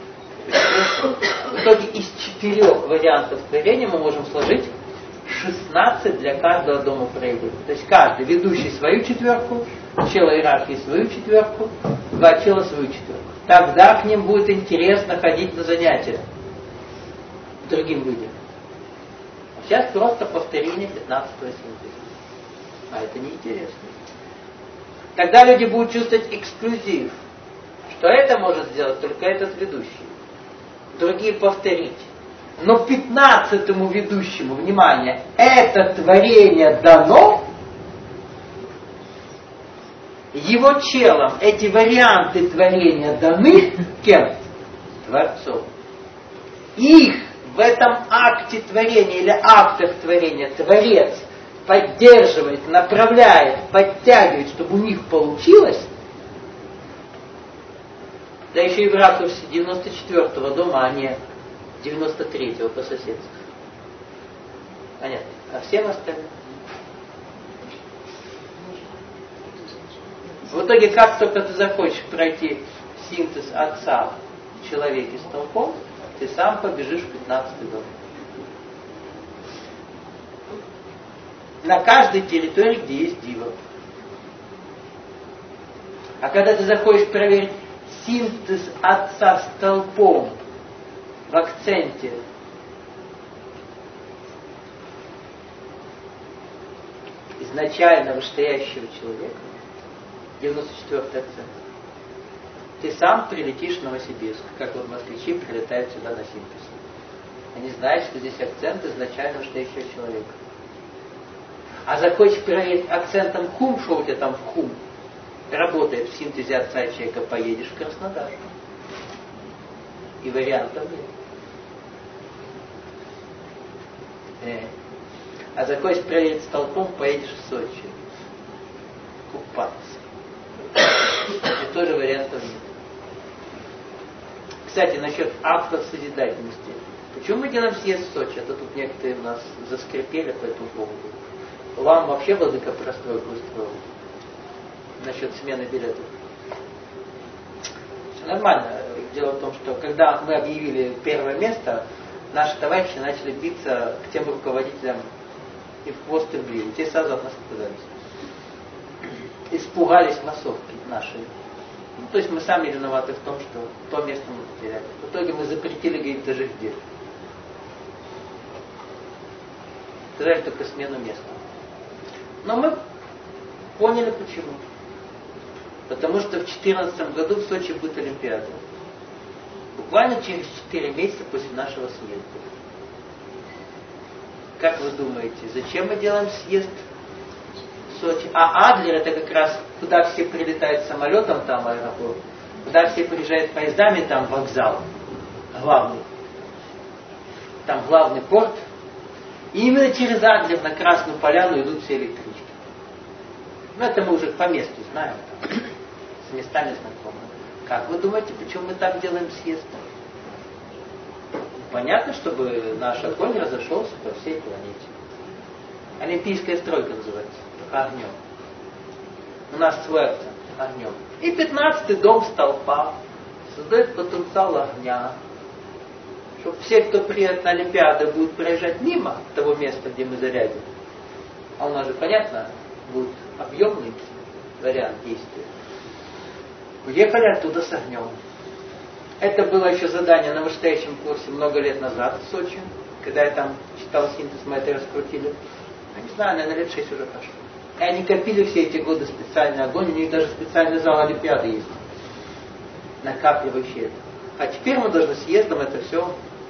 в итоге из четырех вариантов творения мы можем сложить шестнадцать для каждого дома проявления. То есть каждый ведущий свою четверку, чела иерархии свою четверку, два чела свою четверку. Тогда к ним будет интересно ходить на занятия другим людям. А сейчас просто повторение пятнадцатого синтеза. А это неинтересно. Тогда люди будут чувствовать эксклюзив, что это может сделать только этот ведущий. Другие повторить. Но пятнадцатому ведущему, внимание, это творение дано, его челом эти варианты творения даны кем? Творцом. Их в этом акте творения или актах творения Творец поддерживает, направляет, подтягивает, чтобы у них получилось, да еще и в ракурсе девяносто четвёртого дома, а не девяносто третьего по соседству. Понятно? А всем остальным? В итоге, как только ты захочешь пройти синтез отца в человеке с толпом, ты сам побежишь в пятнадцатый дом. На каждой территории, где есть дива. А когда ты захочешь проверить синтез отца с толпом в акценте изначально вышестоящего человека, девяносто четвёртый акцент, ты сам прилетишь в Новосибирск, как вот москвичи прилетают сюда на синтез. Они знают, что здесь акцент изначально вышестоящего человека. А захочешь проверить акцентом хум, что у тебя там в хум работает в синтезе отца и человека, поедешь в Краснодар. И вариантов нет. Э. А захочешь проверить с толпом, поедешь в Сочи. Купаться. И тоже вариантов нет. Кстати, насчет актов созидательности. Почему мы делаем съезд в Сочи? Это тут некоторые у нас заскрипели по этому поводу. вам вообще владыка простройку устроил насчет смены билетов? Все нормально. Дело в том, что когда мы объявили первое место, наши товарищи начали биться к тем руководителям и в хвост и в гриву. Те сразу от нас отказались. Испугались массовки наши. Ну, то есть мы сами виноваты в том, что то место мы потеряли. В итоге мы запретили говорить даже где. Сказали только смену места. Но мы поняли почему. Потому что в две тысячи четырнадцатом году в Сочи будет Олимпиада. Буквально через четыре месяца после нашего съезда. Как вы думаете, зачем мы делаем съезд в Сочи? А Адлер это как раз, куда все прилетают самолетом, там аэропорт, куда все приезжают поездами, там вокзал главный. Там главный порт. И именно через Адлер на Красную Поляну идут все электрички. Ну это мы уже по месту знаем, с местами знакомы. Как вы думаете, почему мы там делаем съезд? Понятно, чтобы наш огонь разошелся по всей планете. Олимпийская стройка называется. Огнем. У нас свой акцент. Огнем. И пятнадцатый дом столпа создает потенциал огня. Чтобы все, кто приедет на Олимпиаду, будут проезжать мимо того места, где мы зарядим. А у нас же, понятно, будет объемный вариант действия. Уехали оттуда с огнем. Это было еще задание на вышестоящем курсе много лет назад в Сочи, когда я там читал синтез, мы это раскрутили. Я не знаю, наверное, лет шесть уже прошло. И они копили все эти годы специальный огонь, у них даже специальный зал Олимпиады есть, накапливающий это. А теперь мы должны съездом это все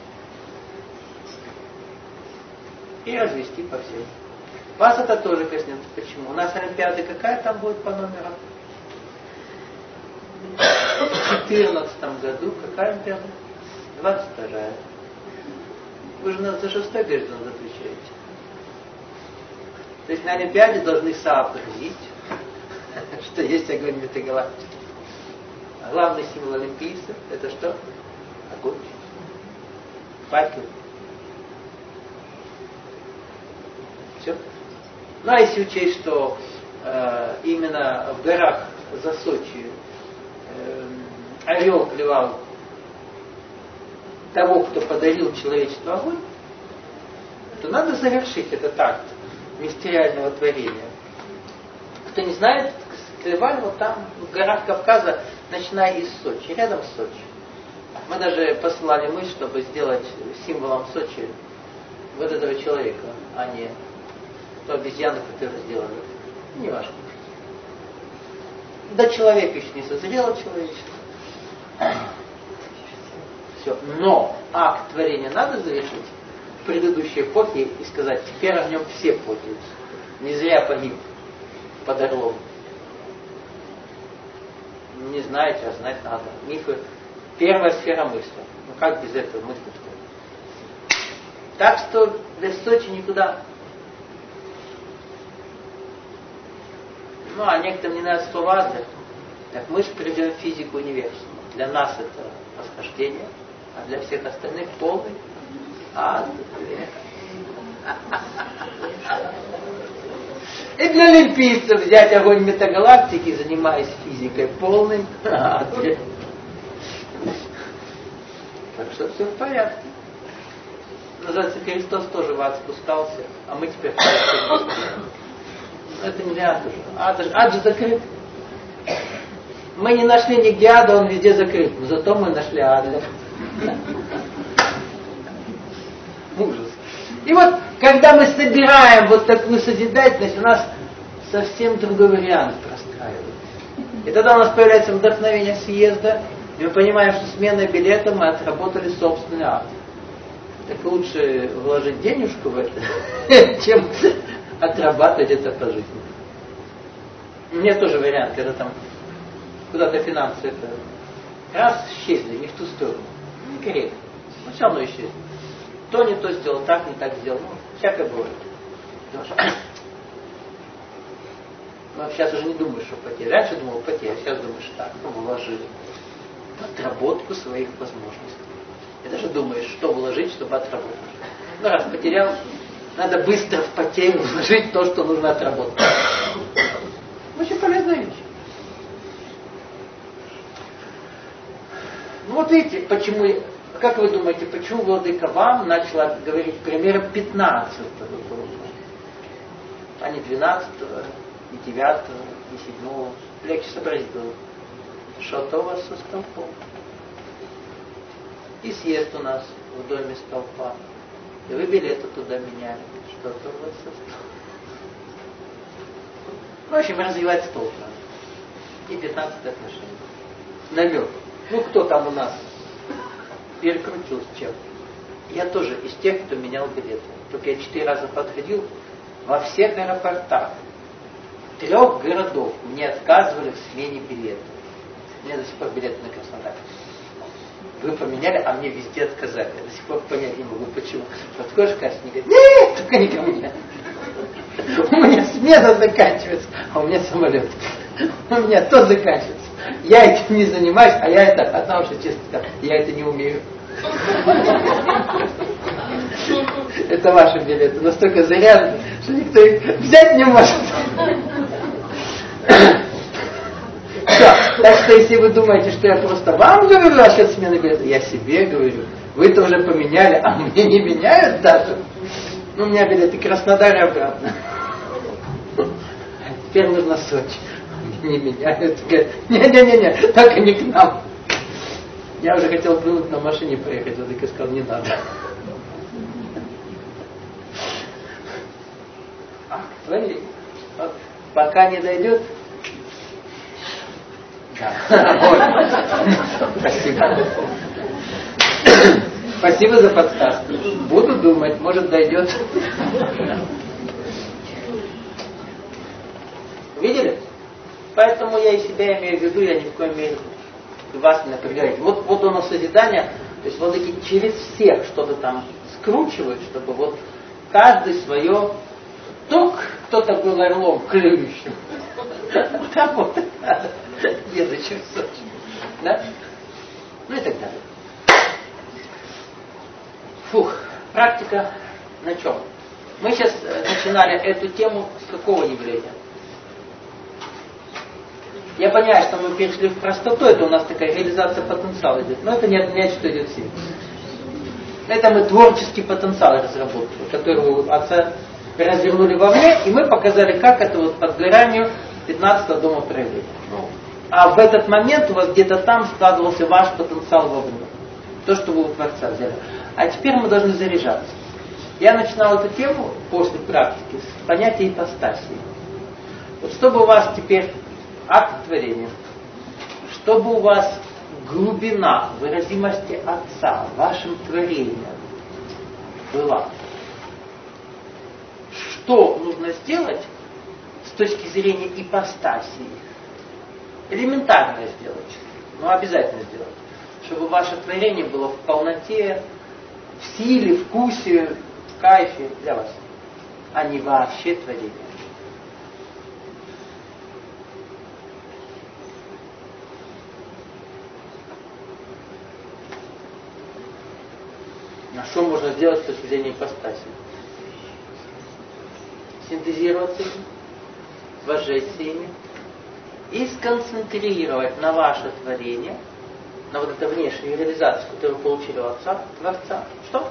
и развести по всем. Вас это тоже коснется. Почему? У нас Олимпиада какая там будет по номеру? В две тысячи четырнадцатом году какая Олимпиада? двадцать вторая. Вы же нас за шестой горизонт отвечаете. То есть на Олимпиаде должны сообразить, что есть огонь метагалактики. А главный символ олимпийцев это что? Огонь. Факел. Все. Ну а если учесть, что э, именно в горах за Сочи э, орел клевал того, кто подарил человечеству огонь, то надо завершить этот акт мистериального творения. Кто не знает, клевали вот там, в горах Кавказа, начиная из Сочи, рядом с Сочи. Мы даже посылали мысль, чтобы сделать символом Сочи вот этого человека, а не ту обезьяну, которую сделали. Не важно. Да человек еще не созрело человечество. Все. Но акт творения надо завершить в предыдущей эпохе и сказать, теперь о нем все пользуются. Не зря погиб под Орлом. Не знаете, а знать надо. Мифы. Первая сфера мысли. Ну как без этого мысли-то? Так что без Сочи никуда. Ну, а некоторым не нравится слово Адлер. Так мы же придем в физику универсума. Для нас это восхождение, а для всех остальных полный Адлер. И для олимпийцев взять огонь метагалактики, занимаясь физикой, полный Адлер. Так что все в порядке. Называется, Христос тоже в ад спускался, а мы теперь это не ад уже. Ад, ад же закрыт. Мы не нашли нигде ада, он везде закрыт. Но зато мы нашли Адлер. Ужас. И вот, когда мы собираем вот такую созидательность, у нас совсем другой вариант простраивается. И тогда у нас появляется вдохновение съезда, и мы понимаем, что сменой билета мы отработали собственный акт. Так лучше вложить денежку в это, чем отрабатывать это по жизни. У меня тоже вариант, когда там куда-то финансы это раз исчезли, не в ту сторону. Некорректно. Но все равно исчезли. То не то сделал, так не так сделал. Ну, всякое бывает. Но сейчас уже не думаешь, что потеря. Раньше думал потеря, сейчас думаешь так, ну вложили. Отработку своих возможностей. И даже думаешь, что вложить, чтобы отработать. Ну раз потерял, Надо быстро в потерю вложить то, что нужно отработать. Очень полезная вещь. Ну вот видите, почему, как вы думаете, почему Владыка вам начала говорить примеры пятнадцатого круга, а не двенадцатого, и девятого, и седьмого? Легче сообразить было. Что-то у вас со столпом. И съезд у нас в доме столпа. И вы билеты туда меняли. Что-то у вас со столпом. Ну, в общем, развивать столб надо. И пятнадцатое отношение. Намек. Ну, кто там у нас перекрутил с чем? Я тоже из тех, кто менял билеты. Только я четыре раза подходил во всех аэропортах трех городов. Мне отказывали в смене билетов. У меня до сих пор билеты на Краснодар. Вы поменяли, а мне везде отказали. Я до сих пор понять не могу, почему. Подходишь к кассе, не говорит, нет, только не ко мне. У меня смена заканчивается, а у меня самолет. У меня то заканчивается. Я этим не занимаюсь, а я это, потому что, честно сказать, я это не умею. Это ваши билеты, настолько заряжены, что никто их взять не может. Все. Так что, если вы думаете, что я просто вам говорю насчет смены билета, я себе говорю. Вы-то уже поменяли, а мне не меняют даже. Ну, у меня билеты Краснодар и обратно. Теперь нужно Сочи. Не меняют. Не-не-не, только не к нам. Я уже хотел плюнуть на машине поехать, вот и сказал, не надо. Смотри, вот, пока не дойдет. Да. Спасибо. Спасибо за подсказку. Буду думать, может дойдет. Видели? Поэтому я и себя имею в виду, я ни в коем мере вас не напрягаю. Вот, вот оно созидание, то есть вот эти через всех что-то там скручивают, чтобы вот каждый свое, только кто-то был орлом клюющим. Там вот надо, едучи в Сочи. Да? Ну и так далее. Фух, практика на чем? Мы сейчас начинали эту тему с какого явления? Я понимаю, что мы перешли в простоту, это у нас такая реализация потенциала идет, но это не отменяет, что идет сила. Это мы творческий потенциал разработали, который у отца развернули вовне, и мы показали, как это вот под гранью пятнадцатого дома проявления. А в этот момент у вас где-то там складывался ваш потенциал вовне. То, что вы у Творца взяли. А теперь мы должны заряжаться. Я начинал эту тему после практики с понятия ипостасии. Вот чтобы у вас теперь акт творения, чтобы у вас глубина выразимости Отца в вашем творении была. Что нужно сделать с точки зрения ипостасии? Элементарно сделать, но обязательно сделать. Чтобы ваше творение было в полноте, в силе, вкусе, в кайфе для вас, а не вообще творение. А что можно сделать с точки зрения ипостаси? Синтезироваться ими, возжечься ими и сконцентрировать на ваше творение, на вот эту внешнюю реализацию, которую вы получили у Отца, Творца. Что?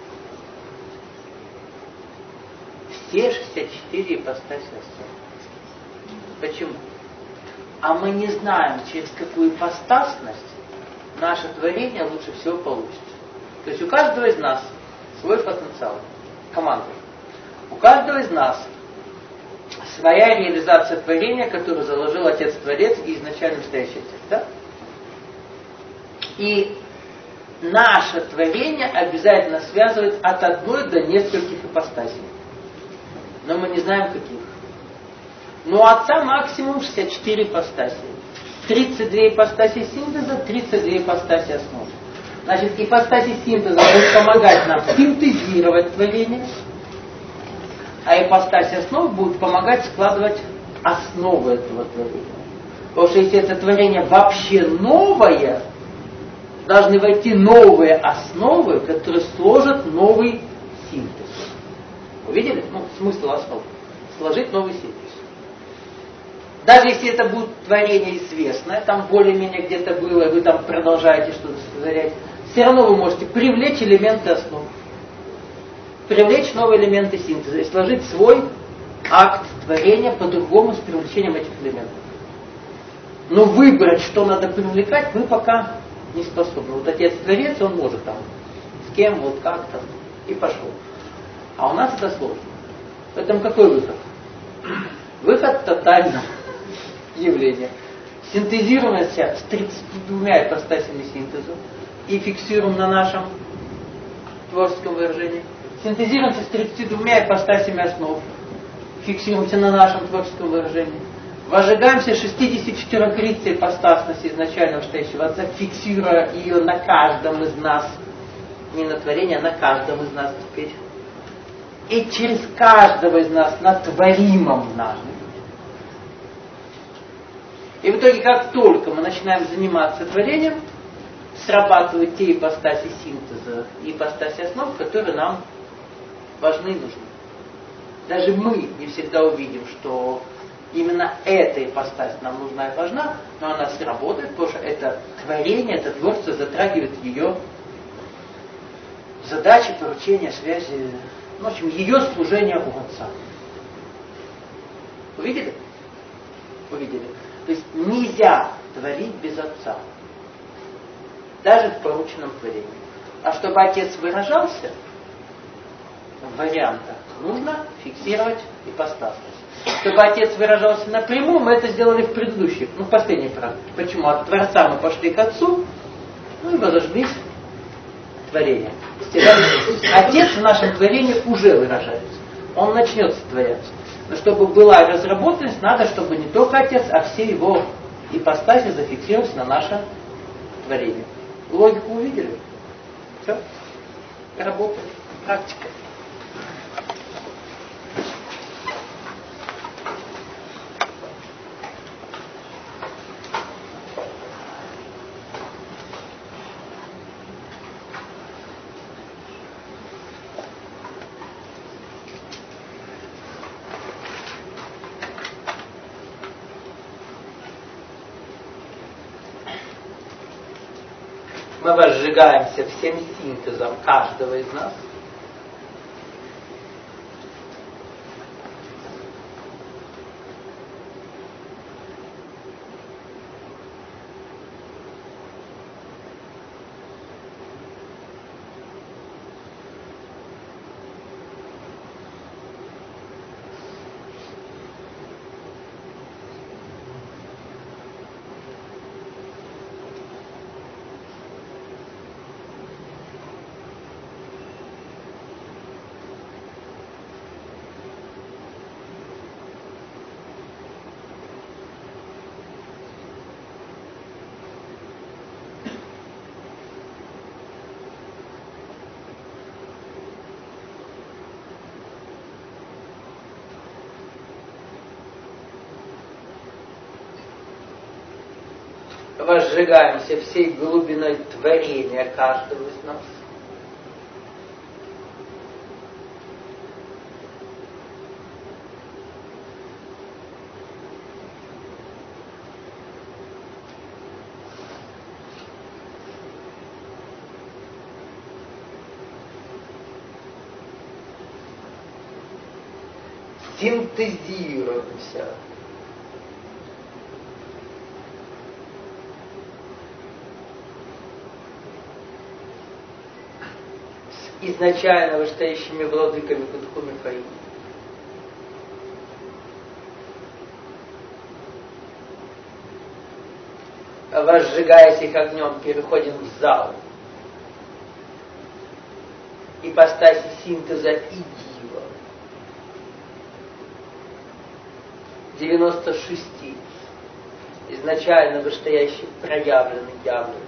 Все шестьдесят четыре ипостаси Отца. Почему? А мы не знаем, через какую ипостасность наше творение лучше всего получится. То есть у каждого из нас свой потенциал, команда. У каждого из нас своя реализация творения, которую заложил Отец-Творец и изначально настоящий Отец. Да? И наше творение обязательно связывает от одной до нескольких ипостасей. Но мы не знаем каких. Но у Отца максимум шестьдесят четыре ипостаси. тридцать две ипостаси синтеза, тридцать две ипостаси основы. Значит, ипостаси синтеза будут помогать нам синтезировать творение, а ипостаси основы будут помогать складывать основу этого творения. Потому что если это творение вообще новое, должны войти новые основы, которые сложат новый синтез. Увидели? Ну, смысл основы. Сложить новый синтез. Даже если это будет творение известное, там более-менее где-то было, и вы там продолжаете что-то сотворять, все равно вы можете привлечь элементы основы. Привлечь новые элементы синтеза и сложить свой акт творения по-другому с привлечением этих элементов. Но выбрать, что надо привлекать, вы пока не способны. Вот Отец-Творец, он может там, с кем, вот как там, и пошел. А у нас это сложно. Поэтому какой выход? Выход тотального явления. Синтезируемся с тридцатью двумя ипостасями синтеза и фиксируем на нашем творческом выражении. Синтезируемся с тридцатью двумя ипостасями основ, фиксируемся на нашем творческом выражении. Возжигаемся шестьдесят четырёхкрицей ипостасности изначального вышестоящего Отца, фиксируя ее на каждом из нас. Не на творение, а на каждом из нас теперь. И через каждого из нас на творимом нами. И в итоге, как только мы начинаем заниматься творением, срабатывают те ипостаси синтеза и ипостаси основ, которые нам важны и нужны. Даже мы не всегда увидим, что именно эта ипостась нам нужна и важна, но она сработает, потому что это творение, это творчество затрагивает ее задачи, поручения, связи, ну, в общем, ее служение у Отца. Увидели? Увидели. То есть нельзя творить без Отца. Даже в порученном творении. А чтобы Отец выражался в вариантах, нужно фиксировать ипостасность. Чтобы Отец выражался напрямую, мы это сделали в предыдущих, ну, в последней практике. Почему? От Творца мы пошли к Отцу, ну и возожглись творение. Отец в нашем творении уже выражается. Он начнет сотворяться. Но чтобы была разработанность, надо, чтобы не только Отец, а все его ипостаси зафиксировались на наше творение. Логику увидели? Все? Работает. Практика. Мы возжигаемся всем синтезом каждого из нас. Возжигаемся всей глубиной творения каждого из нас. Синтезируемся. Изначально вышестоящими владыками Кудху Михаила. Возжигаясь их огнем, переходим в зал. Ипостаси синтеза и дива. девяносто шести. Изначально вышестоящий проявленный явленный.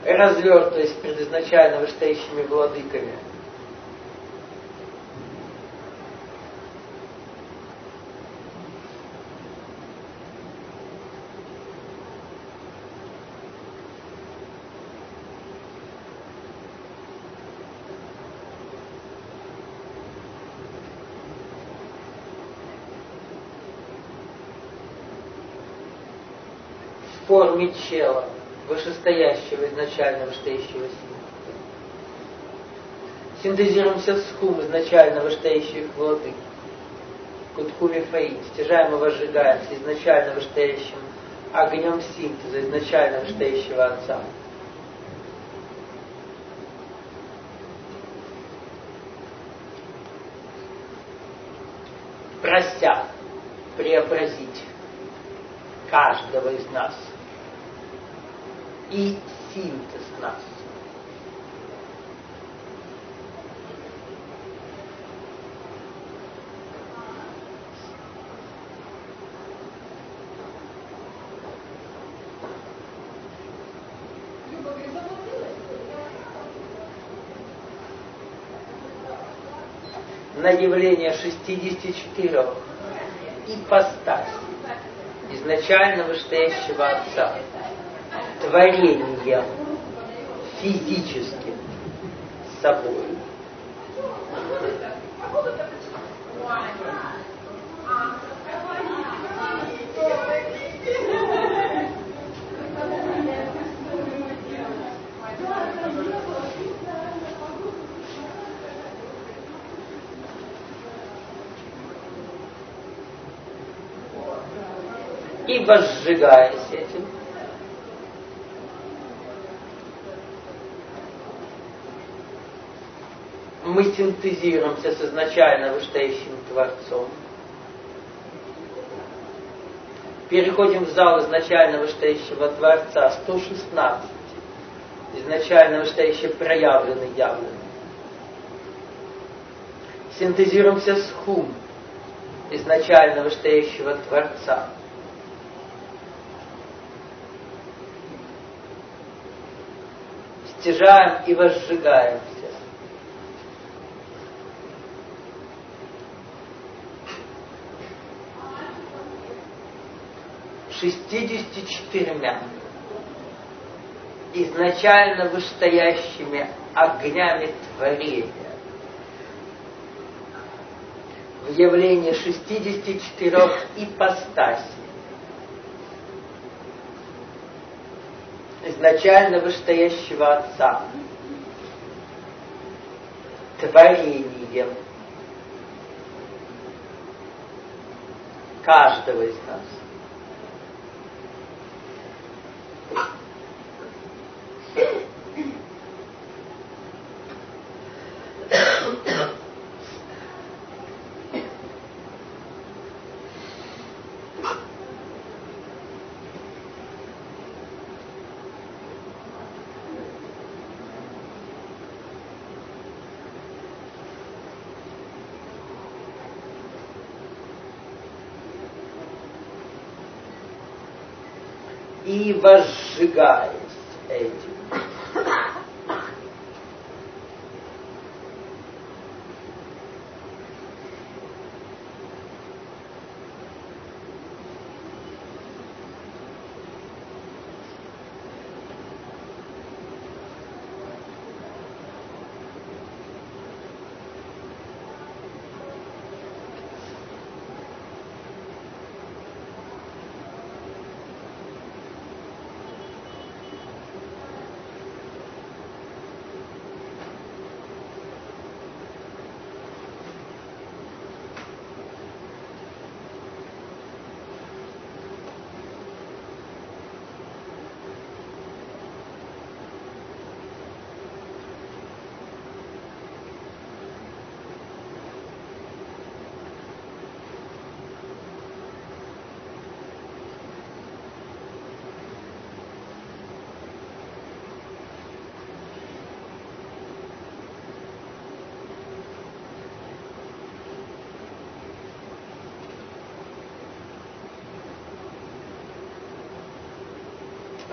развертываясь пред изначально вышестоящими владыками. В форме чела, вышестоящего, изначально вышестоящего синтеза. Синтезируемся с хум, изначально вышестоящих владык. Кутхуми фаи, стяжаемо возжигаемся, изначально вышестоящим огнем синтеза, изначально вышестоящего Отца. Прося преобразить каждого из нас и синтез нас. На явление шестидесяти четырёх ипостасей изначально вышестоящего Отца, творением физическим собой, и возжигаясь этим, мы синтезируемся с изначально вышестоящим Творцом, переходим в зал изначально вышестоящего Творца сто шестнадцать, изначально вышестоящий проявленный, явленный, синтезируемся с хум, изначально вышестоящего Творца, стяжаем и возжигаемся шестидесятью четырьмя изначально вышестоящими огнями творения в явлении шестидесяти четырёх ипостасей изначально вышестоящего Отца, творением каждого из нас. И возжигаясь этим,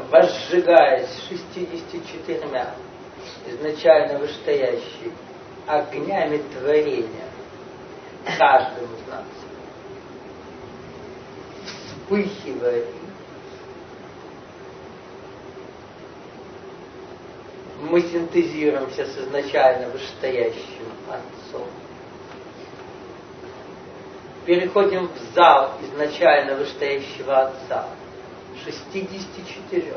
возжигаясь шестьюдесятью четырьмя изначально вышестоящими огнями творения каждым из нас, вспыхивая, мы синтезируемся с изначально вышестоящим Отцом. Переходим в зал изначально вышестоящего Отца, шестидесяти четырёх.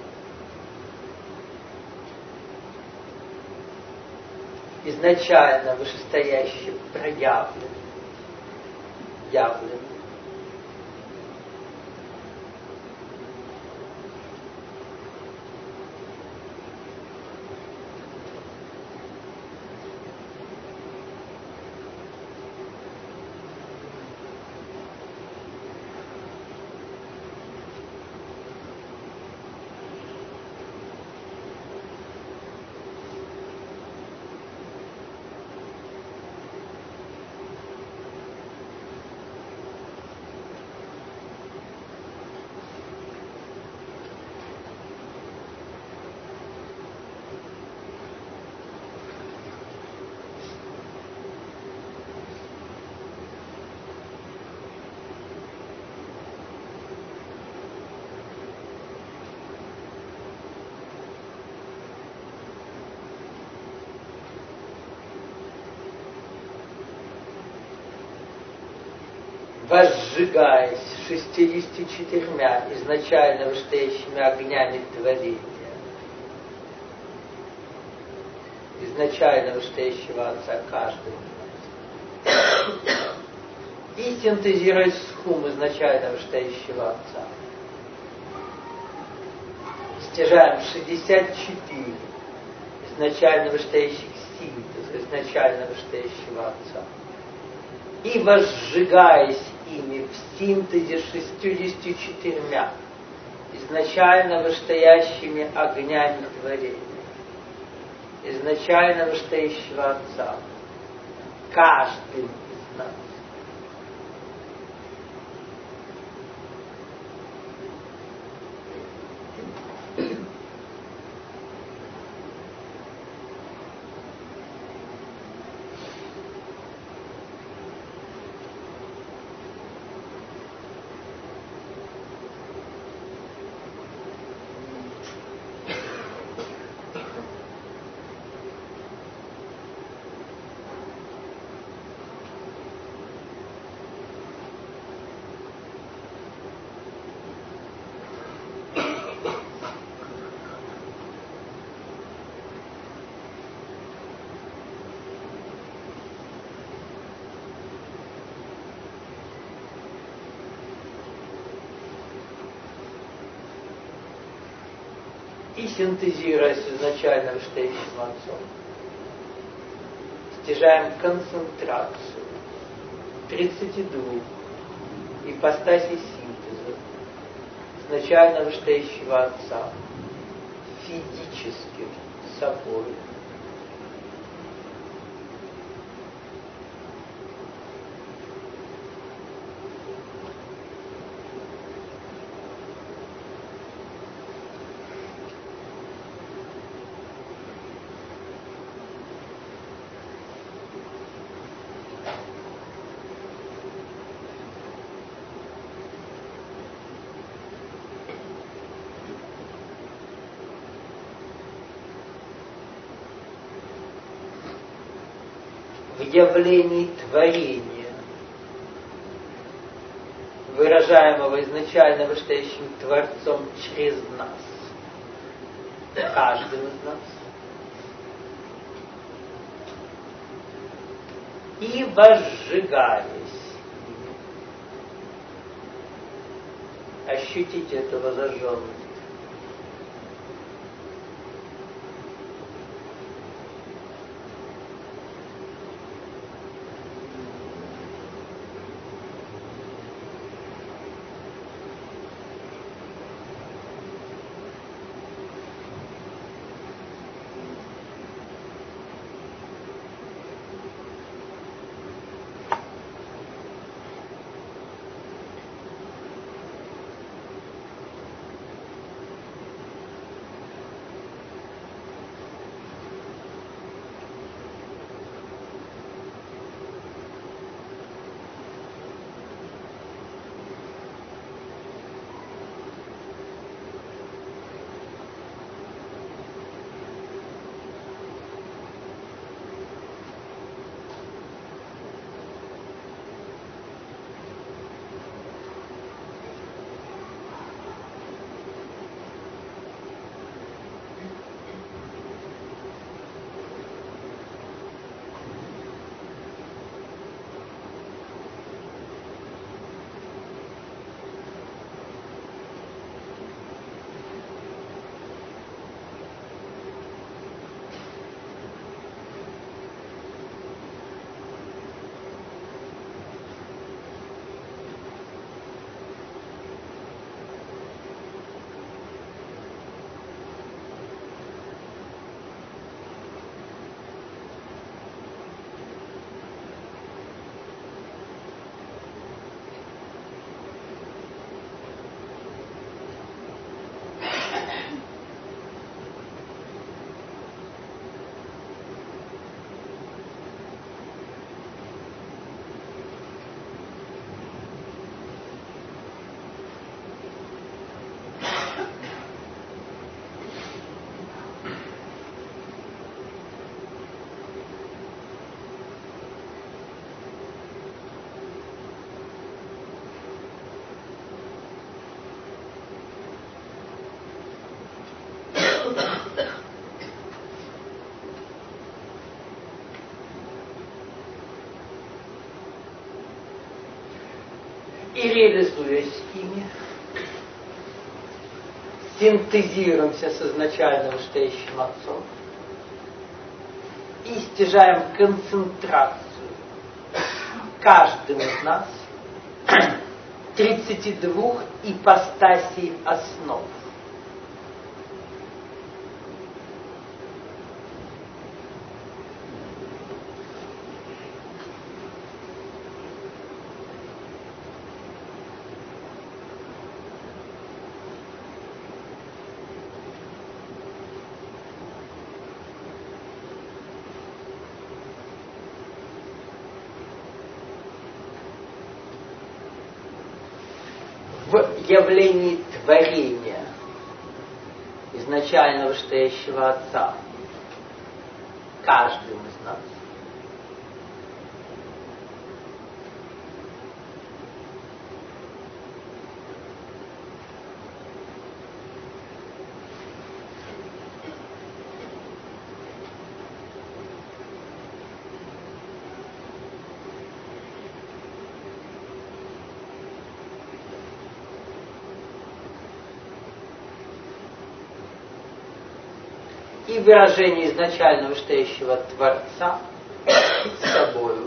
Изначально вышестоящий проявлен, явлен. Возжигаясь шестьюдесятью четырьмя изначально вышестоящими огнями творения, изначально вышестоящего Отца каждого, и синтезируя схум изначально вышестоящего Отца, стяжаем шестьдесят четыре изначально вышестоящих синтез изначально вышестоящего Отца, и возжигаясь ими в синтезе шестьюдесятью четырьмя изначально вышестоящими огнями творения, изначально вышестоящего Отца, каждым из нас. И синтезируя с изначально вышестоящим Отцом, стяжаем концентрацию тридцати двух ипостасей синтеза изначально вышестоящего Отца физическим собой. В явлении творения, выражаемого изначально вышестоящим Творцом через нас, каждым из нас, и возжигаясь, ощутите эту возожженность. и реализуясь ими, синтезируемся с изначально вышестоящим Отцом и стяжаем концентрацию каждым из нас тридцати двух ипостасей основ. В явлении творения изначально вышестоящего Отца каждым из нас и выражение изначально вышестоящего Творца с собою.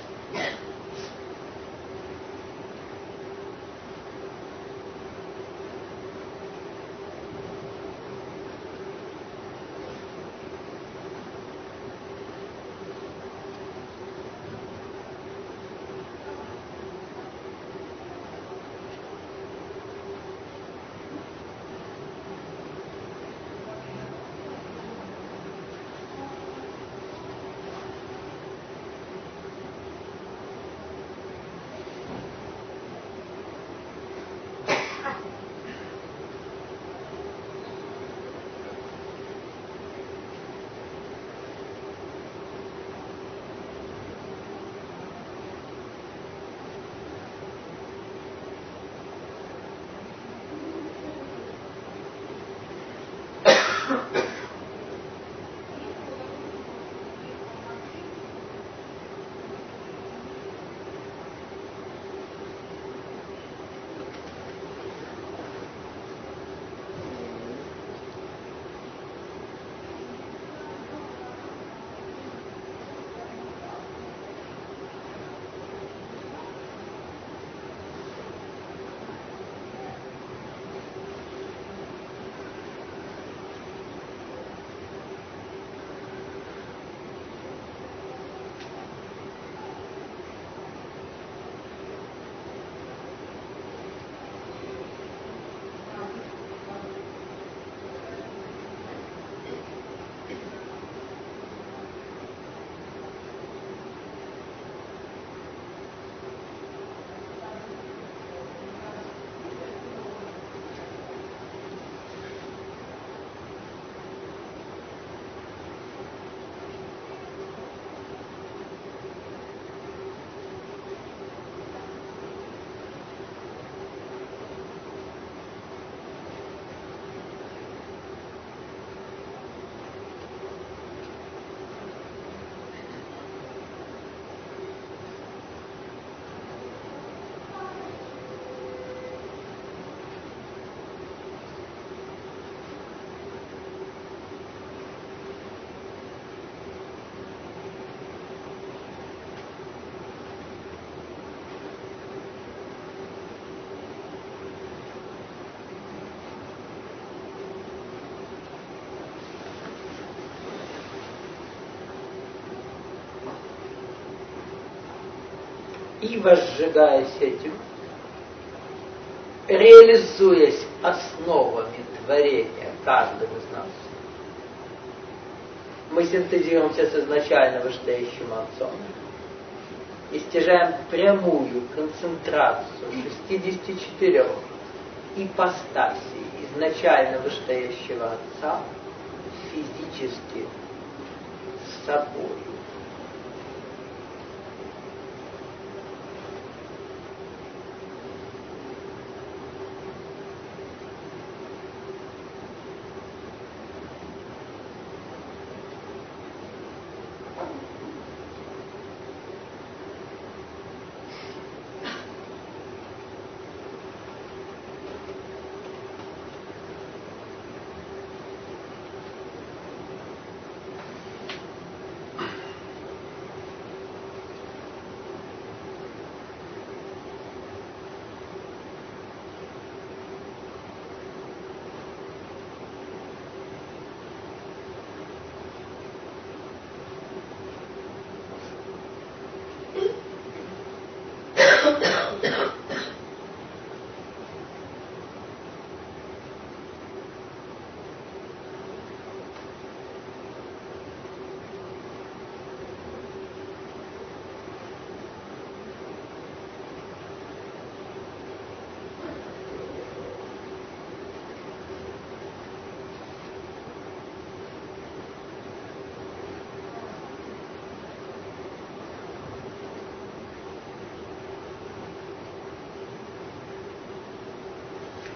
И возжигаясь этим, реализуясь основами творения каждым из нас, мы синтезируемся с изначально вышестоящим Отцом и стяжаем прямую концентрацию шестидесяти четырёх ипостасей изначально вышестоящего Отца физически с собой.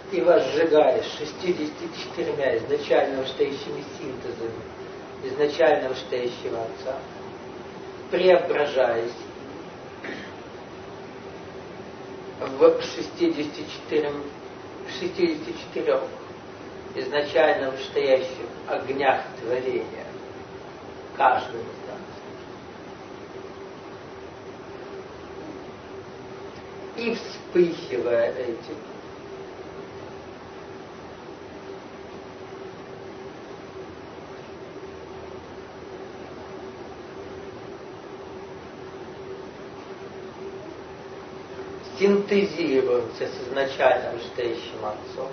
и возжигаешь шестьюдесятью четырьмя изначально вштающими синтезами изначально вштающего Отца, преображаясь в шестидесяти четырёх, шестидесяти четырёх изначально вштающих огнях творения каждого из нас. И вспыхивая этим, синтезируемся с изначально вштающим Отцом,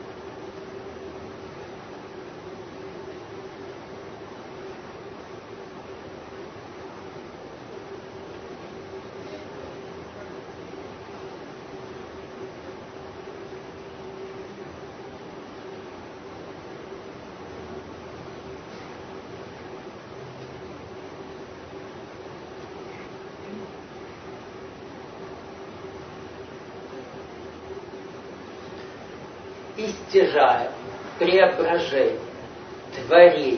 и стяжаем преображение, творением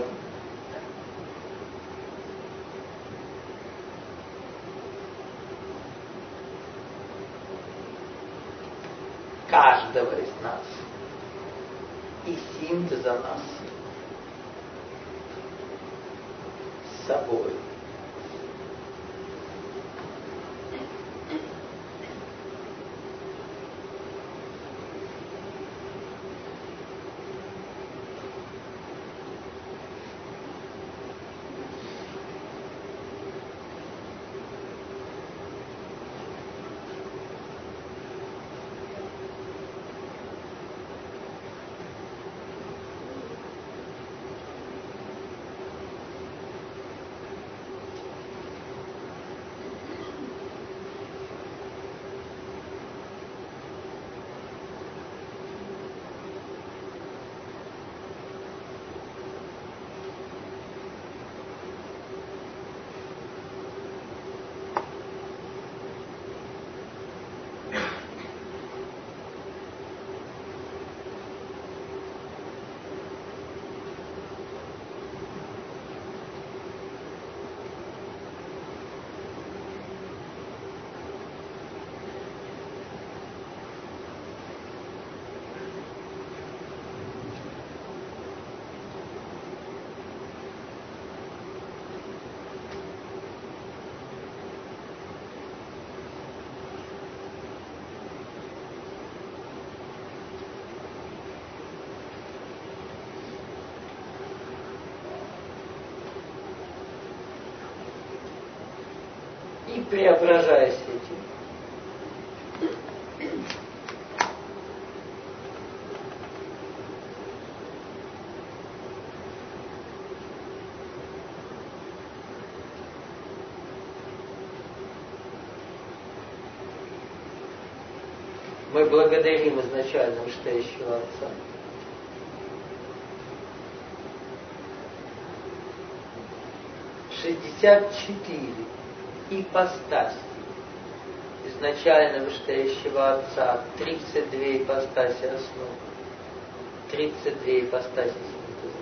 каждого из нас и синтеза нас с собой. И преображаясь этим, мы благодарим изначально вштающего Отца. шестьдесят четыре ипостаси изначально вштающего Отца, тридцать две ипостаси основы, тридцать две ипостаси синтеза.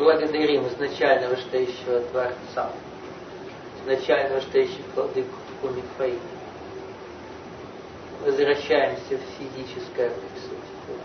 благодарим изначально вышестоящего Творца, изначально вышестоящих владыку Кумифаи. Возвращаемся в физическое присутствие.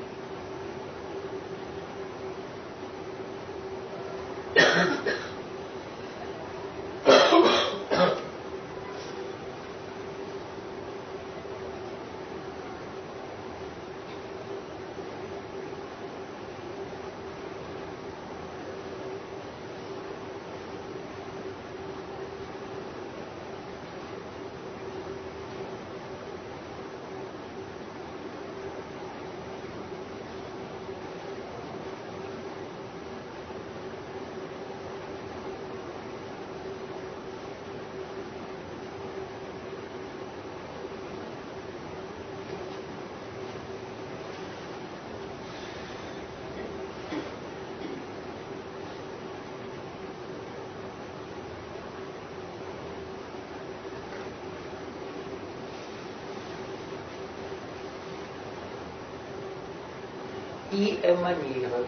И эманирует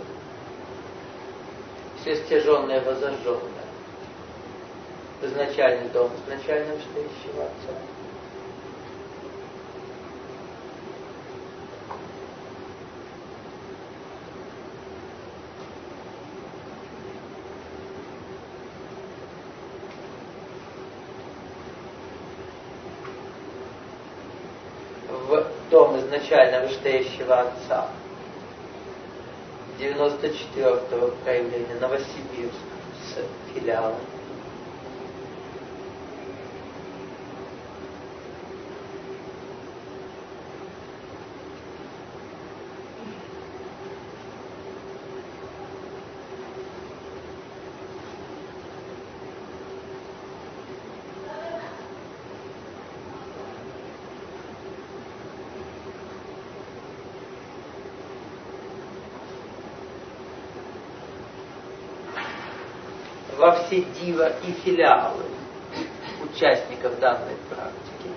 все стяженное, возожженное. Изначальный дом, изначально вышестоящего Отца. В дом изначально вышестоящего Отца. девяносто четвёртого проявления Новосибирск с филиалом. Во все дива и филиалы участников данной практики.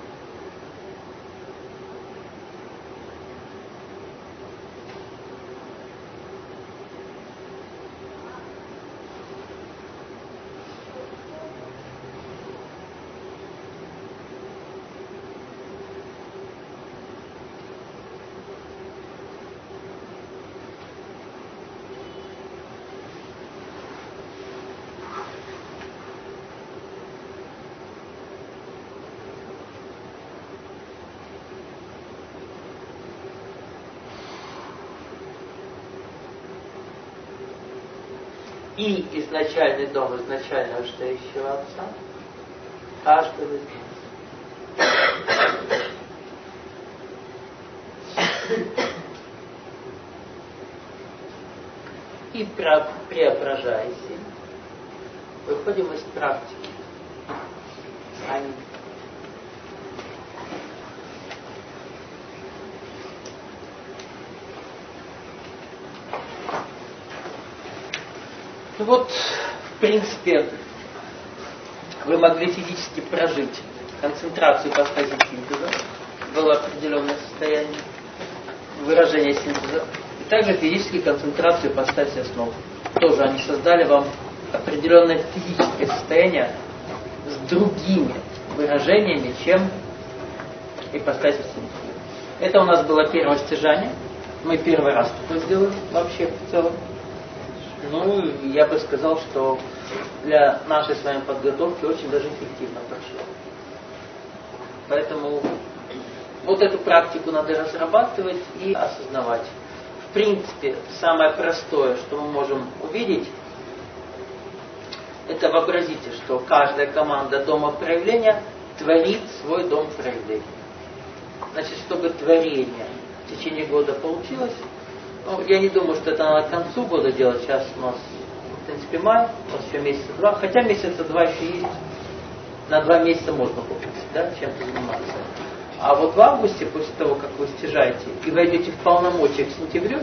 И изначальный дом изначально вышестоящего Отца каждого из нас. И преображаясь, выходим из практики. Аминь. Ну вот, в принципе, вы могли физически прожить концентрацию ипостаси синтеза, было определенное состояние выражения синтеза, и также физически концентрацию ипостаси основ. Тоже они создали вам определенное физическое состояние с другими выражениями, чем ипостаси синтеза. Это у нас было первое стяжание. Мы первый раз такое сделали вообще в целом. Ну, я бы сказал, что для нашей с вами подготовки очень даже эффективно прошло. Поэтому вот эту практику надо разрабатывать и осознавать. В принципе, самое простое, что мы можем увидеть, это вообразите, что каждая команда дома проявления творит свой дом проявления. Значит, чтобы творение в течение года получилось, ну, я не думаю, что это надо к концу года делать. Сейчас у нас, в принципе, май, у нас еще месяца два. Хотя месяца два еще есть. На два месяца можно попросить, да, чем-то заниматься. А вот в августе, после того, как вы стяжаете и войдете в полномочия к сентябрю,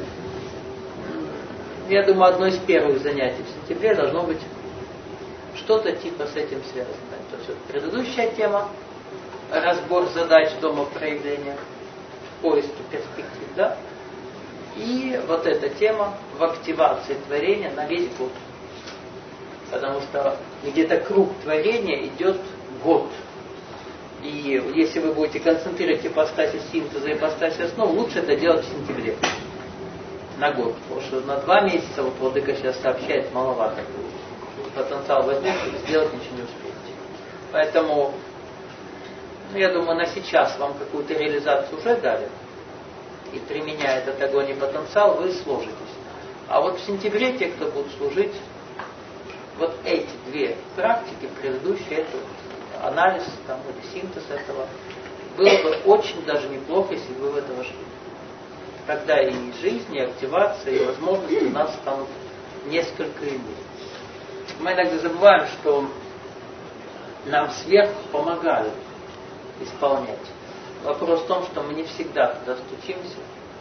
я думаю, одно из первых занятий в сентябре должно быть что-то типа с этим связано. То есть вот предыдущая тема, разбор задач дома проявления, поиски перспектив, да. И вот эта тема в активации творения на весь год. Потому что где-то круг творения идет год. И если вы будете концентрировать ипостаси синтеза и ипостаси основ, лучше это делать в сентябре. На год. Потому что на два месяца, вот Владыка сейчас сообщает, маловато будет. Потенциал возьмете, сделать ничего не успеете. Поэтому, ну, я думаю, на сейчас вам какую-то реализацию уже дали. И применяя этот огонь и потенциал, вы сложитесь. А вот в сентябре те, кто будут служить, вот эти две практики, предыдущие, это анализ там, или синтез этого, было бы очень даже неплохо, если бы вы в это вошли. Тогда и жизнь, и активация, и возможности у нас станут несколько иные. Мы иногда забываем, что нам сверху помогают исполнять. Вопрос в том, что мы не всегда туда стучимся.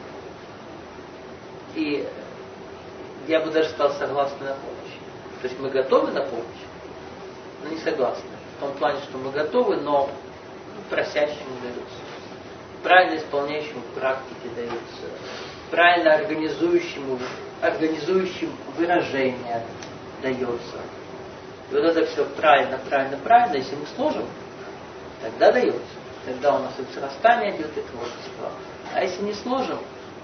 И я бы даже сказал, согласны на помощь. То есть мы готовы на помощь, но не согласны. В том плане, что мы готовы, но просящему дается. Правильно исполняющему практике дается. Правильно организующему, организующим выражение дается. И вот это все правильно, правильно, правильно, если мы сложим, тогда дается. Тогда у нас и срастание идет, и творчество. А если не сложим,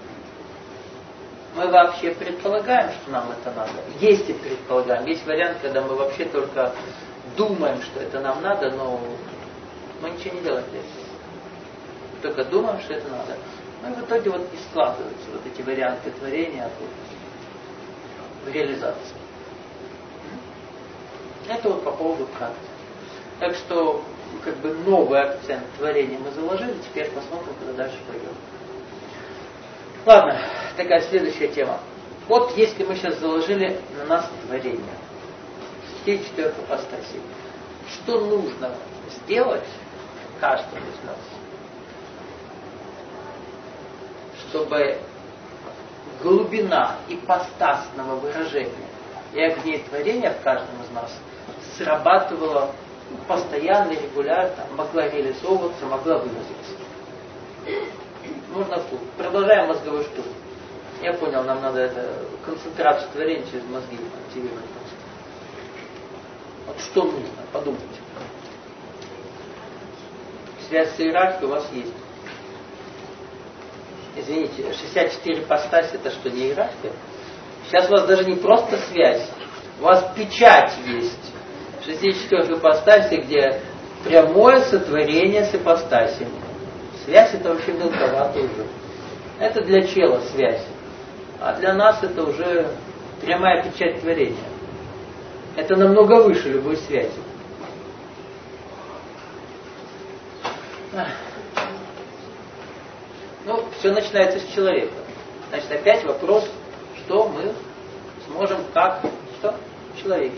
мы вообще предполагаем, что нам это надо. Есть и предполагаем. Есть вариант, когда мы вообще только думаем, что это нам надо, но мы ничего не делаем для этого. Только думаем, что это надо. Ну и в итоге вот и складываются вот эти варианты творения в реализации. Это вот по поводу практики. Так что как бы новый акцент творения мы заложили, теперь посмотрим, куда дальше пойдем. Ладно, такая следующая тема. Вот если мы сейчас заложили на нас творение, все четырех апостасий, что нужно сделать каждому из нас, чтобы глубина ипостасного выражения и огней творения в каждом из нас срабатывала постоянно, регулярно, могла реализовываться, могла выразиться. Нужно тут. Продолжаем мозговой штурм. Я понял, нам надо это концентрацию творения через мозги активировать. Вот что нужно? Подумайте. Связь с иерархией у вас есть. Извините, шестьдесят четыре ипостаси, это что, не иерархия? Сейчас у вас даже не просто связь, у вас печать есть. шестьдесят четыре ипостаси, где прямое сотворение с ипостасями. Связь это вообще мелковато уже. Это для чела связь. А для нас это уже прямая печать творения. Это намного выше любой связи. Ну, все начинается с человека. Значит, опять вопрос, что мы сможем, как, что? Человеки.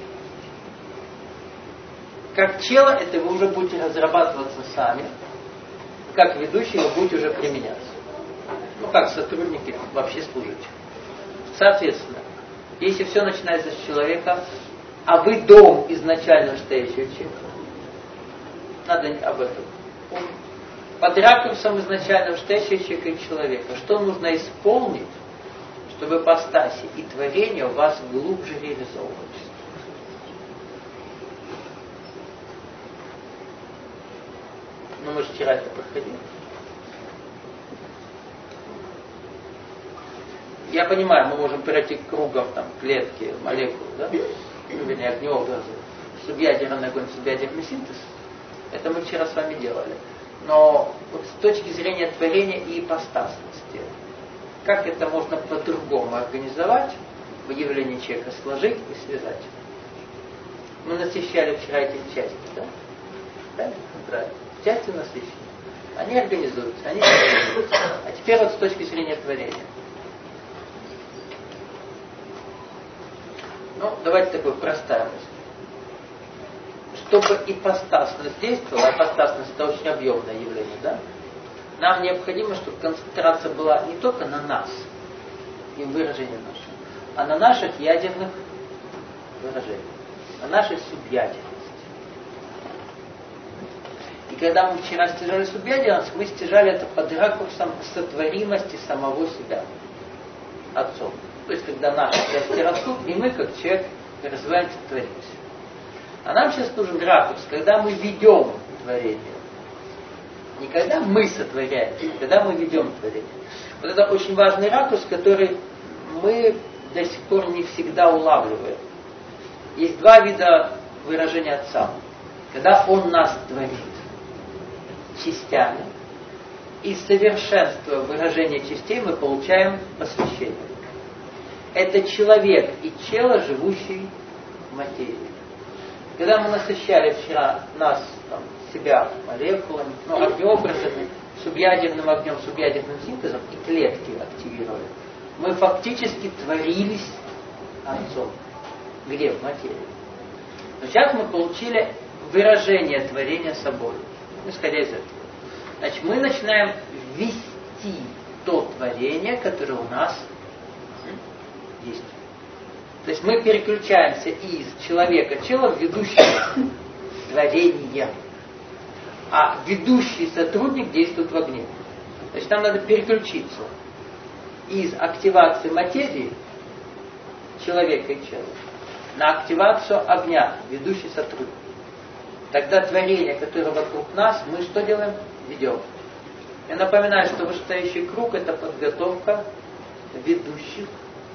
Как чело, это вы уже будете разрабатываться сами. Как ведущий вы будете уже применяться. Ну, как сотрудники вообще служить. Соответственно, если все начинается с человека, а вы дом изначально стоящего человека, надо об этом помнить. Под ракурсом изначально стоящего человека и человека, что нужно исполнить, чтобы ипостаси и творения у вас глубже реализовывались. Ну, мы же вчера это проходили. Я понимаю, мы можем пройти кругом там, клетки, молекулы, да? Ну, вернее, огневого газа. Субъядерный огонь, субъядерный синтез. Это мы вчера с вами делали. Но вот с точки зрения творения и ипостасности, как это можно по-другому организовать, выявление человека сложить и связать? Мы насыщали вчера эти части, да? Правильно? Правильно. Части насыщены. Они организуются, они организуются. А теперь вот с точки зрения творения. Ну, давайте такой простая мысль. Чтобы ипостасность действовала, ипостасность это очень объемное явление, да? Нам необходимо, чтобы концентрация была не только на нас и выражении нашем, а на наших ядерных выражениях, на нашей субъядерности. И когда мы вчера стяжали субъядерность, мы стяжали это под ракурсом сотворимости самого себя. Отцом. То есть, когда наши части растут, и мы, как человек, развиваемся, творимся. А нам сейчас нужен ракурс, когда мы ведем творение. Не когда мы сотворяем, а когда мы ведем творение. Вот это очень важный ракурс, который мы до сих пор не всегда улавливаем. Есть два вида выражения Отца. Когда Он нас творит частями, и совершенство выражения частей мы получаем посвящение. Это человек и чело, живущий в материи. Когда мы насыщали вчера нас, там, себя молекулами, ну, огнеобразами, субъядерным огнем, субъядерным синтезом и клетки активировали, мы фактически творились Отцом. Где? В материи. Но сейчас мы получили выражение творения собой, исходя из этого. Значит, мы начинаем вести то творение, которое у нас есть. То есть мы переключаемся из человека-чела в ведущего творения. А ведущий сотрудник действует в огне. Значит, нам надо переключиться из активации материи человека и чела на активацию огня, ведущий сотрудник. Тогда творение, которое вокруг нас, мы что делаем? Ведем. Я напоминаю, что вышестоящий круг — это подготовка ведущих.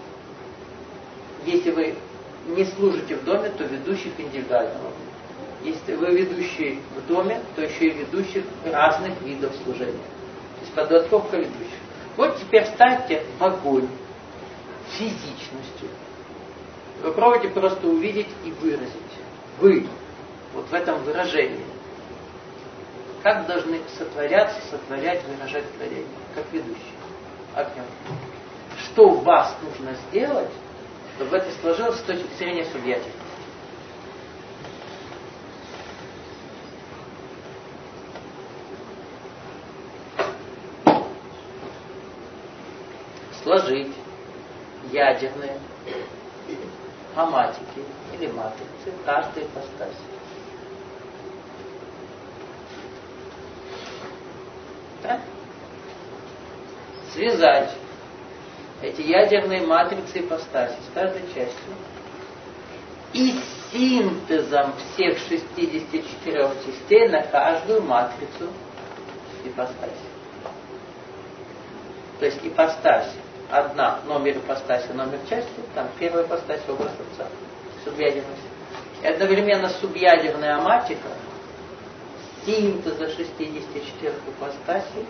Если вы не служите в доме, то ведущих индивидуального. Если вы ведущий в доме, то еще и ведущих разных видов служения. То есть подготовка ведущих. Вот теперь ставьте в огонь физичностью. Вы пробуйте просто увидеть и выразить. Вы, вот в этом выражении, как должны сотворяться, сотворять, выражать творение, как ведущие огнем. Что у вас нужно сделать, чтобы это сложилось с точки зрения субъятия? Сложить ядерные аматики или матрицы каждой ипостаси. Да? Связать эти ядерные матрицы ипостаси с каждой частью и синтезом всех шестидесяти четырёх частей на каждую матрицу ипостаси. То есть ипостась одна, номер ипостаси, номер части, там первая ипостась — образ Отца, субъядерность. И одновременно субъядерная аматика синтеза шестидесяти четырёх ипостасей,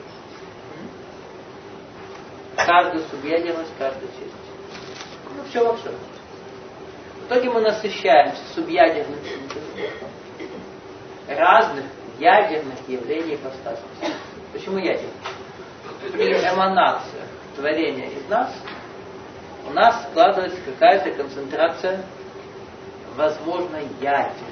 каждую субъядерность, каждую часть. Ну, все во всем. В итоге мы насыщаемся субъядерным синтезом разных ядерных явлений ипостасности. Почему ядерных? При эманациях творения из нас у нас складывается какая-то концентрация возможной ядерности.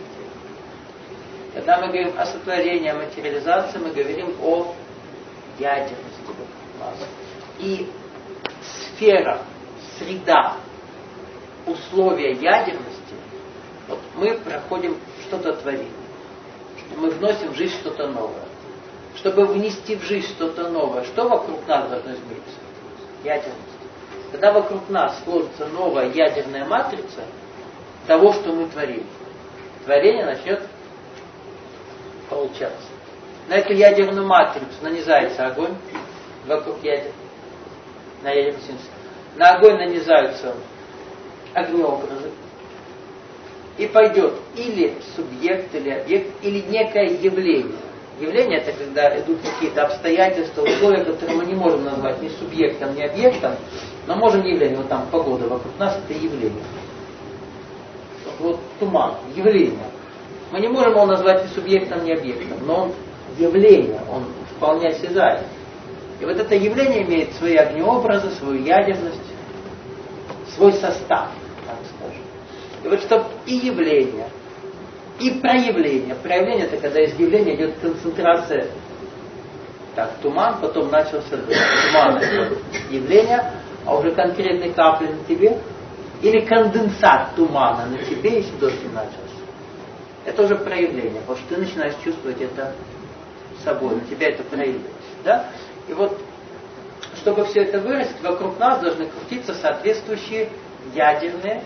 Когда мы говорим о сотворении, о материализации, мы говорим о ядерности вокруг нас. И сфера, среда, условия ядерности, вот мы проходим, что-то творим. Мы вносим в жизнь что-то новое. Чтобы внести в жизнь что-то новое, что вокруг нас должно измениться? Ядерность. Когда вокруг нас сложится новая ядерная матрица того, что мы творим, творение начнет получаться. На эту ядерную матрицу нанизается огонь вокруг ядер, на ядерный синтез. На огонь нанизаются огнеобразы. И пойдет или субъект, или объект, или некое явление. Явление — это когда идут какие-то обстоятельства, условия, которые мы не можем назвать ни субъектом, ни объектом, но можем явление. Вот там погода вокруг нас — это явление. Вот, вот туман, явление. Мы не можем его назвать ни субъектом, ни объектом, но он явление, он вполне осязаем. И вот это явление имеет свои огнеобразы, свою ядерность, свой состав, так скажем. И вот чтобы и явление, и проявление. Проявление — это когда из явления идет концентрация. Так, туман, потом начался дождь. Туман — это явление, а уже конкретные капли на тебе. Или конденсат тумана на тебе, если дождь не начался. Это уже проявление, потому что ты начинаешь чувствовать это собой, на тебя это проявляется. Да? И вот, чтобы все это вырастить, вокруг нас должны крутиться соответствующие ядерные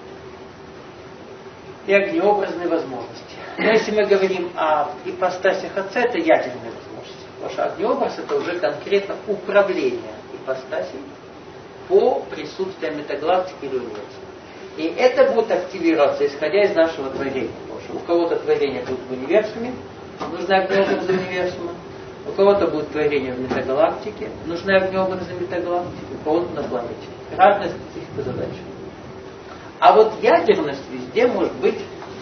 и огнеобразные возможности. Но если мы говорим о ипостасях Отца, это ядерные возможности. Потому что огнеобраз это уже конкретно управление ипостасей по присутствию метагалактики или универсума. И это будет активироваться, исходя из нашего творения. Потому что у кого-то творение будет в универсуме, нужны огнеобразы универсума. У кого-то будет творение в метагалактике, нужны огнеобразы метагалактики, у кого-то на планете. Разная специфика задач. А вот ядерность везде может быть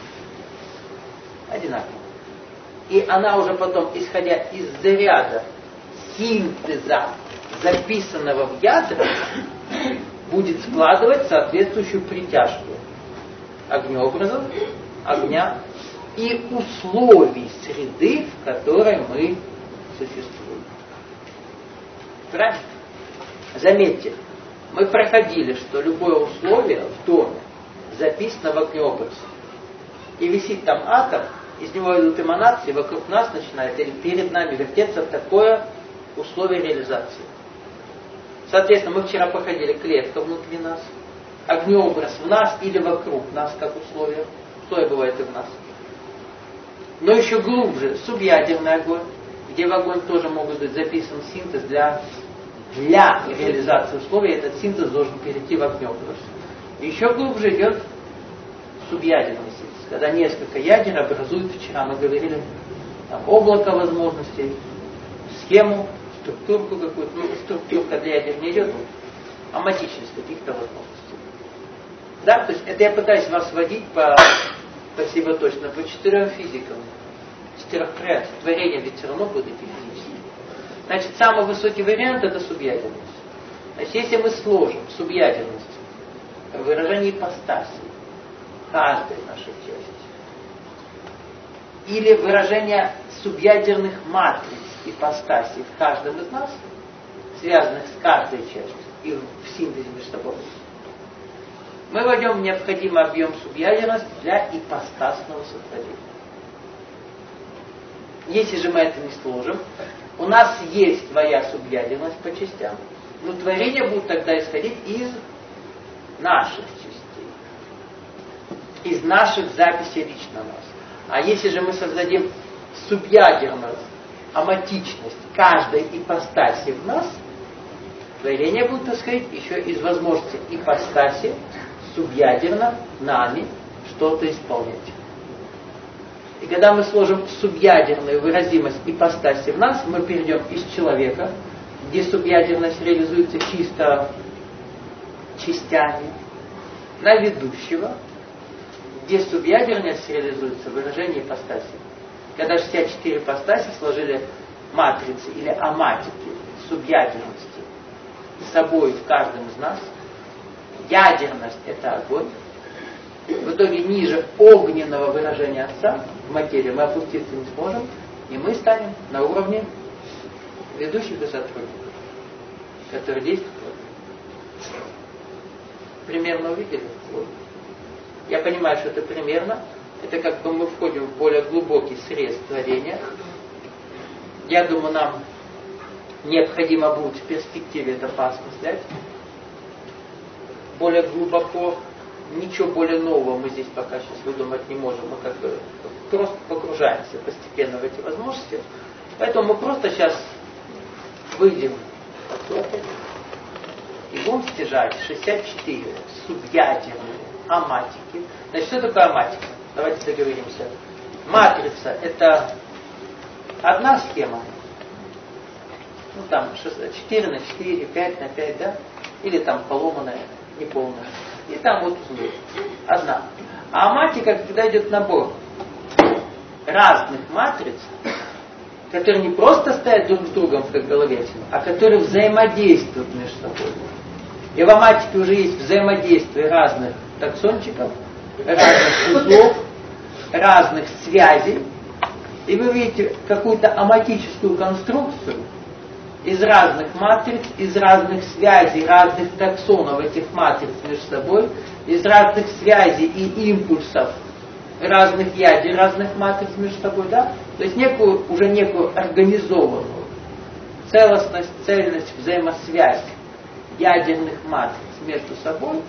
одинаковой. И она уже потом, исходя из заряда синтеза, записанного в ядрах, будет складывать соответствующую притяжку огнеобразов, огня и условий среды, в которой мы существуем. Правильно? Заметьте, мы проходили, что любое условие в доме записано в огнеобразе. И висит там атом, из него идут эманации, вокруг нас начинает или перед нами вертеться такое условие реализации. Соответственно, мы вчера проходили клетка внутри нас, огнеобраз в нас или вокруг нас, как условие. Условие бывает и в нас. Но еще глубже, субъядерный огонь, где в огонь тоже могут быть записан синтез для, для реализации условий, этот синтез должен перейти в огнеобраз. Еще глубже идет субъядерный синтез, когда несколько ядер образуют, вчера мы говорили, там, облако возможностей, схему, структурку какую-то, ну, структурка для ядер не идет, а матичность каких-то возможностей. Да, то есть это я пытаюсь вас вводить по, спасибо точно, по четырем физикам, четырех вариантов. Творение ведь все равно будет идти физически. Значит, самый высокий вариант это субъядерность. Значит, если мы сложим субъядерность в выражении ипостаси каждой нашей части, или выражение субъядерных матриц ипостаси в каждом из нас, связанных с каждой частью и в синтезе между собой, мы войдем в необходимый объем субъядерности для ипостасного сотворения. Если же мы это не сложим, у нас есть своя субъядерность по частям, но творение будет тогда исходить из наших частей, из наших записей лично нас. А если же мы создадим субъядерность, аматичность каждой ипостаси в нас, творение будет исходить еще из возможности ипостаси субъядерно нами что-то исполнять. И когда мы сложим субъядерную выразимость ипостаси в нас, мы перейдем из человека, где субъядерность реализуется чисто частями, на ведущего, где субъядерность реализуется в выражении ипостаси. Когда шестьдесят четыре ипостаси сложили матрицы или аматики субъядерности с собой в каждом из нас, ядерность это огонь. В итоге ниже огненного выражения Отца в материи мы опуститься не сможем, и мы станем на уровне ведущих и сотрудников, которые действуют. Примерно увидели? Я понимаю, что это примерно. Это как бы мы входим в более глубокий срез творения. Я думаю, нам необходимо будет в перспективе это поосмыслять. Более глубоко, ничего более нового мы здесь пока сейчас выдумать не можем. Мы как бы просто погружаемся постепенно в эти возможности. Поэтому мы просто сейчас выйдем отсюда и будем стяжать шестьдесят четыре субъядерные аматики. Значит, что такое аматика? Давайте договоримся. Матрица это одна схема. Ну там четыре на четыре, пять на пять, да? Или там поломанная, неполная. И там вот узлы. Одна. А аматика, когда идет набор разных матриц, которые не просто стоят друг с другом как головесины, а которые взаимодействуют между собой. И в аматике уже есть взаимодействие разных таксончиков, разных узлов, разных связей. И вы видите какую-то аматическую конструкцию из разных матриц, из разных связей, разных таксонов этих матриц между собой, из разных связей и импульсов разных ядер, разных матриц между собой, да? То есть некую, уже некую организованную целостность, цельность, взаимосвязь ядерных матриц между собой,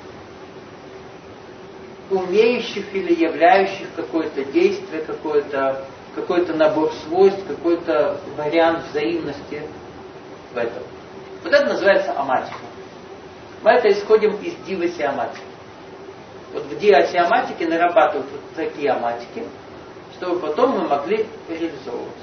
умеющих или являющих какое-то действие, какое-то, какой-то набор свойств, какой-то вариант взаимности в этом. Вот это называется аматика. Мы это исходим из дива-сиаматики. Вот в диасиаматике нарабатывают вот такие аматики, чтобы потом мы могли реализовываться.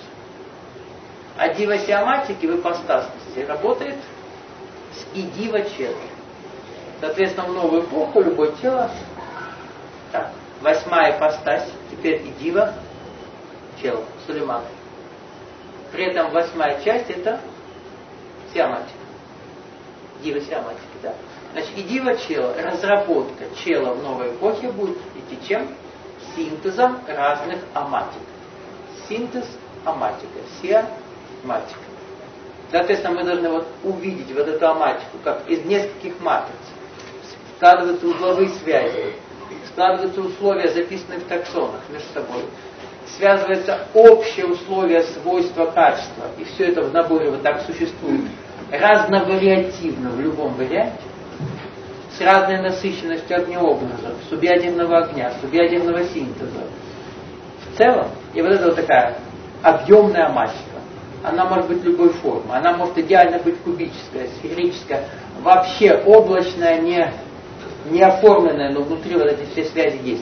А дива-сиаматики в ипостасности работает с идива-челом. Соответственно, в новую эпоху любое тело. Так, восьмая ипостась, теперь идива чело, Сулейман. При этом восьмая часть это сиаматика. Дива сиаматика, да. Значит, идива чело, разработка чела в новой эпохе будет идти чем? Синтезом разных аматик. Синтез аматика, сиаматика. Соответственно, мы должны вот увидеть вот эту аматику, как из нескольких матриц складываются узловые связи, складываются условия, записанные в таксонах между собой, связывается общее условие, свойства, качества, и все это в наборе вот так существует разновариативно в любом варианте, с разной насыщенностью огнеобразов, субъядерного огня, субъядерного синтеза. В целом, и вот это вот такая объемная аматика. Она может быть любой формы, она может идеально быть кубическая, сферическая, вообще облачная, не, не оформленная, но внутри вот эти все связи есть.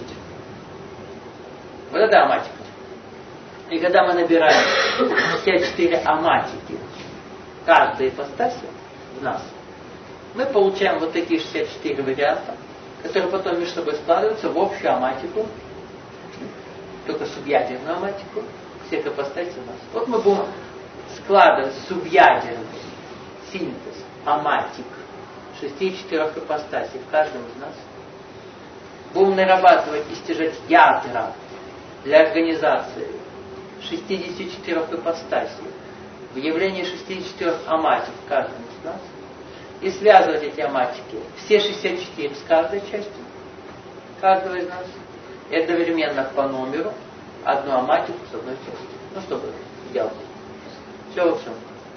Вот это аматика. И когда мы набираем все четыре аматики каждой ипостаси в нас, мы получаем вот такие шестьдесят четыре варианта, которые потом между собой складываются в общую аматику, только субъядерную аматику всех ипостасей у нас. Вот мы будем складывать субъядерный синтез аматик шести четырех ипостасей в каждом из нас. Будем нарабатывать и стяжать ядра для организации шестидесяти четырёх ипостасей в явлении шестидесяти четырёх аматик в каждом из нас. И связывать эти аматики, все шестьдесят четыре с каждой частью каждого из нас, и одновременно по номеру одну аматику с одной частью. Ну, чтобы делать. Все во всем.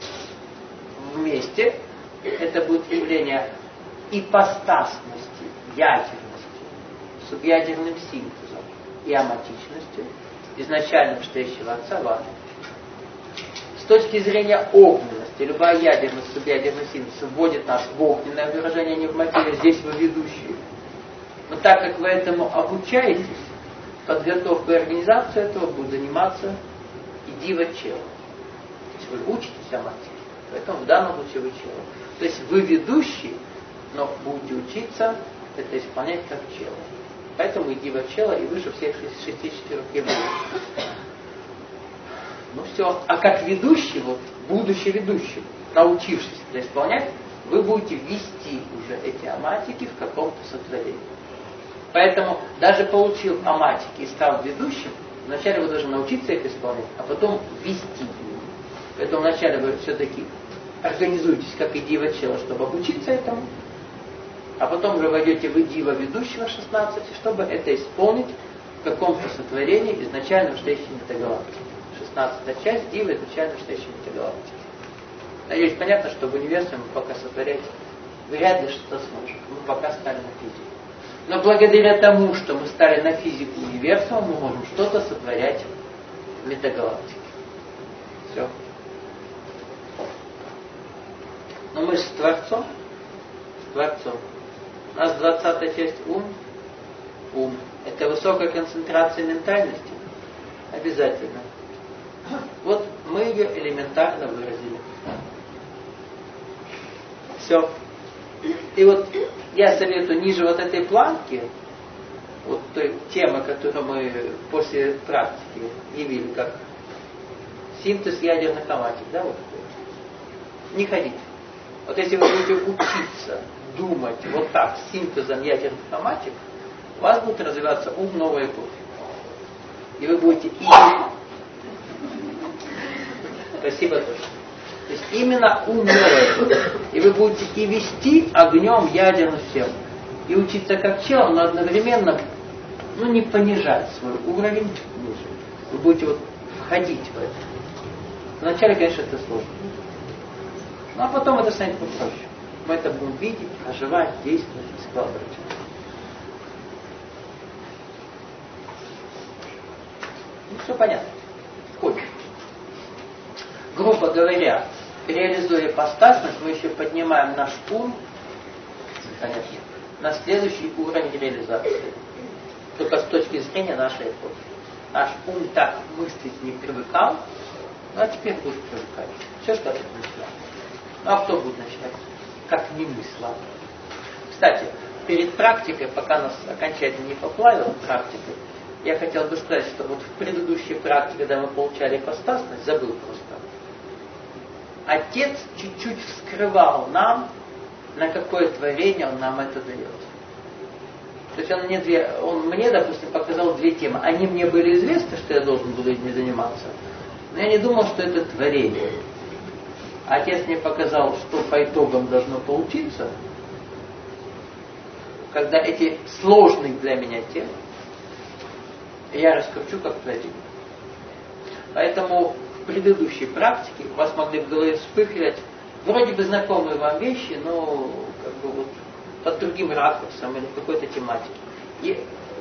Вместе это будет явление ипостасности, ядерности, субъядерным синтезом и аматичностью изначально стоящего отца в атоме. С точки зрения огненности, любая ядерность, субъядерный синтез вводит нас в огненное выражение, а не в материю, здесь вы ведущие. Но так как вы этому обучаетесь, подготовкой и организацией этого будет заниматься и дива чело. То есть вы учитесь аматике, поэтому в данном случае вы чело. То есть вы ведущий, но будете учиться это исполнять как чело. Поэтому и дива чело, и выше всех шести четырех явлений. Ну все. А как ведущий, вот, будущий ведущий, научившись это исполнять, вы будете вести уже эти аматики в каком-то сотворении. Поэтому, даже получив аматики и став ведущим, вначале вы должны научиться их исполнять, а потом вести. Поэтому вначале вы все-таки организуетесь как и дива чело, чтобы обучиться этому, а потом уже войдете в дива ведущего шестнадцать, чтобы это исполнить в каком-то сотворении изначально в стоящей метагалактике. шестнадцатая часть дива изначально в стоящей метагалактике. Надеюсь, понятно, что в универсуме мы пока сотворять вряд ли что-то сможем. Мы пока стали на физику. Но благодаря тому, что мы стали на физику универсума, мы можем что-то сотворять в метагалактике. Все. Но мы же с Творцом. С Творцом. У нас двадцатая часть ум. Ум. Это высокая концентрация ментальности. Обязательно. Вот мы ее элементарно выразили. Все. И вот я советую ниже вот этой планки, вот той темы, которую мы после практики явили, как синтез ядерных аматик, да, вот, не ходить. Вот если вы будете учиться думать вот так, с синтезом ядерных аматик, у вас будет развиваться ум новой эпохи. И вы будете и... Спасибо тоже. То есть именно ум новой эпохи. И вы будете и вести огнем ядерную систему. И учиться как чело, но одновременно ну, не понижать свой уровень ниже. Вы будете вот входить в это. Вначале, конечно, это сложно. Ну а потом это станет попроще. Мы это будем видеть, оживать, действовать, складывать. Ну, все понятно. Входит. Грубо говоря, реализуя ипостасность, мы еще поднимаем наш ум, конечно, на следующий уровень реализации. Только с точки зрения нашей эпохи. Наш ум так мыслить не привыкал, ну а теперь будет привыкать. Все, что это мысля. Ну а кто будет начинать? Как не мысла. Кстати, перед практикой, пока нас окончательно не поплавила практика, я хотел бы сказать, что вот в предыдущей практике, когда мы получали ипостасность, забыл просто, Отец чуть-чуть вскрывал нам, на какое творение он нам это дает. То есть он мне, две, он мне, допустим, показал две темы. Они мне были известны, что я должен буду этим заниматься, но я не думал, что это творение. Отец мне показал, что по итогам должно получиться, когда эти сложные для меня темы я раскручу как творение. Поэтому в предыдущей практике у вас могли в голове вспыхивать вроде бы знакомые вам вещи, но как бы вот под другим ракурсом или какой-то тематике. И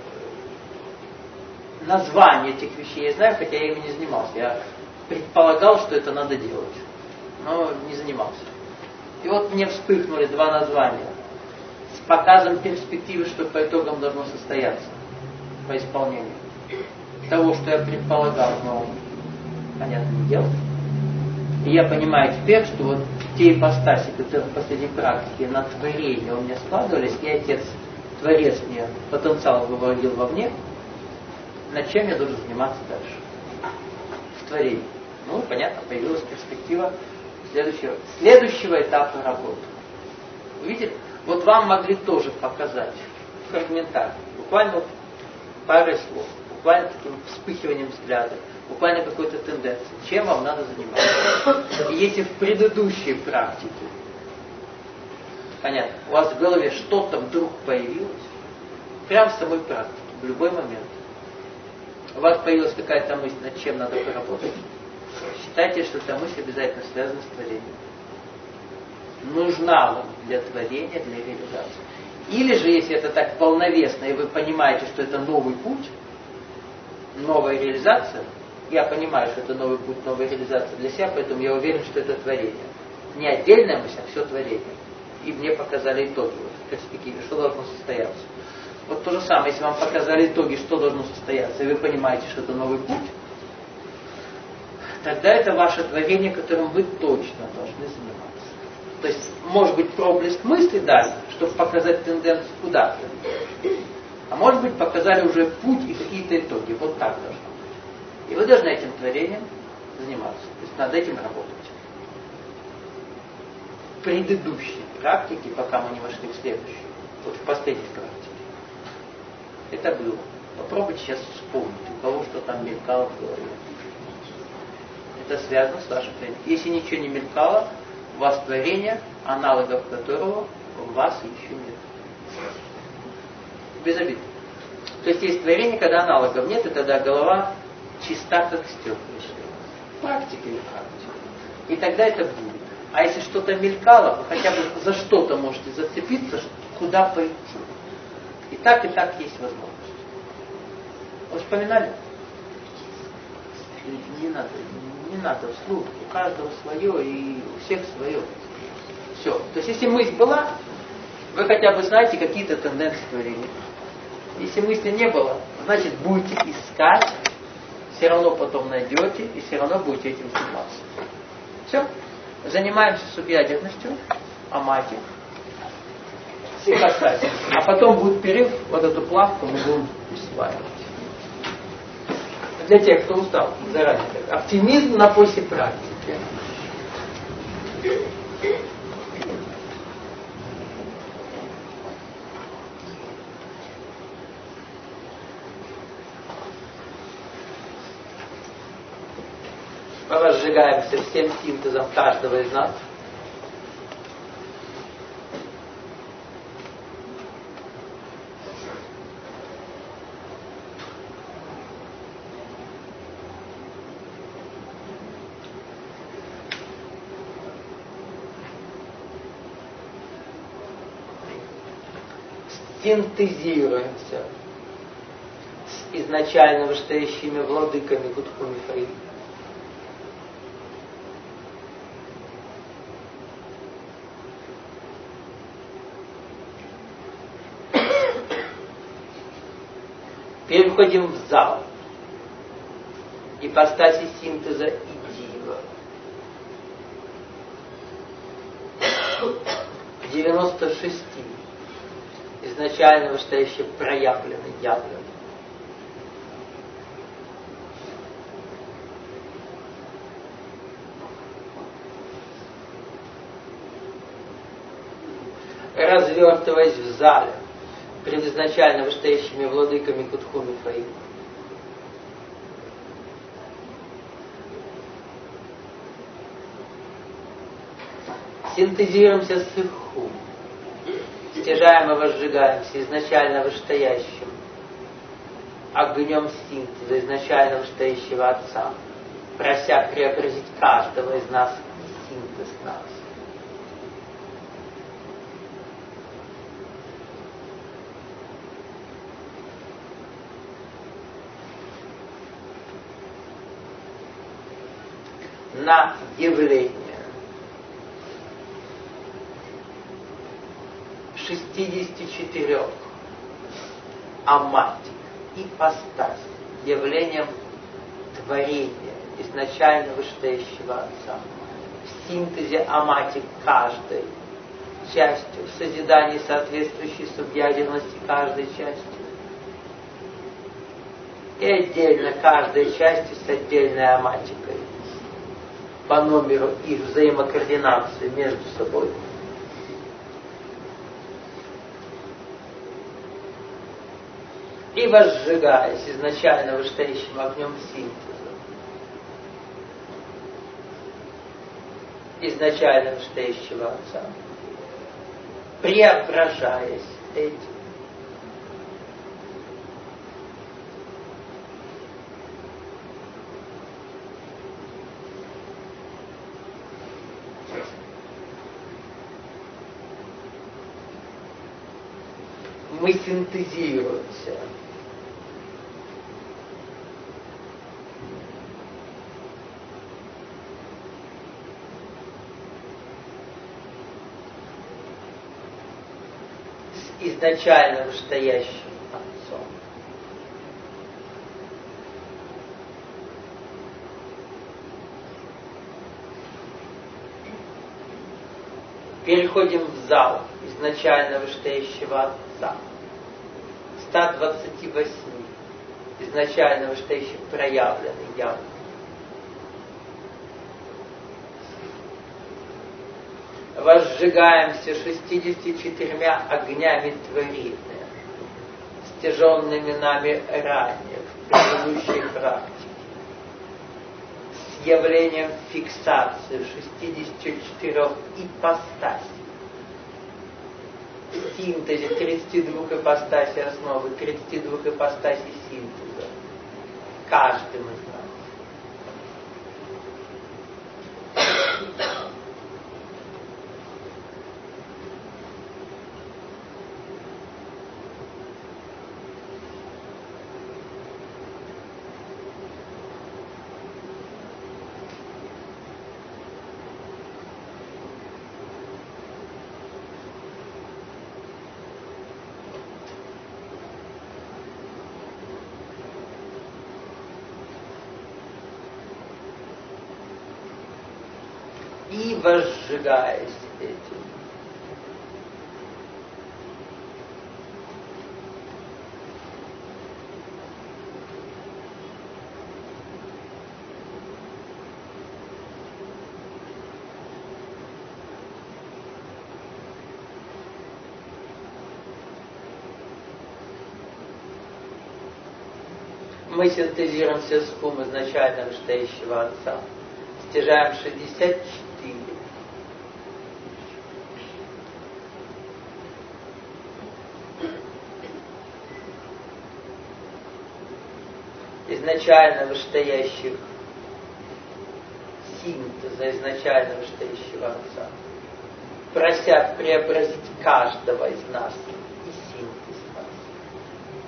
название этих вещей я знаю, хотя я ими не занимался. Я предполагал, что это надо делать, но не занимался. И вот мне вспыхнули два названия с показом перспективы, что по итогам должно состояться по исполнению того, что я предполагал, но понятно, не делал. И я понимаю теперь, что вот те ипостаси, которые в последней практике на творение у меня складывались, и Отец, Творец мне потенциал выводил вовне, над чем я должен заниматься дальше? В творении. Ну, понятно, появилась перспектива следующего, следующего этапа работы. Вы видите? Вот вам могли тоже показать фрагментарно, буквально вот парой слов, буквально таким вспыхиванием взгляда, буквально какой-то тенденции, чем вам надо заниматься. И если в предыдущей практике, понятно, у вас в голове что-то вдруг появилось, прямо в самой практике, в любой момент, у вас появилась какая-то мысль, над чем надо поработать, считайте, что эта мысль обязательно связана с творением. Нужна вам для творения, для реализации. Или же, если это так полновесно, и вы понимаете, что это новый путь, новая реализация, я понимаю, что это новый путь, новая реализация для себя, поэтому я уверен, что это творение. Не отдельная мысль, а все творение. И мне показали итоги вот, в перспективе, что должно состояться. Вот то же самое, если вам показали итоги, что должно состояться, и вы понимаете, что это новый путь, тогда это ваше творение, которым вы точно должны заниматься. То есть, может быть, проблеск мысли дали, чтобы показать тенденцию куда-то. А может быть, показали уже путь и какие-то итоги. Вот так должно быть. И вы должны этим творением заниматься. То есть, над этим работать. В предыдущей практике, пока мы не вошли в следующую, вот в последней практике, это было. Попробуйте сейчас вспомнить, у кого что там мелькало в голове. Это связано с вашим творением. Если ничего не мелькало, у вас творение, аналогов которого у вас еще нет. Без обид. То есть есть творение, когда аналогов нет, и тогда голова чиста, как стекла. Практика и практика. И тогда это будет. А если что-то мелькало, вы хотя бы за что-то можете зацепиться, куда пойти. И так, и так есть возможность. Вы вспоминали? Не надо, не надо вслух. У каждого свое и у всех свое. Все. То есть если мысль была, вы хотя бы знаете какие-то тенденции творения. Если мысли не было, значит будете искать, все равно потом найдете и все равно будете этим заниматься. Все. Занимаемся субъядерностью, амати, сикасати. А потом будет перерыв, вот эту плавку мы будем усваивать. Для тех, кто устал заранее. Оптимизм на после практики. Мы разжигаемся всем синтезом каждого из нас. синтезируемся с изначально вышестоящими владыками Гудху-Михаила. Переходим в зал. Ипостаси синтеза и дива. девяносто шесть. Изначально вышестоящие проявлены, явлены. Развертываясь в зале перед изначально вышестоящими владыками Гудху-Михаила. Синтезируемся с Ирху, стяжаем и возжигаемся изначально вышестоящим огнем синтеза изначально вышестоящего Отца, прося преобразить каждого из нас в синтез нас. На явление шестидесяти четырёх амати ипостасей, явлением творения изначально вышестоящего Отца, в синтезе амати каждой частью, в созидании соответствующей субъядерности каждой частью, и отдельно каждой части с отдельной аматикой по номеру их взаимокоординации между собой. И возжигаясь изначально вышестоящим огнем синтеза, изначально вышестоящего Отца, преображаясь этим, мы синтезируемся с изначально вышестоящим Отцом. Переходим в зал изначально вышестоящего Отца. ста двадцати восьми изначально вышестоящих проявленный явно. Возжигаемся шестьюдесятью четырьмя огнями творения, стяженными нами ранее в предыдущей практике, с явлением фиксации шестидесяти четырёх ипостасей, в синтезе тридцати двух ипостасей основы, тридцати двух ипостасей синтеза, каждым из нас. И возжигаясь этим, мы синтезируемся с хум изначально вышестоящего Отца, стяжаем шестьдесят четыре. Изначально вышестоящих синтеза, изначально вышестоящего Отца, прося преобразить каждого из нас и синтез.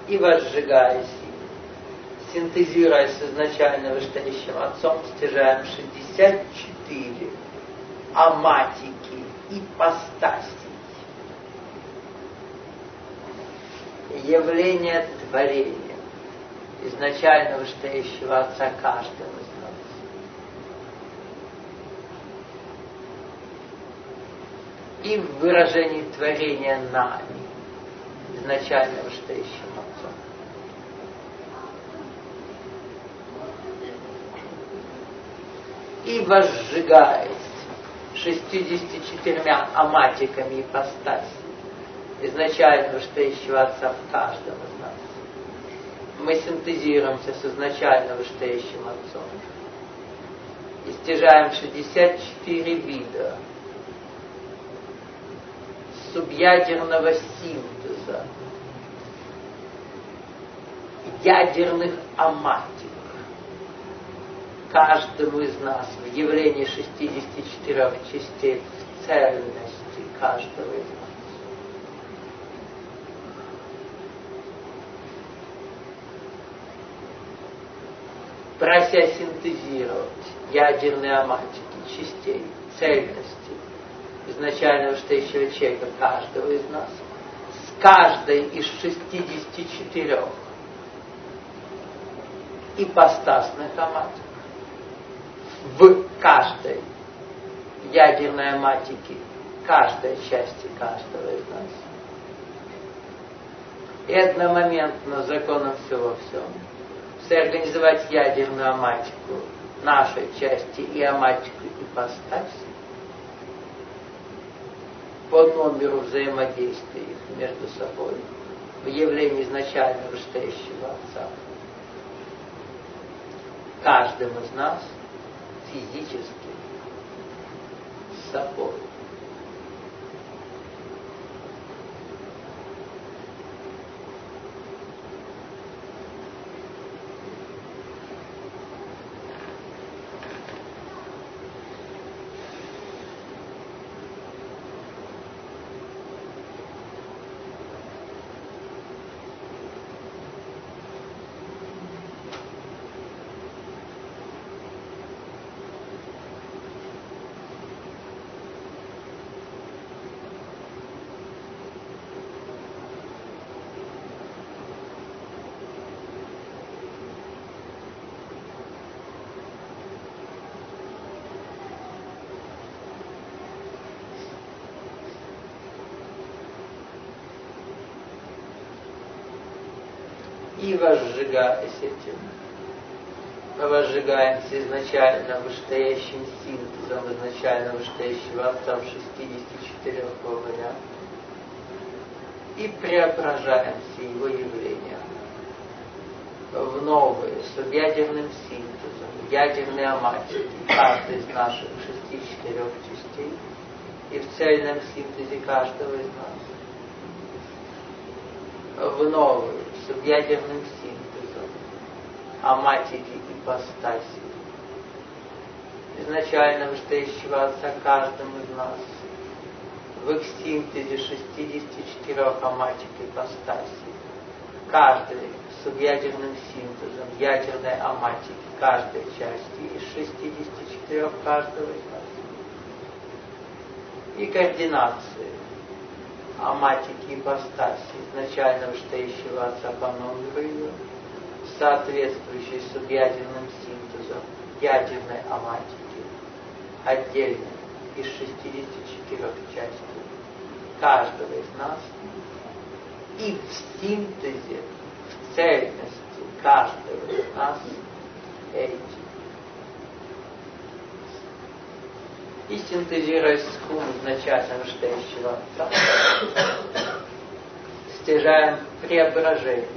и возжигая силу. Синтезируя с изначально вышестоящим Отцом, стяжаем шестьдесят четыре аматики, ипостасей. Явление творения изначально вышестоящего Отца каждого из нас. И в выражении творения нами, изначально вышестоящим Отцом. И возжигаясь шестьюдесятью четырьмя аматиками ипостаси, изначально вышестоящего Отца в каждом из нас, мы синтезируемся с изначально вышестоящим Отцом и стяжаем шестьдесят четыре вида субъядерного синтеза, ядерных аматик, каждому из нас в явлении шестидесяти четырёх частей в цельности каждого из нас. Прося синтезировать ядерные аматики частей цельности изначально вышестоящего человека каждого из нас с каждой из шестидесяти четырёх ипостасных аматик в каждой ядерной аматике каждой части каждого из нас. И одномоментно законом всего всем соорганизовать ядерную аматику нашей части и аматику ипостаси по номеру взаимодействия их между собой в явлении изначально вышестоящего Отца. Каждым из нас физически с собой. И возжигаясь этим, мы возжигаемся изначально вышестоящим синтезом изначально вышестоящего Отца в шестидесяти четырёх вовремя и преображаемся его явлением в новые субъядерным синтезом ядерные аматики каждой из наших шести четырех частей и в цельном синтезе каждого из нас в новые субъядерным синтезом аматики ипостаси изначально вышестоящего Отца каждому из нас в их синтезе шестидесяти четырёх аматик ипостаси каждый субъядерным синтезом ядерной аматики каждой части из шестидесяти четырёх каждого из нас и координации аматики ипостаси изначально вышестоящего Отца по номеру ее, соответствующей субъядерным синтезом ядерной аматики, отдельно из шестидесяти четырёх частей каждого из нас, и в синтезе, в цельности каждого из нас эти. И синтезируясь с хум изначально вышестоящего Отца, стяжаем преображение.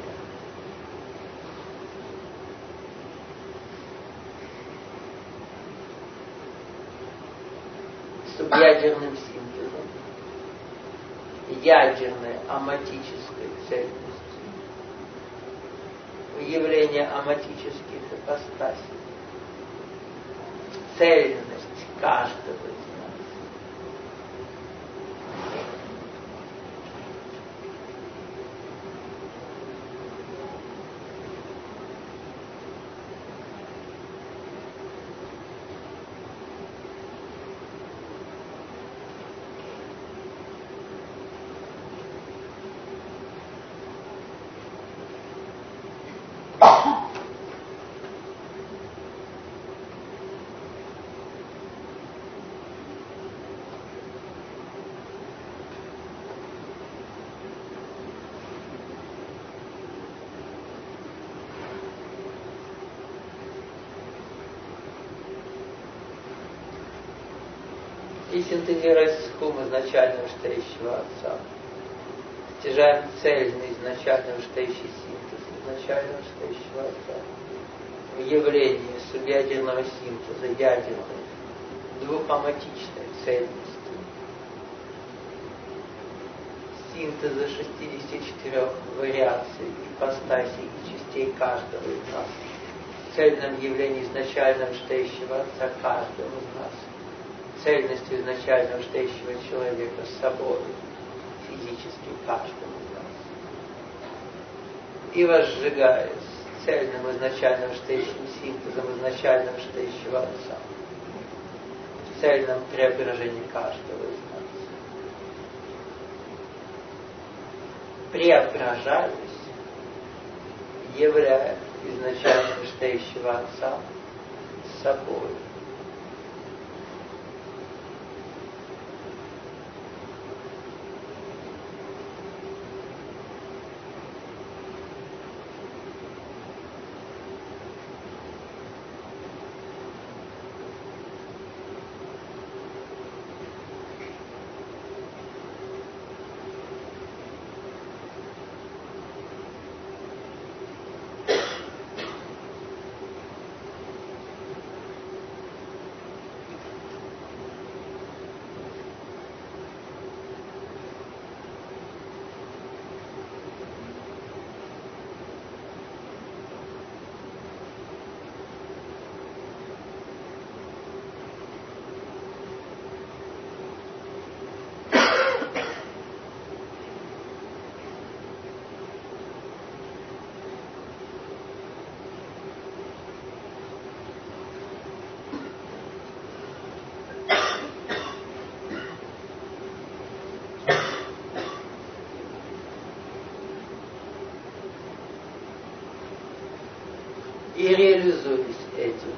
Субъядерным синтезом ядерной аматической цельности в явление аматических ипостасей, цельность каждого из нас. И синтезируя схему изначального штающего Отца, стяжаем цельный изначального штающий синтез изначального штающего Отца в явлении субъядерного синтеза ядерной двухоматичной цельности, синтеза шестидесяти четырёх вариаций, ипостасей и частей каждого из нас, в цельном явлении изначального штающего Отца каждого из нас, цельностью изначального штающего человека с собой, физически каждого из нас. И возжигаясь цельным изначальным штающим синтезом изначального штающего Отца, в цельном преображении каждого из нас. Преображаясь, являя изначального штающего Отца с собой. И реализуясь этим,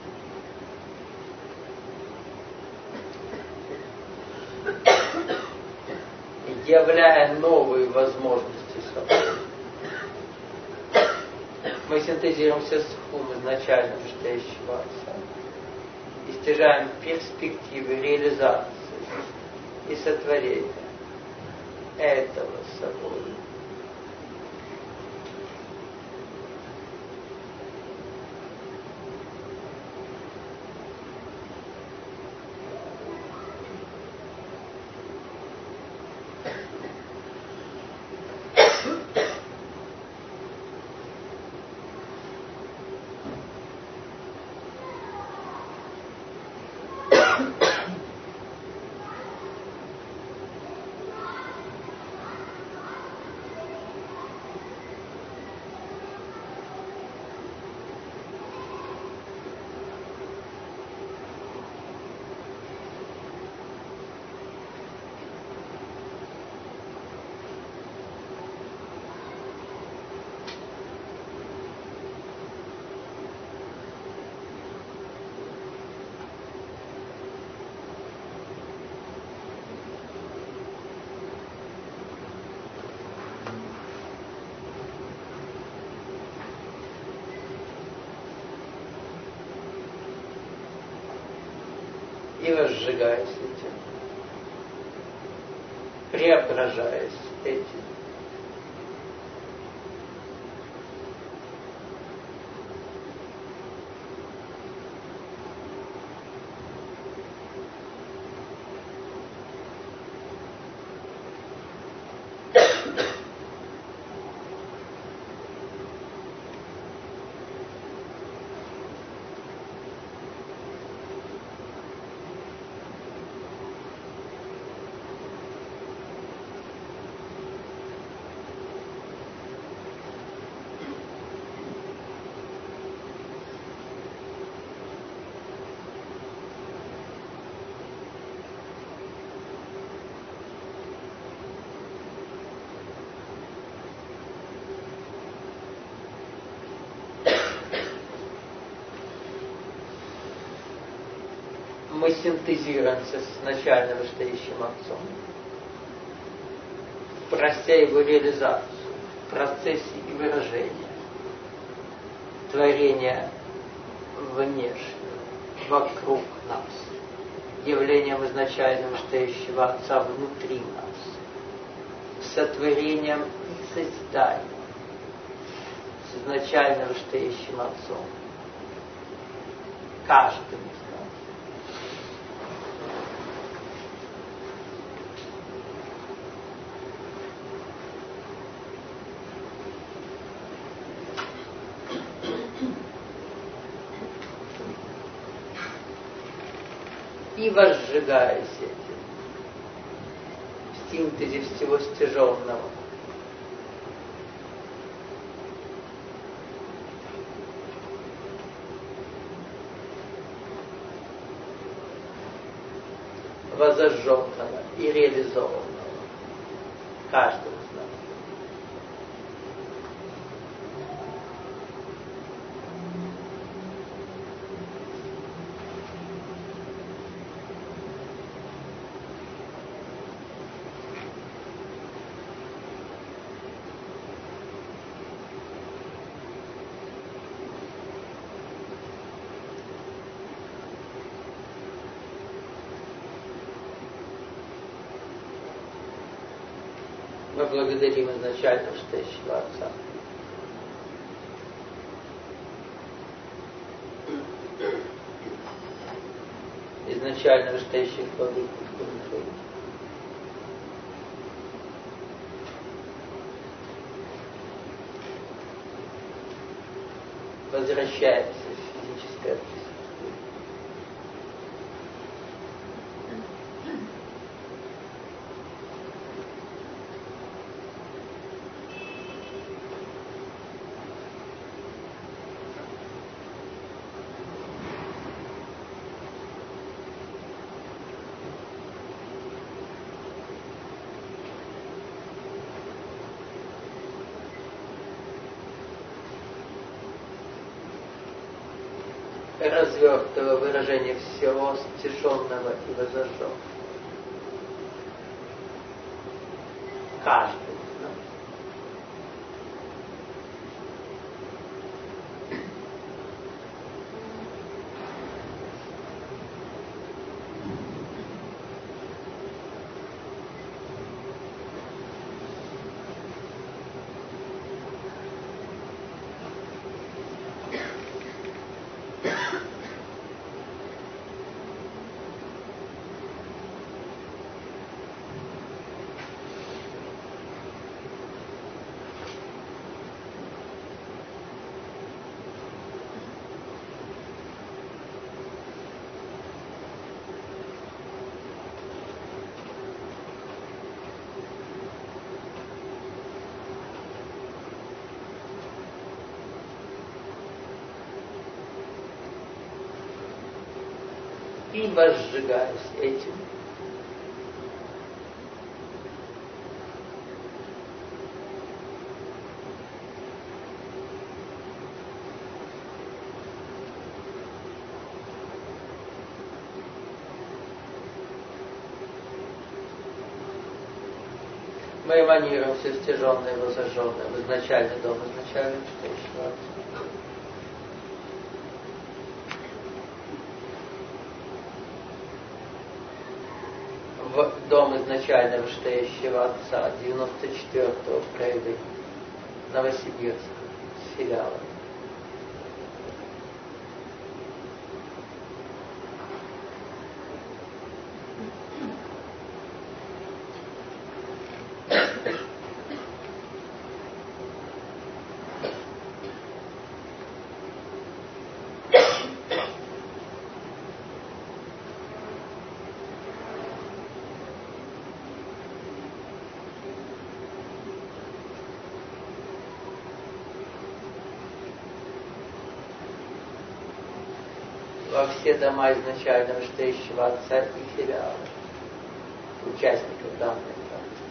являя новые возможности собой, мы синтезируем все схум изначального штающего Отца и стяжаем перспективы реализации и сотворения этого собой. И возжигаясь этим, преображаясь этим, мы синтезируемся с начальным стоящим Отцом, прося его реализацию в процессе и выражения, творения внешнего, вокруг нас, явлением изначального стоящего Отца внутри нас, сотворением и созиданием с изначальным стоящим Отцом. Каждым из нас. И возжигаясь этим в синтезе всего стяженного, возожженного и реализованного каждого из нас. Мы благодарим изначально стоящего Отца. Изначально стоящих владык Кунжи. Возвращаемся в физическое присутствие. Развертого выражения всего стяженного и возожженного. Каждый из нас. И возжигаясь этим, мы эманируем все стяженное и возожженное в изначальный дом, изначально стоящего Отца. В дом изначального стоящего Отца девяносто четвёртого проявления Новосибирска с филиалом. Во все дома изначального стоящего Отца и филиала, участников данной практики.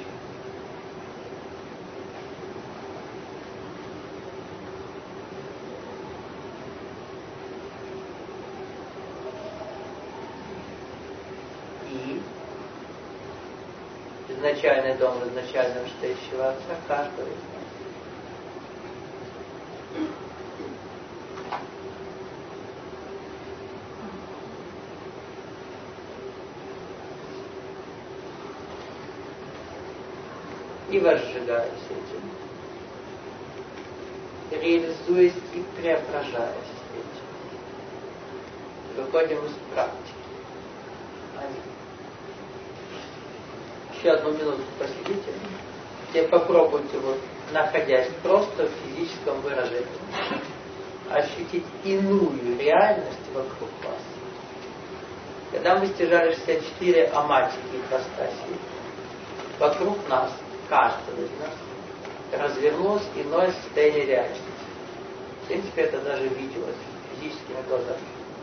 И изначальный дом изначального стоящего Отца каждого из нас. и возжигаясь этим, реализуясь и преображаясь этим. Выходим из практики. Еще одну минутку посидите. Теперь попробуйте, вот, находясь просто в физическом выражении, ощутить иную реальность вокруг вас. Когда мы стяжали шестьдесят четыре аматики ипостаси, вокруг нас, каждого из нас, развернулось иное состояние реальности. В принципе, это даже виделось физическими глазами.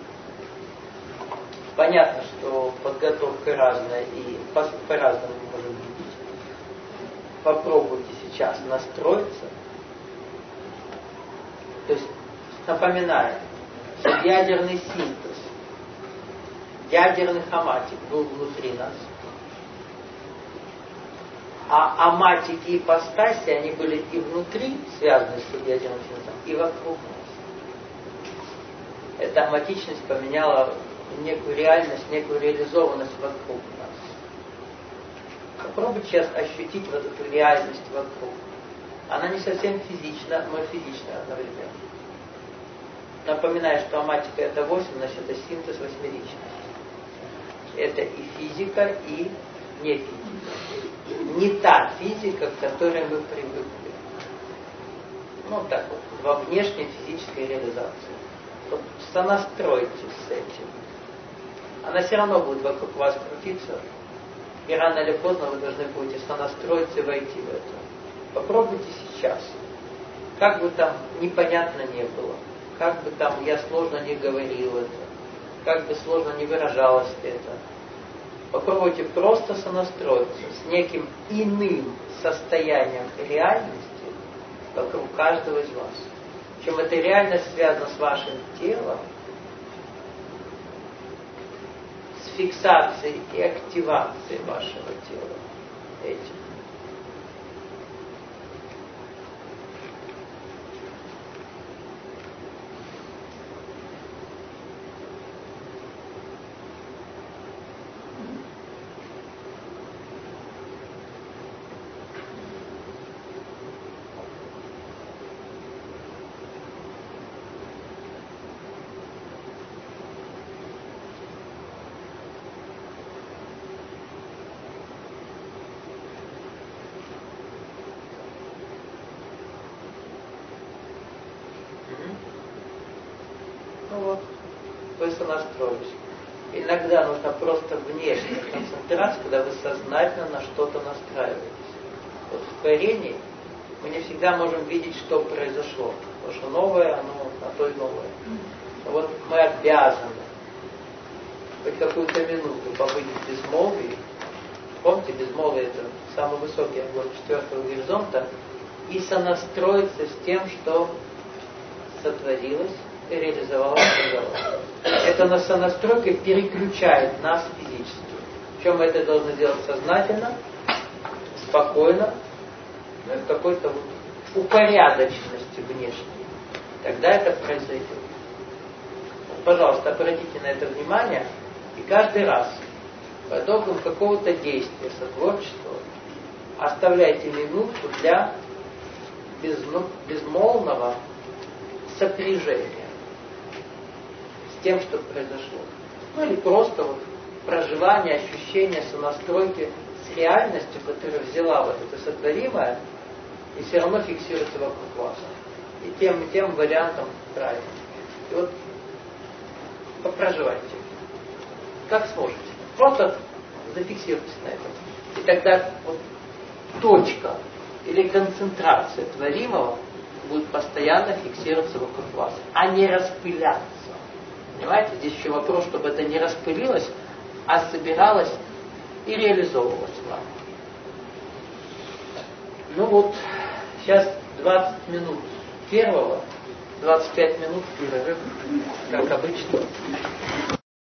Понятно, что подготовка разная и по-разному можем видеть. Попробуйте сейчас настроиться. То есть, напоминаю, что ядерный синтез ядерных аматик был внутри нас. А аматики и ипостаси, они были и внутри, связаны с ядерным синтезом, и вокруг нас. Эта аматичность поменяла некую реальность, некую реализованность вокруг нас. Попробуйте сейчас ощутить вот эту реальность вокруг. Она не совсем физична, но физична одновременно. Напоминаю, что аматика это восемь, значит это синтез восьмеричности. Это и физика, и не физика. Не та физика, к которой мы привыкли. Ну так вот, во внешней физической реализации. Вот сонастройтесь с этим. Она все равно будет вокруг вас крутиться. И рано или поздно вы должны будете сонастроиться и войти в это. Попробуйте сейчас. Как бы там непонятно не было, как бы там я сложно не говорил это, как бы сложно не выражалось это, попробуйте просто сонастроиться с неким иным состоянием реальности вокруг каждого из вас. Причем эта реальность связана с вашим телом, с фиксацией и активацией вашего тела этим. Ну вот, вы сонастроились. Иногда нужно просто внешне концентрироваться, когда вы сознательно на что-то настраиваетесь. Вот в творении мы не всегда можем видеть, что произошло. Потому что новое, оно на то и новое. Но вот мы обязаны хоть какую-то минуту побыть в безмолвии. Помните, безмолвие это самый высокий огонь четвертого горизонта. И сонастроиться с тем, что сотворилось и реализовалось. Это на сонастройка переключает нас физически. Причем мы это должны делать сознательно, спокойно, ну и в какой-то вот упорядоченности внешней. Тогда это произойдет. Пожалуйста, обратите на это внимание и каждый раз по итогам какого-то действия, сотворчества оставляйте минутку для безмолвного сопряжения с тем, что произошло. Ну или просто вот проживание, ощущение сонастройки с реальностью, которая взяла вот это сотворимое и все равно фиксируется вокруг вас. И тем, и тем вариантом правильно. И вот попроживайте. Как сможете. Просто зафиксируйтесь на этом. И тогда вот точка или концентрация творимого будет постоянно фиксироваться вокруг вас, а не распыляться. Понимаете, здесь еще вопрос, чтобы это не распылилось, а собиралось и реализовывалось вами. Ну вот, сейчас двадцать минут первого, двадцать пять минут перерыв, как обычно.